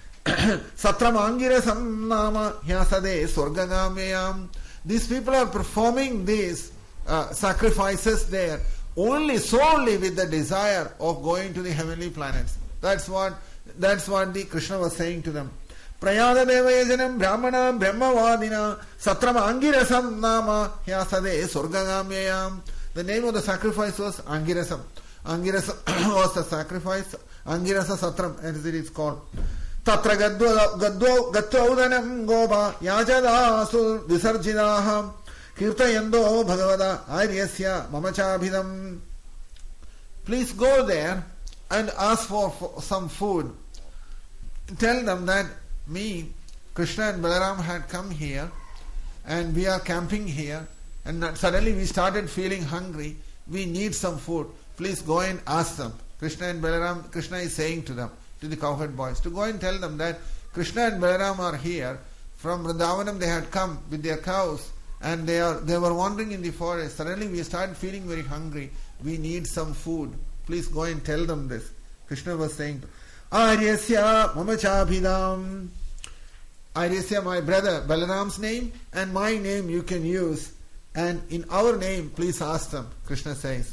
Speaker 1: Satramangirasam nama hyasade swargagamyam. These people are performing these sacrifices there solely with the desire of going to the heavenly planets. That's what the Krishna was saying to them. Prayada devayajanam brahmana brahmavadina satramangirasam nama hyasade swargagamyam. The name of the sacrifice was Angirasam. Angirasa was the sacrifice. Angirasa Satram, as it is called. Tatra gattaudanam gopa yajadasu visarjidaham kirtayando bhagavada aryasya mamachabhidam. Please go there and ask for some food. Tell them that me, Krishna and Balaram had come here and we are camping here, and suddenly we started feeling hungry. We need some food. Please go and ask them. Krishna and Balaram, Krishna is saying to them, to the cowherd boys, to go and tell them that Krishna and Balaram are here. From Vrindavanam they had come with their cows and they were wandering in the forest. Suddenly we started feeling very hungry. We need some food. Please go and tell them this. Krishna was saying, Aryasya mamachabhidam. Aryasya, my brother, Balaram's name and my name you can use. And in our name, please ask them, Krishna says.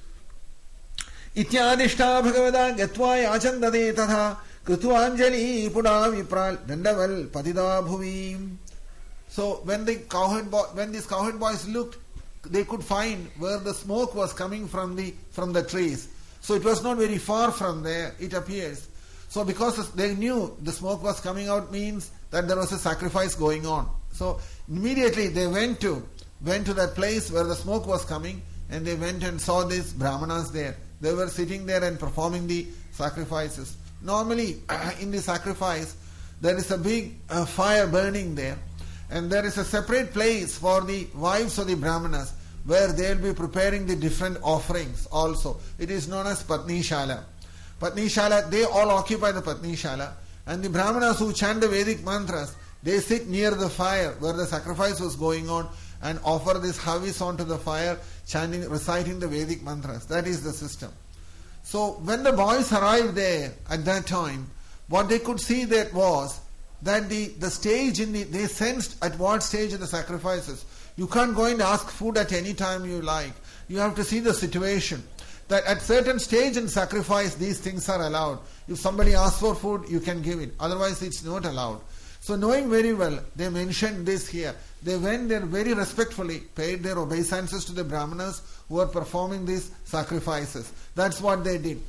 Speaker 1: Ityadishta bhagavada gatva yachandade tatha krutvanjali puda vipral dandaval patida bhuvi. So when these cowherd boys looked, they could find where the smoke was coming from the trees. So it was not very far from there, it appears. So because they knew the smoke was coming out means that there was a sacrifice going on. So immediately they went to that place where the smoke was coming, and they went and saw these Brahmanas there. They were sitting there and performing the sacrifices. Normally, in the sacrifice, there is a big fire burning there, and there is a separate place for the wives of the Brahmanas where they will be preparing the different offerings also. It is known as Patni Shala. Patni Shala, they all occupy the Patni Shala, and the Brahmanas who chant the Vedic mantras, they sit near the fire where the sacrifice was going on and offer this havis onto the fire, reciting the Vedic mantras. That is the system. So when the boys arrived there at that time, what they could see that was that the stage they sensed at what stage of the sacrifices. You can't go and ask food at any time you like. You have to see the situation. That at certain stage in sacrifice, these things are allowed. If somebody asks for food, you can give it. Otherwise, it's not allowed. So knowing very well, they mentioned this here. They went there very respectfully, paid their obeisances to the Brahmanas who were performing these sacrifices. That's what they did.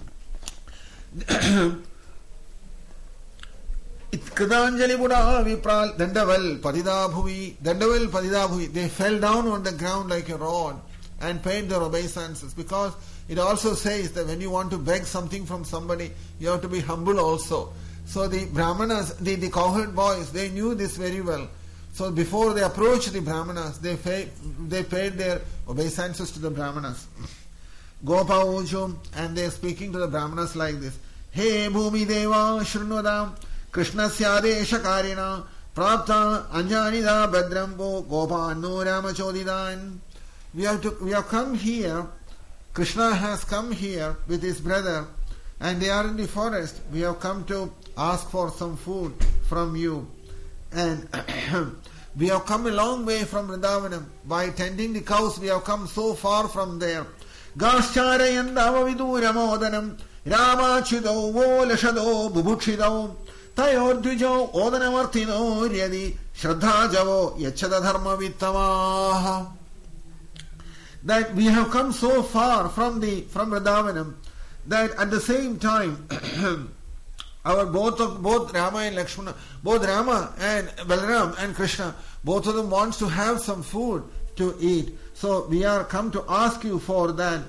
Speaker 1: Kritanjali Buddha Vipral Dandaval Padida Bhuvi. Dandaval Padida Bhuvi. They fell down on the ground like a rod and paid their obeisances, because it also says that when you want to beg something from somebody, you have to be humble also. So the Brahmanas, the cowherd boys, they knew this very well. So before they approached the Brahmanas, they paid their obeisances to the Brahmanas. Gopa Ujum, and they are speaking to the Brahmanas like this. He Bhumi Deva Shrunvadam Krishnasya Desha Karina Prapta Anjanida Badrambo Gopa Anno Ramachodidan. We have come here. Krishna has come here with his brother, and they are in the forest. We have come to ask for some food from you. And we have come a long way from Vrindavanam. By tending the cows, we have come so far from there. Gascharayandava viduramodanam Ramachidau Volashado Bubukshidau Tayordvijo Odanamartino Ryadi Shraddhajavo Yachada Dharma Vittamaha. That we have come so far from Vrindavanam that at the same time our both Rama and Lakshmana, both Rama and Balaram and Krishna, both of them wants to have some food to eat. So we are come to ask you for that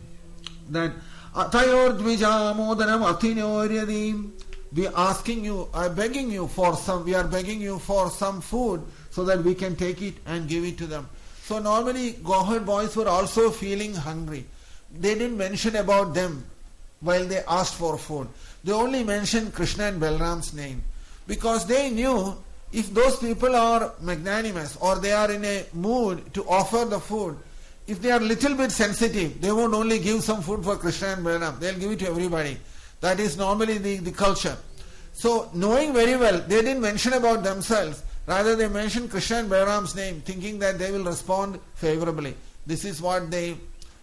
Speaker 1: Atayor Dvija Modanam Atinyoryadim. We are asking you, we are begging you for some food so that we can take it and give it to them. So normally Godhead boys were also feeling hungry. They didn't mention about them while they asked for food. They only mentioned Krishna and Balaram's name. Because they knew if those people are magnanimous or they are in a mood to offer the food, if they are little bit sensitive, they won't only give some food for Krishna and Balaram, they'll give it to everybody. That is normally the culture. So knowing very well, they didn't mention about themselves. Rather they mentioned Krishna and Balaram's name, thinking that they will respond favorably. This is what they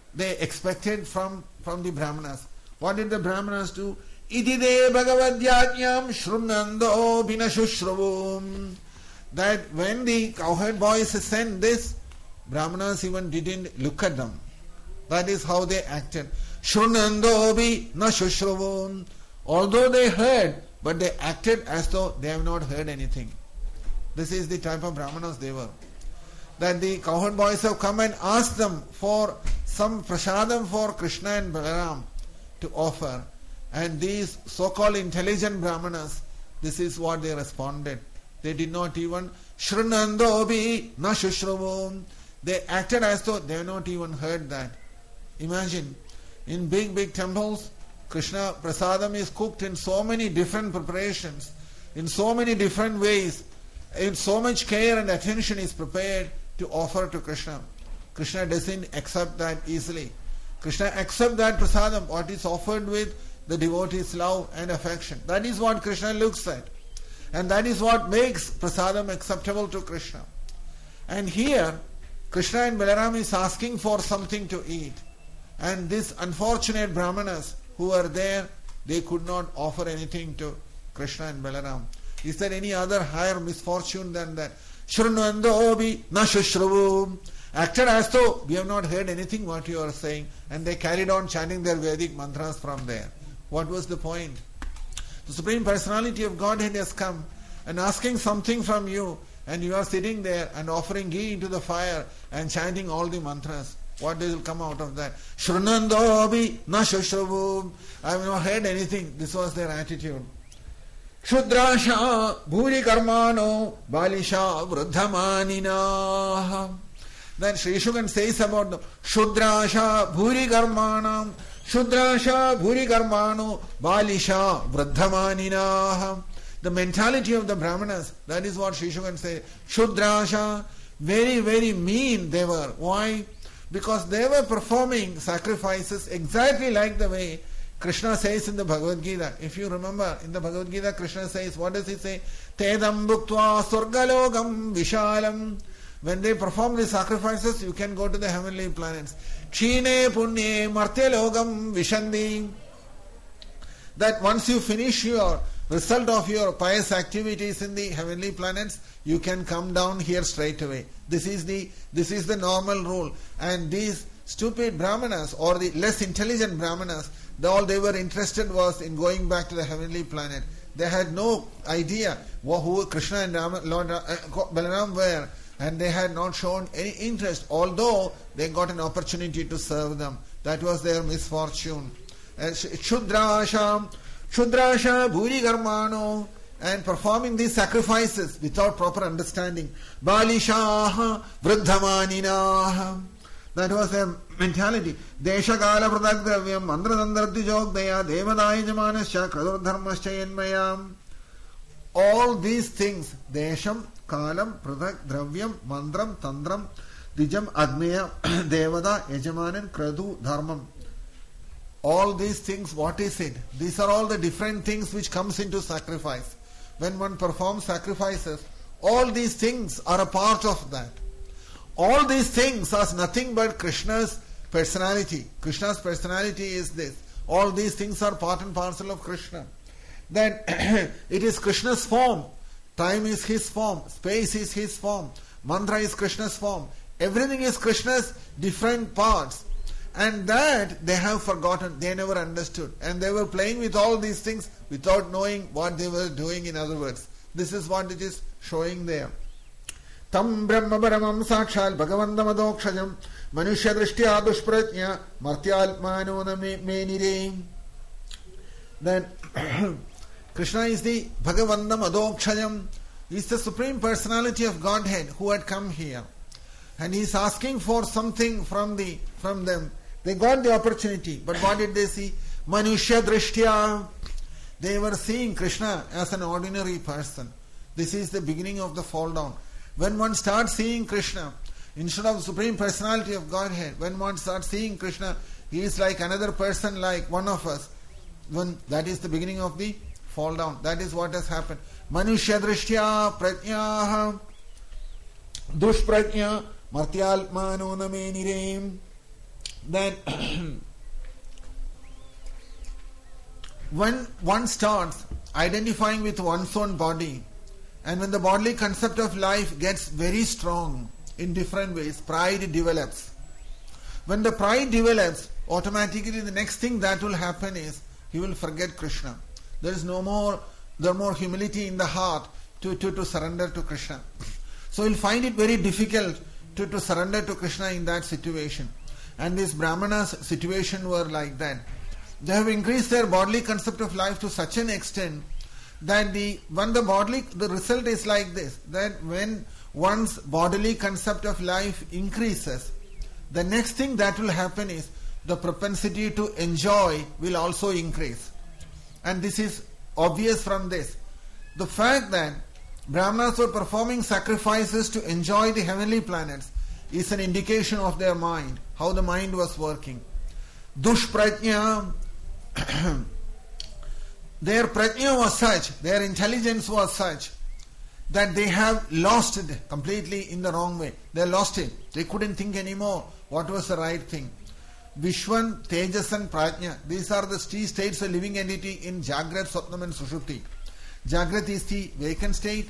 Speaker 1: expected from the Brahmanas. What did the Brahmanas do? Idide Bhagavadyajnam Shrunando Binashushravum. That when the cowherd boys sent this, Brahmanas even didn't look at them. That is how they acted. Shrunando Binashushravum. Although they heard, but they acted as though they have not heard anything. This is the type of Brahmanas they were. That the cowherd boys have come and asked them for some prasadam for Krishna and Balaram to offer. And these so-called intelligent Brahmanas, this is what they responded. They did not even Shrunandobi na shushravum. They acted as though they have not even heard that. Imagine, in big temples, Krishna prasadam is cooked in so many different preparations, in so many different ways, in so much care and attention is prepared to offer to Krishna. Krishna doesn't accept that easily. Krishna accepts that prasadam, what is offered with the devotee's love and affection. That is what Krishna looks at. And that is what makes prasadam acceptable to Krishna. And here, Krishna and Balaram is asking for something to eat. And these unfortunate Brahmanas who were there, they could not offer anything to Krishna and Balaram. Is there any other higher misfortune than that? Shrunandobi na shushravum. Acted as though we have not heard anything what you are saying. And they carried on chanting their Vedic mantras from there. What was the point? The Supreme Personality of Godhead has come and asking something from you, and you are sitting there and offering ghee into the fire and chanting all the mantras. What will come out of that? Shrunandobi na shushravum. I have not heard anything. This was their attitude. Shudrasha bhuri karmano balisha vruddhamanina. Then Sri Shukan says about them, Shudrasha bhuri karmanam, Shudrasha bhuri karmano balisha vruddhamanina. The mentality of the Brahmanas, that is what Sri Shukan says. Shudrasha, very mean they were. Why? Because they were performing sacrifices exactly like the way Krishna says in the Bhagavad Gita. If you remember, in the Bhagavad Gita, Krishna says, what does he say? Tedam bhuktva surgalogam vishalam. When they perform the sacrifices, you can go to the heavenly planets. Kshine punye martyalogam vishandi. That once you finish your result of your pious activities in the heavenly planets, you can come down here straight away. This is the normal rule. And these stupid Brahmanas or the less intelligent Brahmanas, all they were interested was in going back to the heavenly planet. They had no idea who Krishna and Lord Balaram were, and they had not shown any interest, although they got an opportunity to serve them. That was their misfortune. Shudrasha bhuri karmano, and performing these sacrifices without proper understanding. Balishaha vruddhamanina. That was their mentality. Deshakala pradagdravyam mandradandradijogdaya devadaya jamanasya kradurdharmasya yenmayam. All these things, desham, kalam, pradak, dravyam, mandram, tandram, dijam, agneya, devada, yajamanan, kradu, dharmam. All these things, what is it? These are all the different things which comes into sacrifice. When one performs sacrifices, all these things are a part of that. All these things are nothing but Krishna's personality. Krishna's personality is this. All these things are part and parcel of Krishna. Then it is Krishna's form. Time is his form. Space is his form. Mantra is Krishna's form. Everything is Krishna's different parts. And that they have forgotten. They never understood. And they were playing with all these things without knowing what they were doing, in other words. This is what it is showing there. Tam Brahma Paramam Sakshal Bhagavandam Adokshajam Manusya Drishtya Dushpratnya Martyalmano Menire. Then Krishna is the Bhagavandam Adokshajam. He is the Supreme Personality of Godhead who had come here. And he is asking for something from them. They got the opportunity. But what did they see? Manusya Drishtya. They were seeing Krishna as an ordinary person. This is the beginning of the fall down. When one starts seeing Krishna, instead of the Supreme Personality of Godhead, when one starts seeing Krishna, he is like another person, like one of us. That is the beginning of the fall down. That is what has happened. Manusya Drishtya Pratyaha Dushpratya Martyalmano Namenirem. Then when one starts identifying with one's own body, and when the bodily concept of life gets very strong in different ways, pride develops. When the pride develops, automatically the next thing that will happen is he will forget Krishna. There is no more humility in the heart to surrender to Krishna. So he'll find it very difficult to surrender to Krishna in that situation. And these Brahmanas' situation were like that. They have increased their bodily concept of life to such an extent that the result is like this, that when one's bodily concept of life increases, the next thing that will happen is the propensity to enjoy will also increase. And this is obvious from this. The fact that Brahmanas were performing sacrifices to enjoy the heavenly planets is an indication of their mind, how the mind was working. Dushprajna, their prajna was such, their intelligence was such, that they have lost it completely in the wrong way. They lost it. They couldn't think anymore what was the right thing. Vishwan, Tejas and Prajna, these are the three states of living entity in Jagrat, Swapnam and Sushupti. Jagrat is the vacant state,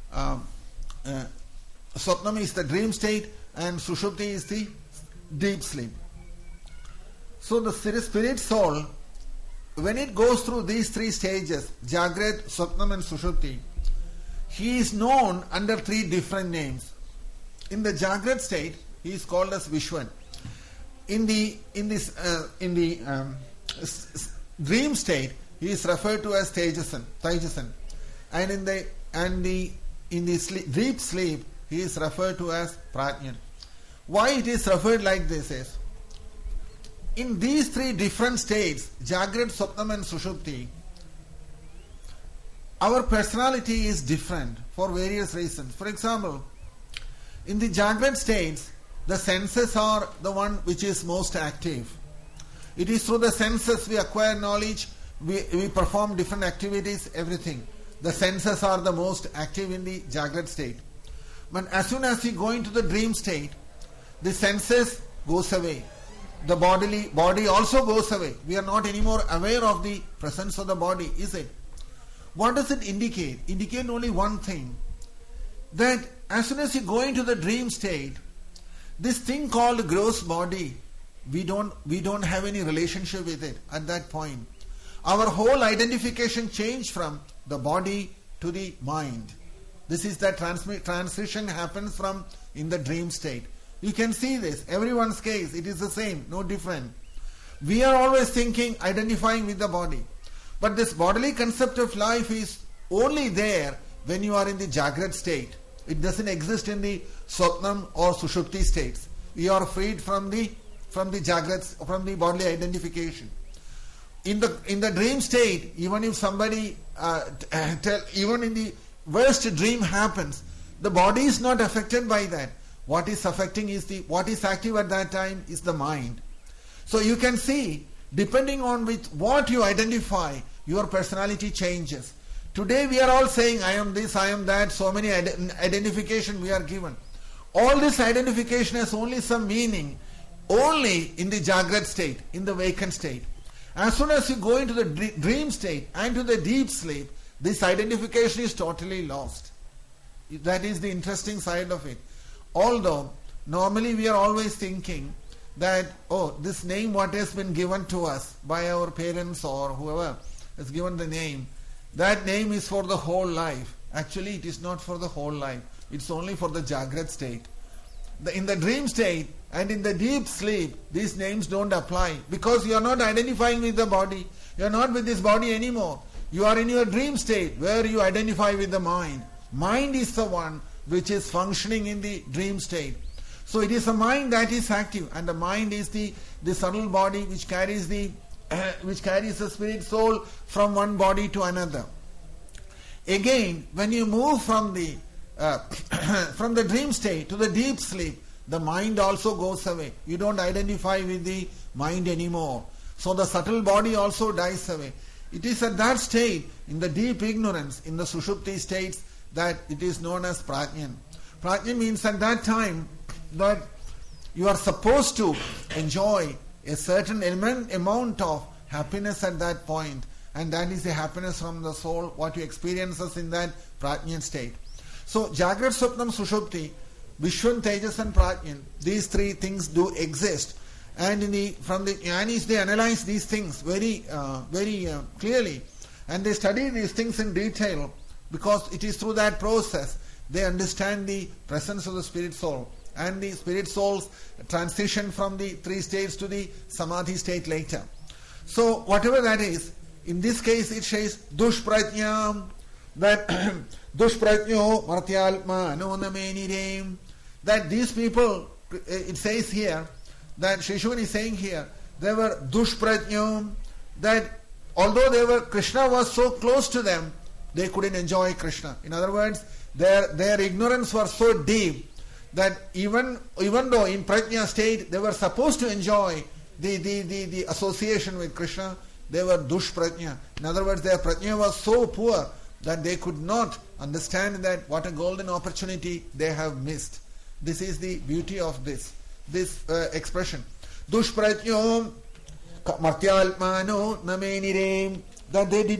Speaker 1: Swapnam is the dream state, and Sushupti is the deep sleep. So the spirit soul, when it goes through these three stages, Jagrat, Swapnam and Sushupti, he is known under three different names. In the Jagrat state, he is called as Vishwan. In the dream state, he is referred to as Tejasan. And in the deep sleep, he is referred to as Prajna. Why it is referred like this is, in these three different states, Jagrat, Swapnam and Sushupti, our personality is different for various reasons. For example, in the Jagrat states, the senses are the one which is most active. It is through the senses we acquire knowledge, we perform different activities, everything. The senses are the most active in the Jagrat state. But as soon as we go into the dream state, the senses goes away. The body also goes away. We are not anymore aware of the presence of the body, is it? What does it indicate? Indicate only one thing. That as soon as you go into the dream state, this thing called gross body, we don't have any relationship with it at that point. Our whole identification changed from the body to the mind. This is that transition happens from in the dream state. You can see this. Everyone's case, it is the same, no different. We are always thinking, identifying with the body. But this bodily concept of life is only there when you are in the Jagrat state. It doesn't exist in the Swapnam or Sushupti states. We are freed from the Jagrat, from the bodily identification. In the dream state, even if somebody even in the worst dream happens, the body is not affected by that. What is affecting is what is active at that time is the mind. So you can see, depending on with what you identify, your personality changes. Today we are all saying, I am this, I am that, so many identification we are given. All this identification has only some meaning, only in the Jagrat state, in the vacant state. As soon as you go into the dream state and to the deep sleep, this identification is totally lost. That is the interesting side of it. Although, normally we are always thinking that, this name what has been given to us by our parents or whoever has given the name, that name is for the whole life. Actually, it is not for the whole life. It's only for the Jagrat state. In the dream state and in the deep sleep, these names don't apply because you are not identifying with the body. You are not with this body anymore. You are in your dream state where you identify with the mind. Mind is the one which is functioning in the dream state. So it is the mind that is active, and the mind is the subtle body which carries the spirit soul from one body to another. Again, when you move from the dream state to the deep sleep, the mind also goes away. You don't identify with the mind anymore. So the subtle body also dies away. It is at that state, in the deep ignorance, in the Sushupti states, that it is known as Prajnan. Prajnan means at that time that you are supposed to enjoy a certain amount of happiness at that point, and that is the happiness from the soul, what you experiences in that Prajnan state. So Jagrat, Swapnam, Sushupti, Vishwan, Tejas and Prajnan, these three things do exist. And from the Jnanis, they analyze these things very clearly, and they study these things in detail, because it is through that process they understand the presence of the spirit soul and the spirit soul's transition from the three states to the Samadhi state later. So whatever that is, in this case it says Dushprajna, that Dushprajno Martyalma Anonamenirem, that these people, it says here, that Sri Shukan is saying here, they were Dushprajna, that although Krishna was so close to them, they couldn't enjoy Krishna. In other words, their ignorance was so deep that even though in Prajna state they were supposed to enjoy the association with Krishna, they were Dushprajna. In other words, their Prajna was so poor that they could not understand that what a golden opportunity they have missed. This is the beauty of this expression. Dushprajno Martyalmano Namenirem, that they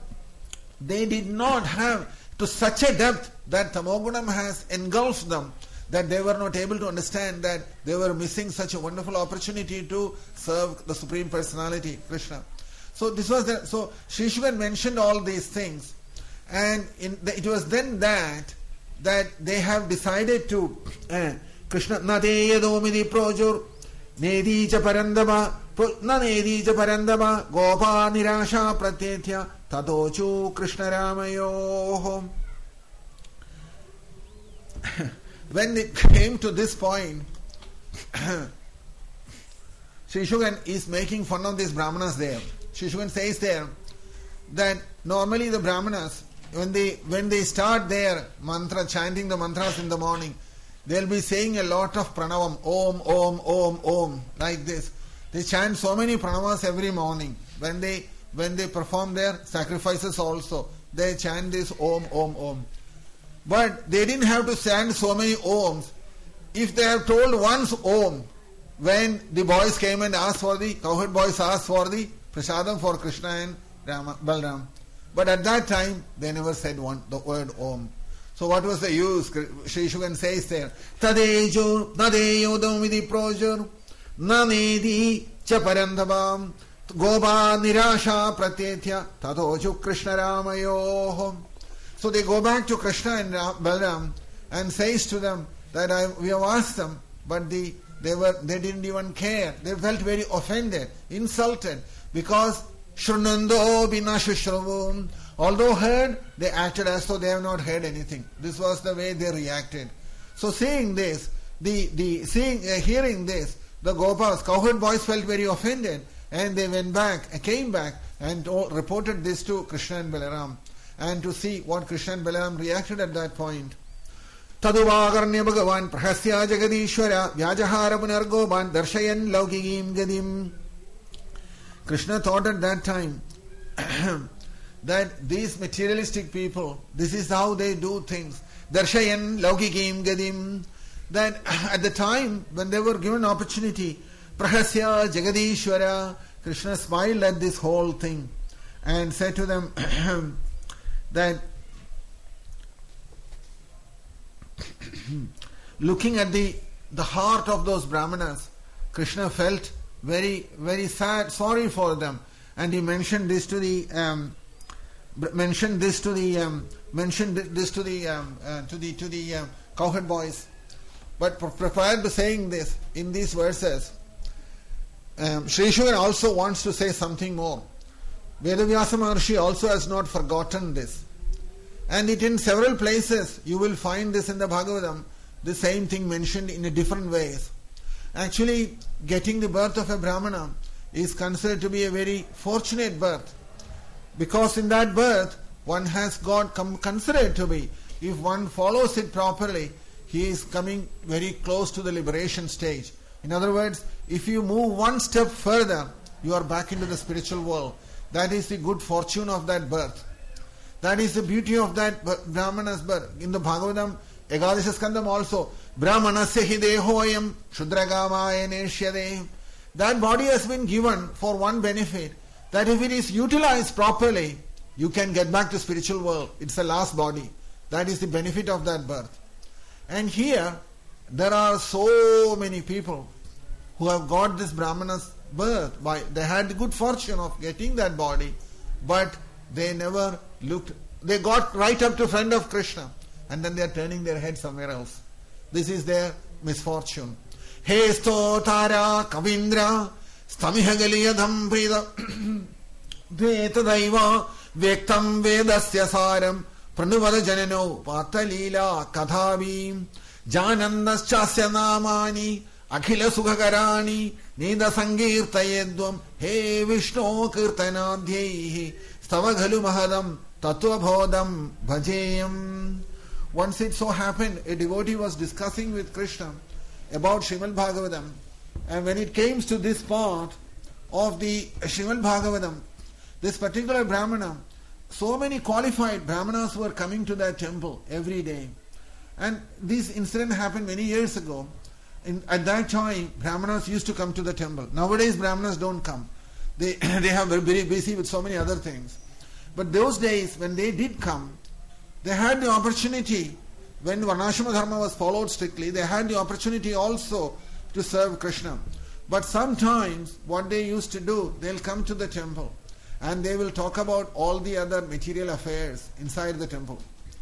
Speaker 1: did not have to such a depth that Tamogunam has engulfed them, that they were not able to understand that they were missing such a wonderful opportunity to serve the Supreme Personality, Krishna. So this was so Sri Shukan mentioned all these things, and it was then that they have decided to Krishna Nadeya Domidi Projur Nedi cha Parandama Nedi cha Parandama Gopa Nirasha Pratyetya Tadochu Krishna Ramayo. When it came to this point, Sri Shukan is making fun of these Brahmanas there. Sri Shukan says there that normally the Brahmanas, when they start their mantra, chanting the mantras in the morning, they'll be saying a lot of pranavam, om, om, om, om, like this. They chant so many pranavas every morning. When they perform their sacrifices also, they chant this om, om, om. But they didn't have to chant so many oms. If they have told once om, when the boys came and asked for the, cowherd boys asked for the prasadam for Krishna and Balram. But at that time, they never said the word om. So what was the use? Sri Shukan says there, Tadejo domidi projur nanedi chaparandabam goba nirasha pratyetya tadoju Krishna Ramayo. So they go back to Krishna and Balram and says to them that we have asked them, but they didn't even care. They felt very offended, insulted, because Shrunando binashishravum. Although heard, they acted as though they have not heard anything. This was the way they reacted. So seeing this, hearing this, the Gopas, cowherd boys felt very offended, and they came back and reported this to Krishna and Balaram, and to see what Krishna and Balaram reacted at that point. Taduvagarnya Bhagavan Prahasya Jagadishwara Vyajahara Punargoban Darshayan Laukigim Gadim. Krishna thought at that time that these materialistic people, this is how they do things. Darshayan Laukigim Gadim. That at the time when they were given opportunity, Prahasya Jagadishwara, Krishna smiled at this whole thing and said to them that looking at the heart of those Brahmanas, Krishna felt very, very sad, sorry for them, and he mentioned this to the mentioned this to the cowherd boys. But prior to saying this, in these verses, Sri Shuka also wants to say something more. Vedavyasa Maharshi also has not forgotten this. And it in several places, you will find this in the Bhagavatam, the same thing mentioned in a different ways. Actually, getting the birth of a Brahmana is considered to be a very fortunate birth. Because in that birth, one has got considered to be, if one follows it properly, he is coming very close to the liberation stage. In other words, if you move one step further, you are back into the spiritual world. That is the good fortune of that birth. That is the beauty of that Brahmana's birth. In the Bhagavatam, Ekadasha Skandam also, Brahmanasya hi dehoyam shudragamaya neshyade. That body has been given for one benefit, that if it is utilized properly, you can get back to spiritual world. It's the last body. That is the benefit of that birth. And here, there are so many people who have got this Brahmana's birth. They had the good fortune of getting that body, but they never looked. They got right up to front of Krishna, and then they are turning their head somewhere else. This is their misfortune. He stotara kavindra stamihagaliyadham prida dvetadaiva vyektam vedasya saram pranuvada janano patalila kathavim janandaschasya namani akhila sughakarani nida sangirtayedvam he vishnu kirtanadhyaihi stavaghalu mahadam tatvabodham bhajeyam. Once it so happened, a devotee was discussing with Krishna about Srimad Bhagavatam, and when it came to this part of the Srimad Bhagavatam, this particular Brahmana, so many qualified Brahmanas were coming to that temple every day. And this incident happened many years ago. At that time, Brahmanas used to come to the temple. Nowadays, Brahmanas don't come. They have very busy with so many other things. But those days, when they did come, they had the opportunity, when Varnashrama Dharma was followed strictly, they had the opportunity also to serve Krishna. But sometimes, what they used to do, they'll come to the temple and they will talk about all the other material affairs inside the temple.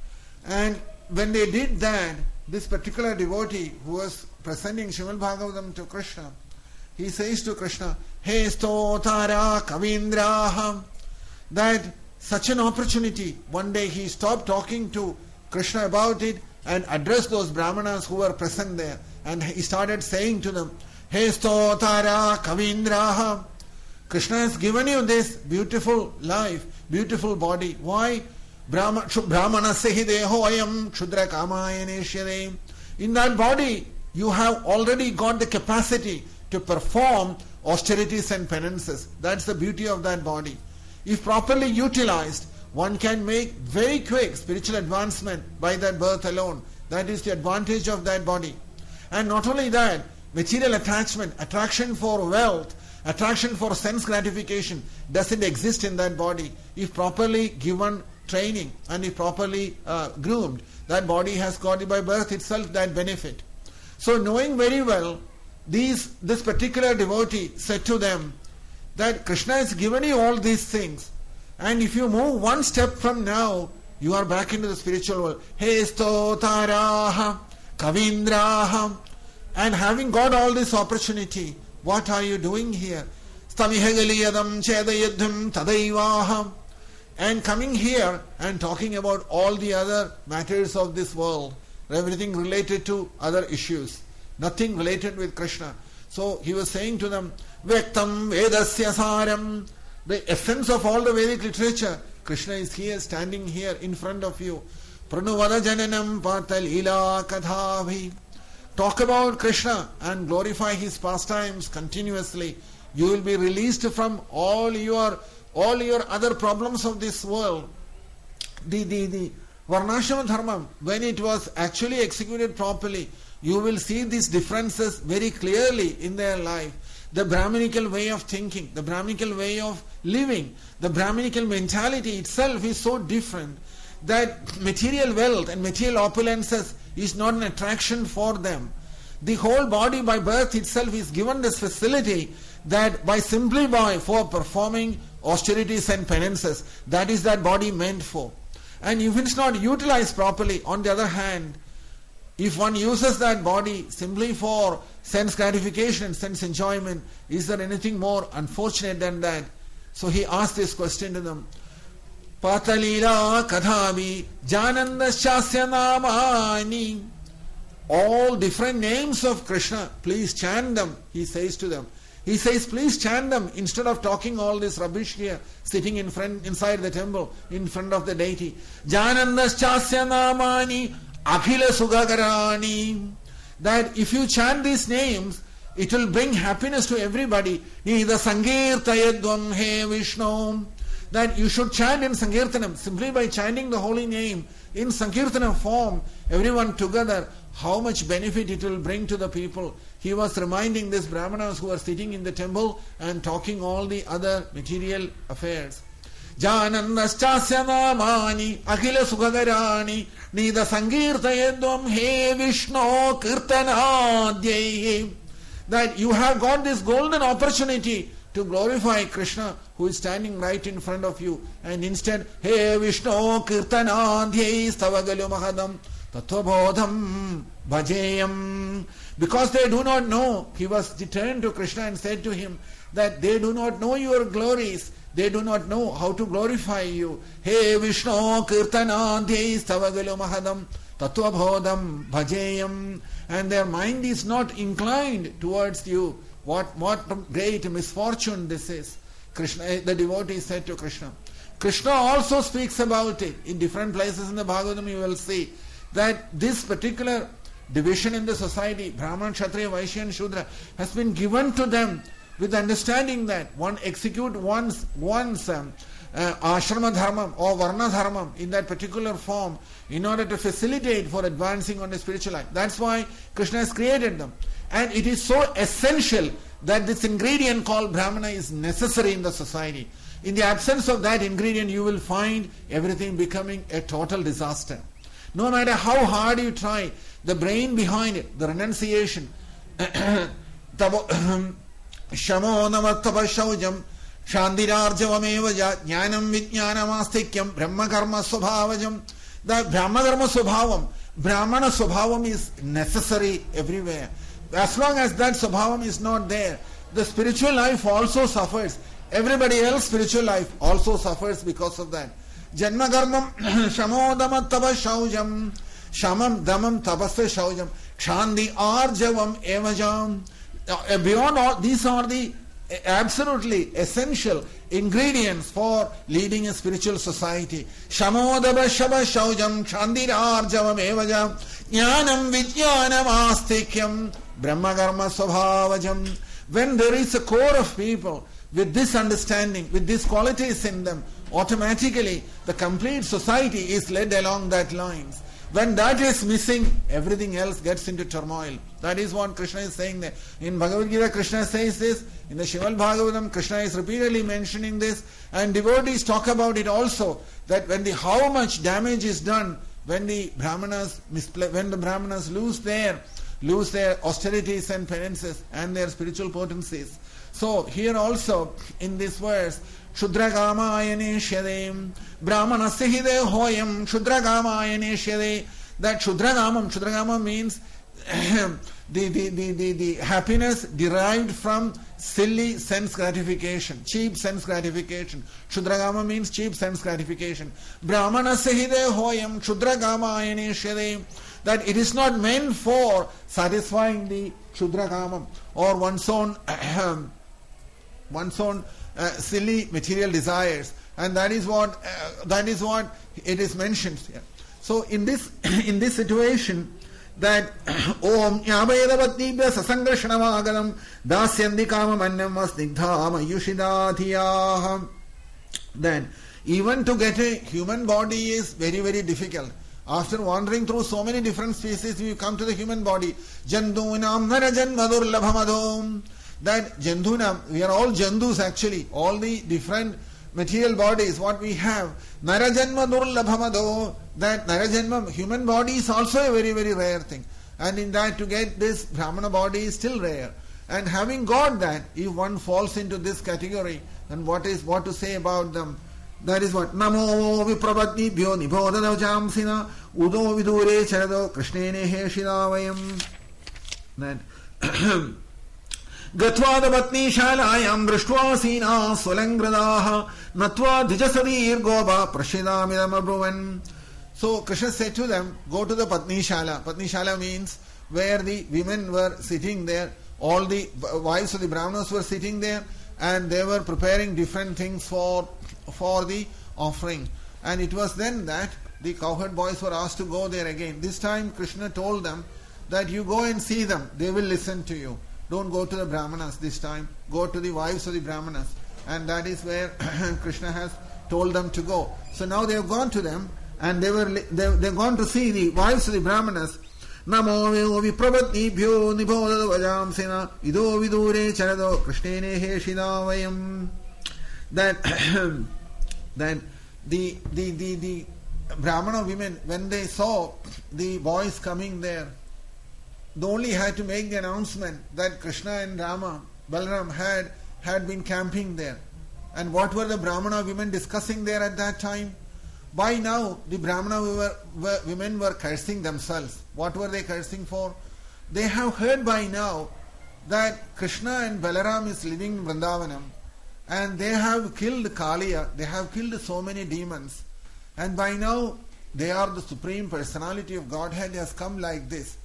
Speaker 1: And when they did that, this particular devotee who was presenting Srimad Bhagavatam to Krishna, he says to Krishna, He stotara kavindraha, that such an opportunity, one day he stopped talking to Krishna about it and addressed those Brahmanas who were present there, and he started saying to them, He stotara kavindraha, Krishna has given you this beautiful life, beautiful body. Why? Brahmanasya hi dehoyam kshudra kamaya neshyade. In that body, you have already got the capacity to perform austerities and penances. That's the beauty of that body. If properly utilized, one can make very quick spiritual advancement by that birth alone. That is the advantage of that body. And not only that, material attachment, attraction for wealth, attraction for sense gratification doesn't exist in that body. If properly given training and if properly groomed, that body has got it by birth itself that benefit. So knowing very well, this particular devotee said to them that Krishna has given you all these things, and if you move one step from now, you are back into the spiritual world. He stotaraha kavindraha. And having got all this opportunity, what are you doing here? Stamihagaliyadam chedayadham tadaivaha. And coming here and talking about all the other matters of this world, everything related to other issues, nothing related with Krishna. So he was saying to them, Vyaktam Vedasya Saram, the essence of all the Vedic literature, Krishna is here, standing here in front of you. Pranuvada Jananam Patalila Kathavi. Talk about Krishna and glorify his pastimes continuously. You will be released from all your other problems of this world. The Varnashrama Dharma, when it was actually executed properly, you will see these differences very clearly in their life. The Brahminical way of thinking, the Brahminical way of living, the Brahminical mentality itself is so different that material wealth and material opulences is not an attraction for them. The whole body by birth itself is given this facility that for performing austerities and penances, that is that body meant for. And if it's not utilized properly, on the other hand, if one uses that body simply for sense gratification and sense enjoyment, is there anything more unfortunate than that? So he asked this question to them. Patalila Kadhavi Janandashasya Namani. All different names of Krishna, please chant them, he says to them. He says, please chant them instead of talking all this rubbish here, sitting inside the temple, in front of the deity. Janandashasya Namani Akhila Sugagarani. That if you chant these names, it will bring happiness to everybody. Nida Sankirtayadvam He Vishnu. That you should chant in Sankirtanam, simply by chanting the holy name in Sankirtanam form, everyone together, how much benefit it will bring to the people. He was reminding these Brahmanas who were sitting in the temple and talking all the other material affairs. Janandashasya namani akhila sukhagarani nida sankirtayadvam he Vishnu kirtanadhyai. That you have got this golden opportunity to glorify Krishna who is standing right in front of you, and instead, He Vishnu kirtanadhyai stavagalu mahadam tatvabodham bhajeyam. Because they do not know, he was turned to Krishna and said to him that they do not know your glories, they do not know how to glorify you. He Vishnu kirtanadhyai stavagalu mahadam tatvabodham bhajeyam. And their mind is not inclined towards you. What great misfortune this is. Krishna, the devotee said to Krishna. Krishna also speaks about it. In different places in the Bhagavatam you will see that this particular division in the society, Brahman, Kshatriya, Vaishya and Shudra, has been given to them with the understanding that one execute one's ashrama dharmam or varna dharmam in that particular form in order to facilitate for advancing on the spiritual life. That's why Krishna has created them. And it is so essential that this ingredient called Brahmana is necessary in the society. In the absence of that ingredient, you will find everything becoming a total disaster. No matter how hard you try, the brain behind it, the renunciation, shamo namattava shaujam shandirarjavamevaja jnanam vijnanamastikyam brahma karma swabhavajam. The brahma karma swabhavam, brahmana swabhavam is necessary everywhere. As long as that swabhavam is not there, the spiritual life also suffers. Everybody else spiritual life also suffers because of that. Janma karmam shamo dhamma tava shaujam shamam dhamam tapasya shaujam kshandi arjavam evajam. Beyond all, these are the absolutely essential ingredients for leading a spiritual society. Shamodava shava shaujam kshandi arjavam evajam jnanam vijnanam astikyam brahma karma swabhavajam. When there is a core of people with this understanding, with these qualities in them, automatically the complete society is led along that lines. When that is missing, everything else gets into turmoil. That is what Krishna is saying there. In Bhagavad Gita, Krishna says this. In the Srimad Bhagavatam, Krishna is repeatedly mentioning this. And devotees talk about it also. That when how much damage is done when the Brahmanas lose their austerities and penances and their spiritual potencies. So here also in this verse, Shudragamaya neshyade Brahmanasya hide hoyam Shudragamaya neshyade. That Shudragama means the happiness derived from silly sense gratification, cheap sense gratification. Shudragama means cheap sense gratification. Brahmanasya hide hoyam Shudragamaya neshyade. That it is not meant for satisfying the Shudragamam or one's own silly material desires, and that is what it is mentioned here. So in this situation, that Om Yabayadavatnibhya sasangrashanamagadam dasyandi kamamannam asnigdham ayushidatiyaham. Then even to get a human body is very, very difficult. After wandering through so many different species, we come to the human body. Jandunam narajanmadurlabhamadom. That Jandunam, we are all Jandus actually, all the different material bodies, what we have. Narajanma durlabhamado, that Narajanma, human body is also a very, very rare thing. And in that, to get this Brahmana body is still rare. And having got that, if one falls into this category, then what to say about them? That is what. Namo viprabhatnibhyo nibodadavajamsina udo vidure charado krishnene heshidavayam. Then Gatvadavatni shalayam drishtva swalangradaha natva dhijasadir goba prashidamidam abruvan. So Krishna said to them, go to the Patni Shala. Patni Shala means where the women were sitting there, all the wives of the Brahmanas were sitting there, and they were preparing different things for the offering. And it was then that the cowherd boys were asked to go there again. This time Krishna told them that you go and see them, they will listen to you. Don't go to the Brahmanas this time, go to the wives of the Brahmanas. And that is where Krishna has told them to go. So now they have gone to them, and they've gone to see the wives of the Brahmanas. Namo viprabhatnibhyo nibodadavajamsena ido vidure charado krishnene heshidavayam. That the Brahmana women, when they saw the boys coming there, they only had to make the announcement that Krishna and Balaram had been camping there. And what were the Brahmana women discussing there at that time? By now, the Brahmana women were cursing themselves. What were they cursing for? They have heard by now that Krishna and Balaram is living in Vrindavanam, and they have killed Kaliya, they have killed so many demons, and by now they are the Supreme Personality of Godhead has come like this.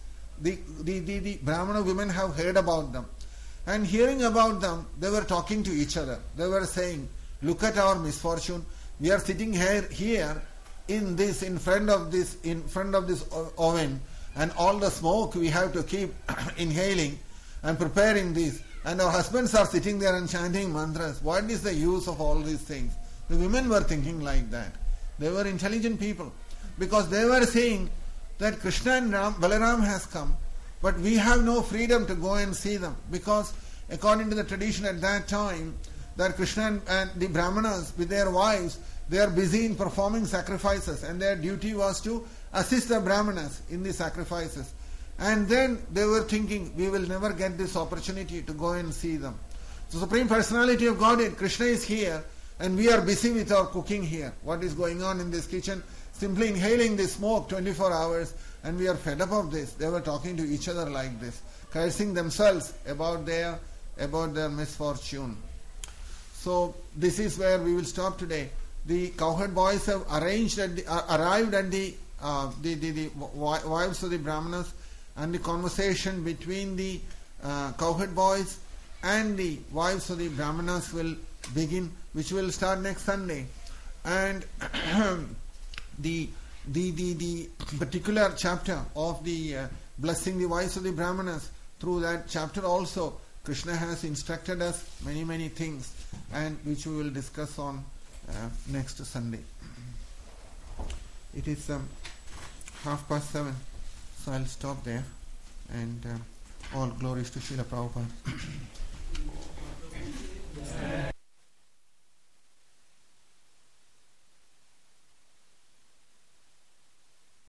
Speaker 1: The Brahmana women have heard about them, and hearing about them, they were talking to each other. They were saying, look at our misfortune. We are sitting here in front of this oven, and all the smoke we have to keep inhaling and preparing this. And our husbands are sitting there and chanting mantras. What is the use of all these things? The women were thinking like that. They were intelligent people, because they were saying that Krishna and Balaram has come, but we have no freedom to go and see them, because according to the tradition at that time, that Krishna and the Brahmanas with their wives, they are busy in performing sacrifices, and their duty was to assist the Brahmanas in the sacrifices. And then they were thinking, we will never get this opportunity to go and see them. The Supreme Personality of Godhead, Krishna is here, and we are busy with our cooking here. What is going on in this kitchen? Simply inhaling the smoke 24 hours, and we are fed up of this. They were talking to each other like this, cursing themselves about their misfortune. So this is where we will stop today. The cowherd boys have arrived at the wives of the Brahmanas, and the conversation between the cowherd boys and the wives of the Brahmanas will begin, which will start next Sunday. And the particular chapter of the blessing the wives of the Brahmanas, through that chapter also Krishna has instructed us many things, and which we will discuss on next Sunday. It is 7:30, so I'll stop there, and all glories to Srila Prabhupada.